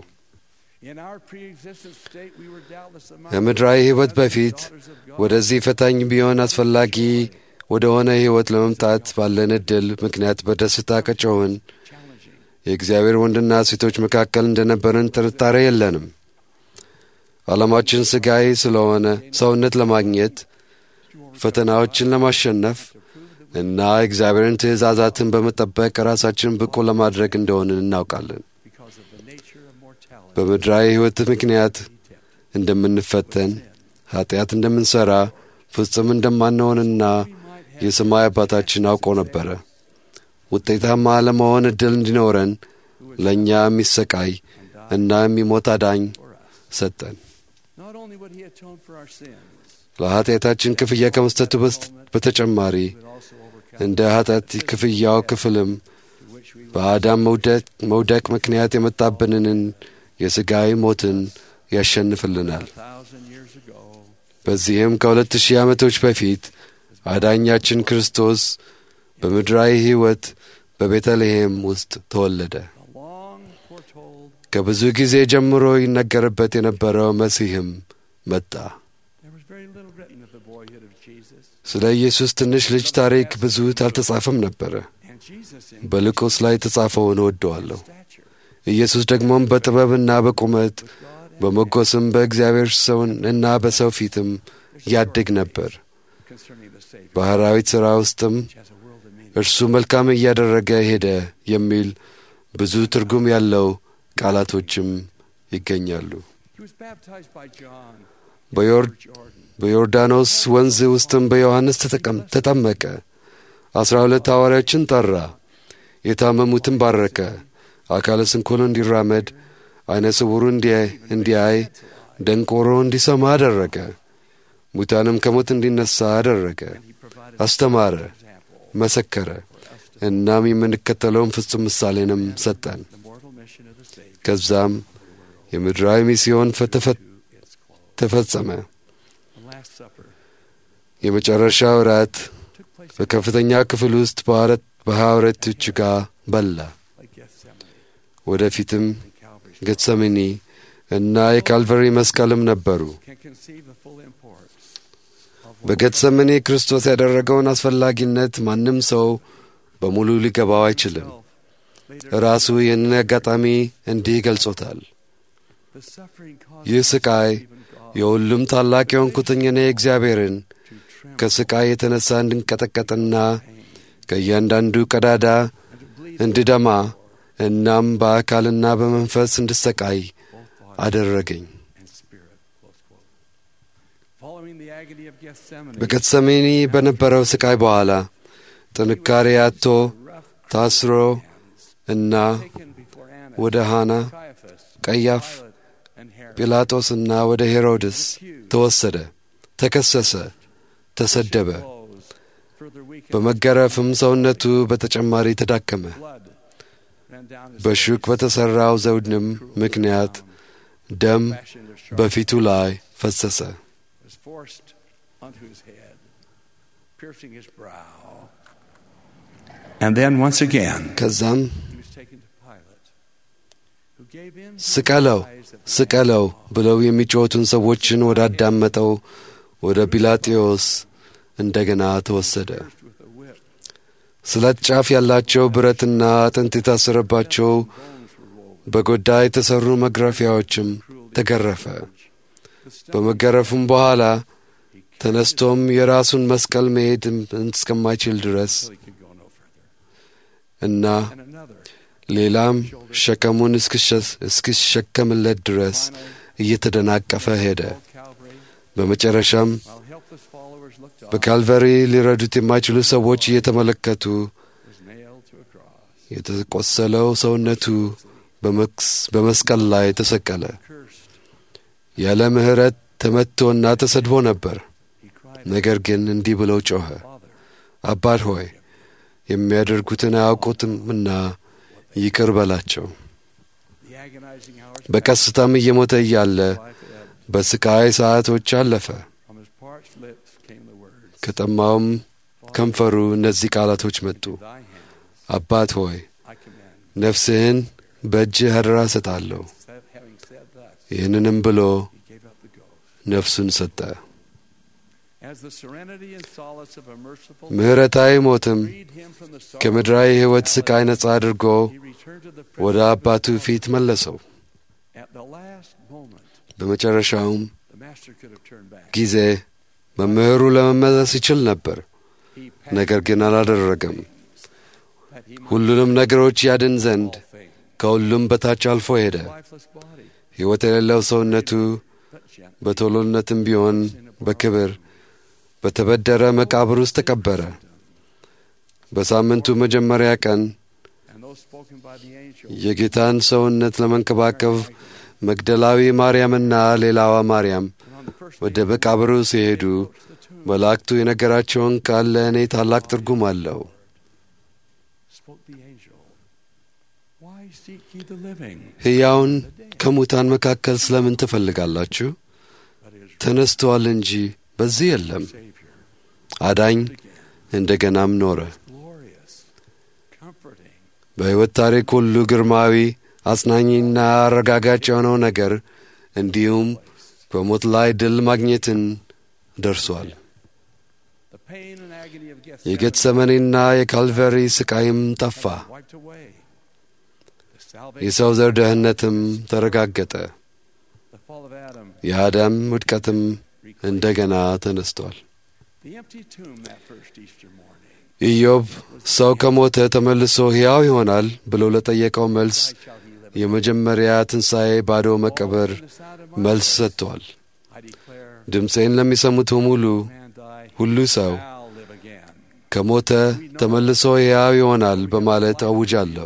ከምድራዊ ሕይወት በፊት ወደዚህ ፈታኝ ቢሆን አስፈላጊ ወደ ሆነ ሕይወት ለመምጣት ባለን ዕድል ምክንያት በደስታ ከጮኽን የእግዚአብሔር ወንድና ሴቶች መካከል እንደነበርን ጥርጣሬ የለንም። ዓላማችን ሥጋዊ ስለሆነ ሰውነት ለማግኘት፣ ፈተናዎችን ለማሸነፍ እና እግዚአብሔርን ትእዛዛትን በመጠበቅ ራሳችንን ብቁ ለማድረግ እንደሆንን እናውቃለን። በምድራዊ ሕይወት ምክንያት እንደምንፈተን፣ ኀጢአት እንደምንሠራ፣ ፍጹም እንደማንሆንና የሰማይ አባታችን አውቆ ነበረ። ውጤታማ ለመሆን ዕድል እንዲኖረን ለእኛ የሚሰቃይ እና የሚሞት አዳኝ ሰጠን። ለኀጢአታችን ክፍያ ከመስጠቱ በተጨማሪ እንደ ኀጢአት ክፍያው ክፍልም በአዳም መውደቅ ምክንያት የመጣብንን የሥጋዊ ሞትን ያሸንፍልናል። በዚህም ከ2000 ዓመቶች በፊት አዳኛችን ክርስቶስ በምድራዊ ሕይወት በቤተልሔም ውስጥ ተወለደ። ከብዙ ጊዜ ጀምሮ ይነገርበት የነበረው መሲህም መጣ። ስለ ኢየሱስ ትንሽ ልጅ ታሪክ ብዙ አልተጻፈም ነበረ። በሉቃስ ላይ የተጻፈውን እወደዋለሁ። ኢየሱስ ደግሞም በጥበብና በቁመት በሞገስም በእግዚአብሔር ሰውን እና በሰው ፊትም ያድግ ነበር። ባህራዊት ሥራ ውስጥም እርሱ መልካም እያደረገ ሄደ የሚል ብዙ ትርጉም ያለው ቃላቶችም ይገኛሉ። በዮርዳኖስ ወንዝ ውስጥም በዮሐንስ ተጠመቀ። 12 ሐዋርያዎችን ጠራ። የታመሙትን ባረከ። አካለ ስንኩል እንዲራመድ፣ ዓይነ ስውሩ እንዲያይ፣ ደንቆሮ እንዲሰማ አደረገ። ሙታንም ከሞት እንዲነሣ አደረገ። አስተማረ፣ መሰከረ። እናም የምንከተለውን ፍጹም ምሳሌንም ሰጠን። ከዛም የምድራዊ ሚስዮን ተፈጸመ። የመጨረሻው እራት በከፍተኛ ክፍል ውስጥ በሐዋርያቶች ጋር በላ። ወደፊትም ጌትሰማኒ እና የካልቫሪ መስቀልም ነበሩ። በጌትሰማኒ ክርስቶስ ያደረገውን አስፈላጊነት ማንም ሰው በሙሉ ሊገባው አይችልም። ራሱ ይህንን አጋጣሚ እንዲህ ገልጾታል። ይህ ስቃይ የሁሉም ታላቅ የሆንኩትን እኔ እግዚአብሔርን ከስቃይ የተነሣ እንድንቀጠቀጥና ከእያንዳንዱ ቀዳዳ እንድደማ እናም በአካልና በመንፈስ እንድሰቃይ አደረገኝ። በጌትሰማኒ በነበረው ስቃይ በኋላ ጥንካሬ አጥቶ ታስሮ እና ወደ ሐና፣ ቀያፍ፣ ጲላጦስና ወደ ሄሮድስ ተወሰደ። ተከሰሰ፣ ተሰደበ። በመገረፍም ሰውነቱ በተጨማሪ ተዳከመ። በሹክ በተሠራው ዘውድም ምክንያት ደም በፊቱ ላይ ፈሰሰ። And then once again, ከዛም ስቀለው ስቀለው ብለው የሚጮኹትን ሰዎችን ወዳዳመጠው ወደ ጲላጦስ እንደገና ተወሰደ። ስለት ጫፍ ያላቸው ብረትና አጥንት የታሰረባቸው በጎዳ የተሠሩ መግረፊያዎችም ተገረፈ። በመገረፉም በኋላ ተነስቶም የራሱን መስቀል መሄድ እስከማይችል ድረስ እና ሌላም ሸከሙን እስኪሸከምለት ድረስ እየተደናቀፈ ሄደ። በመጨረሻም በካልቫሪ ሊረዱት የማይችሉ ሰዎች እየተመለከቱ የተቆሰለው ሰውነቱ በመስቀል ላይ ተሰቀለ። ያለ ምሕረት ተመትቶና ተሰድቦ ነበር። ነገር ግን እንዲህ ብለው ጮኸ፣ አባት ሆይ የሚያደርጉትን አያውቁትምና ይቅር በላቸው። በቀስታም እየሞተ እያለ በስቃይ ሰዓቶች አለፈ። ከጠማውም ከንፈሩ እነዚህ ቃላቶች መጡ፣ አባት ሆይ ነፍስህን በእጅህ አደራ እሰጣለሁ። ይህንንም ብሎ ነፍሱን ሰጠ። ምሕረታዊ ሞትም ከምድራዊ ሕይወት ስቃይ ነጻ አድርጎ ወደ አባቱ ፊት መለሰው። በመጨረሻውም ጊዜ መምህሩ ለመመለስ ይችል ነበር፣ ነገር ግን አላደረገም። ሁሉንም ነገሮች ያድን ዘንድ ከሁሉም በታች አልፎ ሄደ። ሕይወት የሌለው ሰውነቱ በቶሎነትም ቢሆን በክብር በተበደረ መቃብር ውስጥ ተቀበረ። በሳምንቱ መጀመሪያ ቀን የጌታን ሰውነት ለመንከባከብ መግደላዊ ማርያምና ሌላዋ ማርያም ወደ መቃብሩ ሲሄዱ መላእክቱ የነገራቸውን ቃል ለእኔ ታላቅ ትርጉም አለው። ሕያውን ከሙታን መካከል ስለምን ትፈልጋላችሁ? ተነስቶአል እንጂ በዚህ የለም። አዳኝ እንደገናም ኖረ። በሕይወት ታሪክ ሁሉ ግርማዊ፣ አጽናኝና አረጋጋጭ የሆነው ነገር እንዲሁም በሞት ላይ ድል ማግኘትን ደርሷል። የጌትሰማኒና የካልቫሪ ስቃይም ጠፋ። የሰው ዘር ደህንነትም ተረጋገጠ። የአዳም ውድቀትም እንደገና ተነስቷል። ኢዮብ ሰው ከሞተ ተመልሶ ሕያው ይሆናል ብሎ ለጠየቀው መልስ የመጀመሪያ ትንሣኤ ባዶ መቀበር መልስ ሰጥቷል። ድምፄን ለሚሰሙት ሁሉ ሰው ከሞተ ተመልሶ ሕያው ይሆናል በማለት አውጃለሁ።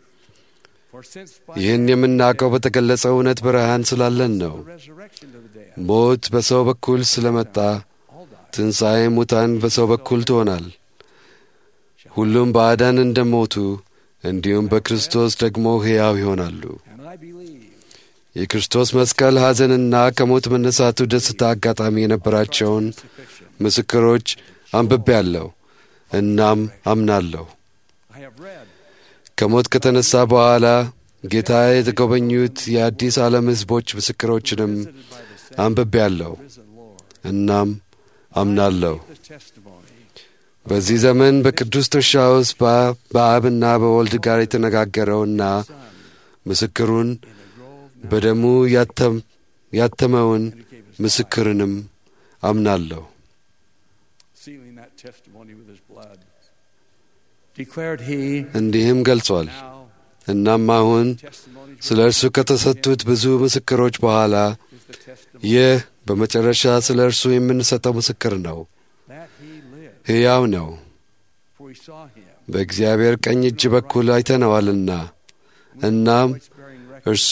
ይህን የምናውቀው በተገለጸ እውነት ብርሃን ስላለን ነው። ሞት በሰው በኩል ስለመጣ ትንሣኤ ሙታን በሰው በኩል ትሆናል። ሁሉም በአዳን እንደሞቱ እንዲሁም በክርስቶስ ደግሞ ሕያው ይሆናሉ። የክርስቶስ መስቀል ሐዘንና ከሞት መነሳቱ ደስታ አጋጣሚ የነበራቸውን ምስክሮች አንብቤያለሁ እናም አምናለሁ። ከሞት ከተነሳ በኋላ ጌታ የተጎበኙት የአዲስ ዓለም ሕዝቦች ምስክሮችንም አንብቤያለሁ እናም አምናለሁ። በዚህ ዘመን በቅዱስ ትርሻ ውስጥ በአብና በወልድ ጋር የተነጋገረውና ምስክሩን በደሙ ያተመውን ምስክርንም አምናለሁ። እንዲህም ገልጿል። እናም አሁን ስለ እርሱ ከተሰጡት ብዙ ምስክሮች በኋላ ይህ በመጨረሻ ስለ እርሱ የምንሰጠው ምስክር ነው። ሕያው ነው። በእግዚአብሔር ቀኝ እጅ በኩል አይተነዋልና እናም እርሱ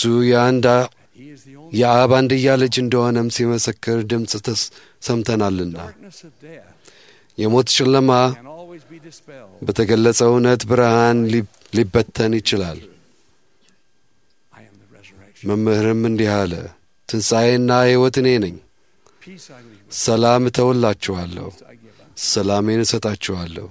የአብ አንድያ ልጅ እንደሆነም ሲመሰክር ድምፅ ሰምተናልና የሞት ጨለማ በተገለጸ እውነት ብርሃን ሊበተን ይችላል። መምህርም እንዲህ አለ፣ ትንሣኤና ሕይወት እኔ ነኝ። ሰላም እተውላችኋለሁ፣ ሰላሜን እሰጣችኋለሁ።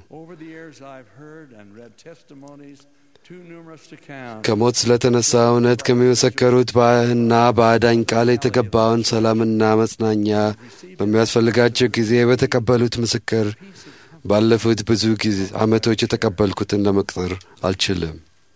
ከሞት ስለተነሳ እውነት ከሚመሰከሩት እና በአዳኝ ቃል የተገባውን ሰላምና መጽናኛ በሚያስፈልጋቸው ጊዜ በተቀበሉት ምስክር ባለፉት ብዙ ዓመቶች የተቀበልኩትን ለመቁጠር አልችልም።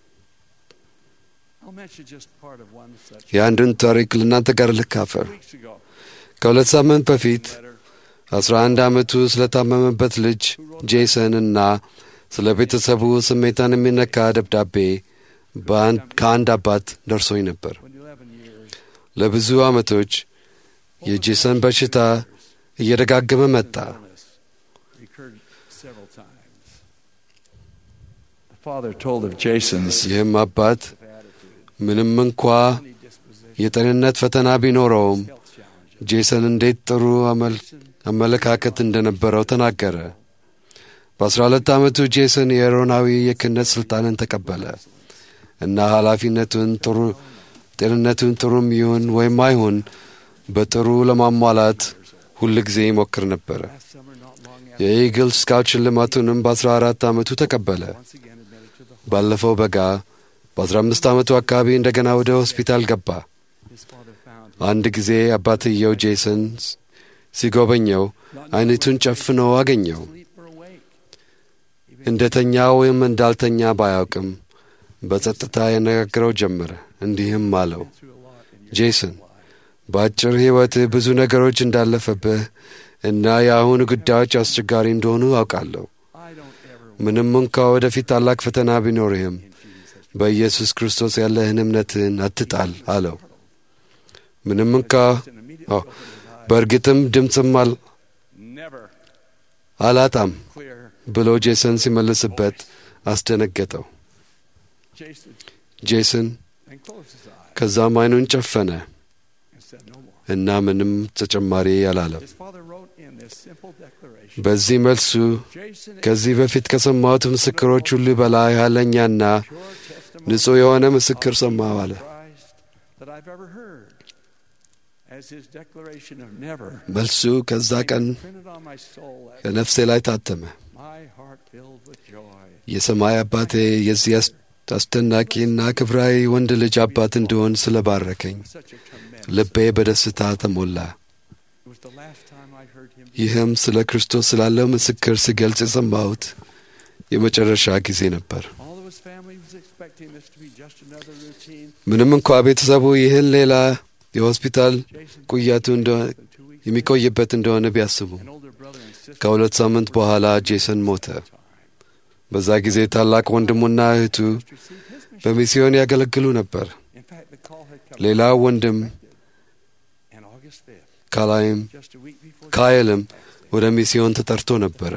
የአንዱን ታሪክ ለእናንተ ጋር ልካፈር። ከ2 ሳምንት በፊት 11 ዓመቱ ስለታመመበት ልጅ ጄሰን እና ስለ ቤተሰቡ ስሜታን የሚነካ ደብዳቤ ከአንድ አባት ደርሶኝ ነበር። ለብዙ ዓመቶች የጄሰን በሽታ እየደጋገመ መጣ። ይህም አባት ምንም እንኳ የጤንነት ፈተና ቢኖረውም ጄሰን እንዴት ጥሩ አመለካከት እንደነበረው ተናገረ። በ12 ዓመቱ ጄሰን የአሮናዊ የክህነት ሥልጣንን ተቀበለ እና ጤንነቱን ጥሩም ይሁን ወይም አይሁን በጥሩ ለማሟላት ሁል ጊዜ ይሞክር ነበረ። የኢግል ስካውት ሽልማቱንም በ14 ዓመቱ ተቀበለ። ባለፈው በጋ በ15 ዓመቱ አካባቢ እንደገና ወደ ሆስፒታል ገባ። አንድ ጊዜ አባትየው ጄሰን ሲጎበኘው ዓይኖቹን ጨፍኖ አገኘው። እንደተኛ ወይም እንዳልተኛ ባያውቅም በጸጥታ ያነጋግረው ጀመረ። እንዲህም አለው፣ ጄሰን በአጭር ሕይወትህ ብዙ ነገሮች እንዳለፈብህ እና የአሁኑ ጉዳዮች አስቸጋሪ እንደሆኑ አውቃለሁ። ምንም እንኳ ወደፊት ታላቅ ፈተና ቢኖርህም በኢየሱስ ክርስቶስ ያለህን እምነትህን አትጣል አለው። ምንም እንኳ በእርግጥም ድምፅም አላጣም ብሎ ጄሰን ሲመልስበት አስደነገጠው። ጄሰን ከዛም ዓይኑን ጨፈነ እና ምንም ተጨማሪ አላለም። በዚህ መልሱ ከዚህ በፊት ከሰማሁት ምስክሮች ሁሉ በላይ ኃይለኛና ንጹሕ የሆነ ምስክር ሰማሁ አለ። መልሱ ከዛ ቀን ከነፍሴ ላይ ታተመ። የሰማይ አባቴ የዚህ አስደናቂና ክብራዊ ወንድ ልጅ አባት እንደሆን ስለ ባረከኝ ልቤ በደስታ ተሞላ። ይህም ስለ ክርስቶስ ስላለው ምስክር ሲገልጽ የሰማሁት የመጨረሻ ጊዜ ነበር። ምንም እንኳ ቤተሰቡ ይህን ሌላ የሆስፒታል ቁያቱ የሚቆይበት እንደሆነ ቢያስቡ ከ2 ሳምንት በኋላ ጄሰን ሞተ። በዛ ጊዜ ታላቅ ወንድሙና እህቱ በሚስዮን ያገለግሉ ነበር። ሌላው ወንድም ካይልም ወደ ሚስዮን ተጠርቶ ነበረ።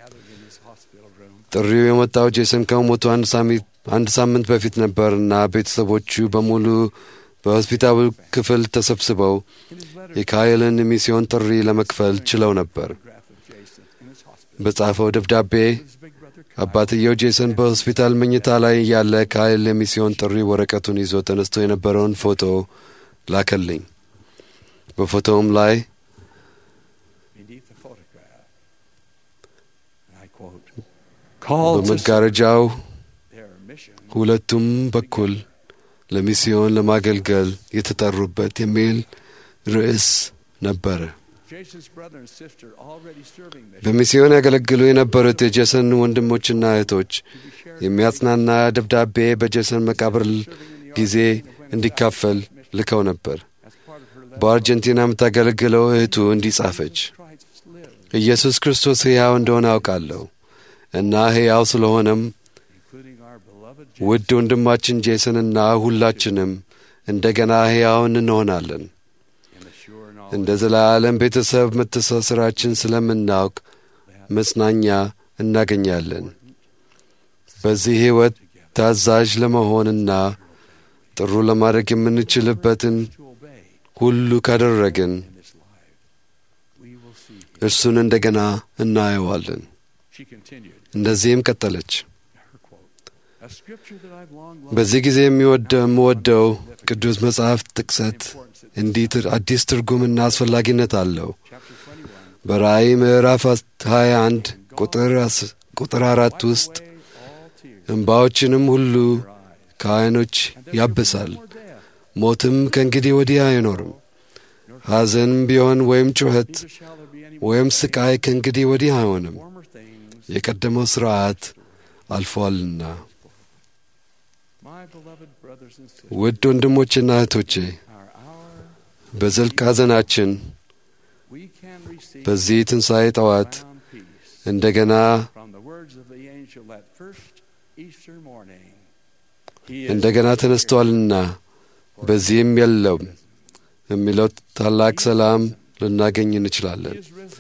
ጥሪው የመጣው ጄሰን ከሞቱ አንድ ሳምንት በፊት ነበርና ቤተሰቦቹ በሙሉ በሆስፒታሉ ክፍል ተሰብስበው የካይልን ሚስዮን ጥሪ ለመክፈል ችለው ነበር። በጻፈው ደብዳቤ አባትየው ጄሰን በሆስፒታል መኝታ ላይ ያለ ካይል የሚስዮን ጥሪ ወረቀቱን ይዞ ተነስቶ የነበረውን ፎቶ ላከልኝ። በፎቶውም ላይ በመጋረጃው ሁለቱም በኩል ለሚስዮን ለማገልገል የተጠሩበት የሚል ርዕስ ነበረ። በሚስዮን ያገለግሉ የነበሩት የጄሰን ወንድሞችና እህቶች የሚያጽናና ደብዳቤ በጄሰን መቃብር ጊዜ እንዲካፈል ልከው ነበር። በአርጀንቲና የምታገለግለው እህቱ እንዲጻፈች ኢየሱስ ክርስቶስ ሕያው እንደሆነ አውቃለሁ እና ሕያው ስለሆነም ውድ ወንድማችን ጄሰንና ሁላችንም እንደገና ሕያው እንሆናለን። እንደ ዘላለም ቤተሰብ መተሳሰራችን ስለምናውቅ መጽናኛ እናገኛለን። በዚህ ሕይወት ታዛዥ ለመሆንና ጥሩ ለማድረግ የምንችልበትን ሁሉ ካደረግን እርሱን እንደገና እናየዋለን። እንደዚህም ቀጠለች። በዚህ ጊዜ የምወደው ቅዱስ መጽሐፍ ጥቅሰት እንዲህ አዲስ ትርጉምና አስፈላጊነት አለው። በራእይ ምዕራፍ 21 ቁጥር 4 ውስጥ እንባዎችንም ሁሉ ከዓይኖች ያብሳል፣ ሞትም ከእንግዲህ ወዲህ አይኖርም፣ ሐዘንም ቢሆን ወይም ጩኸት ወይም ስቃይ ከእንግዲህ ወዲህ አይሆንም፣ የቀደመው ሥርዓት አልፏልና። ውድ ወንድሞችና እህቶቼ በዘልቅ ሐዘናችን በዚህ ትንሣኤ ጠዋት እንደገና ተነስቶአልና በዚህም የለም የሚለው ታላቅ ሰላም ልናገኝ እንችላለን።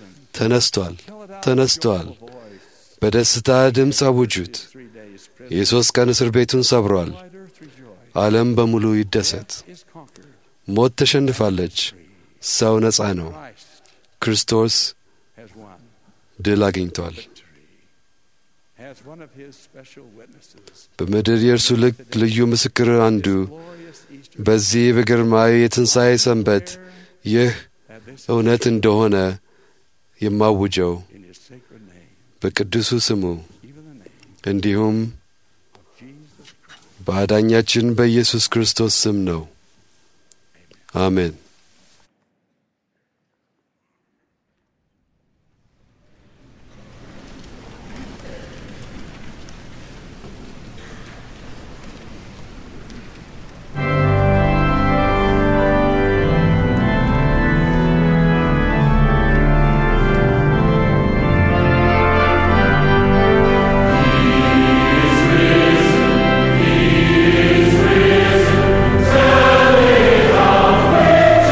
ተነስቶአል። በደስታ ድምፅ አውጁት። የ3 ቀን እስር ቤቱን ሰብሯል። ዓለም በሙሉ ይደሰት። ሞት ተሸንፋለች። ሰው ነጻ ነው። ክርስቶስ ድል አግኝቷል። በምድር የእርሱ ልዩ ምስክር አንዱ በዚህ በግርማዊ የትንሣኤ ሰንበት ይህ እውነት እንደሆነ የማውጀው በቅዱሱ ስሙ እንዲሁም በአዳኛችን በኢየሱስ ክርስቶስ ስም ነው። አሜን። Praise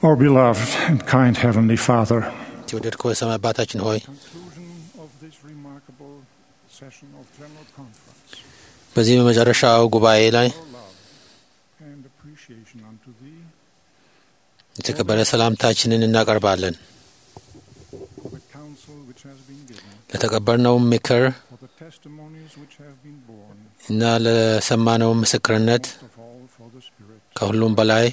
Our beloved and kind Heavenly Father, የተወደድከው የሰማይ አባታችን ሆይ በዚህ በመጨረሻው ጉባኤ ላይ የተከበረ ሰላምታችንን እናቀርባለን። ለተቀበልነው ምክር እና ለሰማነው ምስክርነት ከሁሉም በላይ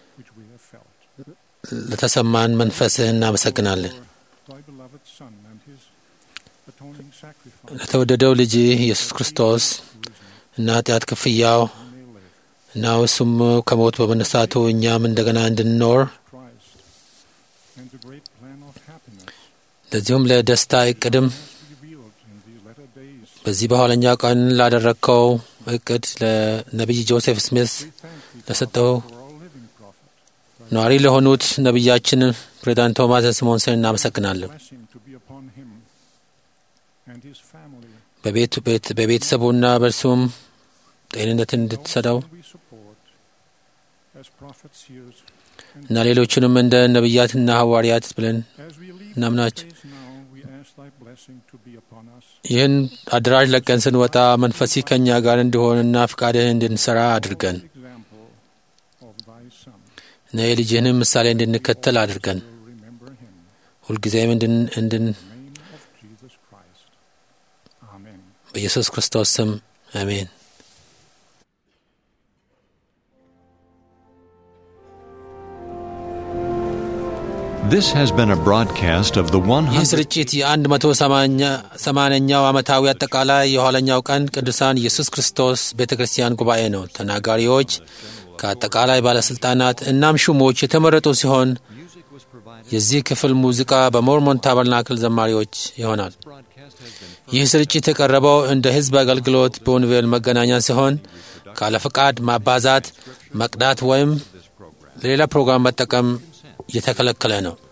ለተሰማን መንፈስህ እናመሰግናለን። ለተወደደው ልጅ ኢየሱስ ክርስቶስ እና ኃጢአት ክፍያው እና እሱም ከሞት በመነሳቱ እኛም እንደገና እንድንኖር ለዚሁም ለደስታ እቅድም በዚህ በኋለኛው ቀን ላደረግከው እቅድ ለነቢይ ጆሴፍ ስሚዝ ለሰጠው ነዋሪ ለሆኑት ነቢያችን ፕሬዝዳንት ቶማስ ስሞንሰን እናመሰግናለን። በቤተሰቡና በእርሱም ጤንነትን እንድትሰጠው እና ሌሎችንም እንደ ነቢያትና ሐዋርያት ብለን እናምናቸው። ይህን አድራሽ ለቀን ስንወጣ መንፈሲ ከኛ ጋር እንዲሆንና ፍቃድህን እንድንሰራ አድርገን እና የልጅህንም ምሳሌ እንድንከተል አድርገን ሁልጊዜም በኢየሱስ ክርስቶስ ስም አሜን። This has been a broadcast of the 100th ስርጭት የ180ኛው ዓመታዊ አጠቃላይ የኋለኛው ቀን ቅዱሳን ኢየሱስ ክርስቶስ ቤተክርስቲያን ጉባኤ ነው። ተናጋሪዎች ከአጠቃላይ ባለስልጣናት እናም ሹሞች የተመረጡ ሲሆን የዚህ ክፍል ሙዚቃ በሞርሞን ታበርናክል ዘማሪዎች ይሆናል። ይህ ስርጭት የቀረበው እንደ ሕዝብ አገልግሎት በወንጌል መገናኛ ሲሆን ካለ ፈቃድ ማባዛት፣ መቅዳት ወይም ሌላ ፕሮግራም መጠቀም የተከለከለ ነው።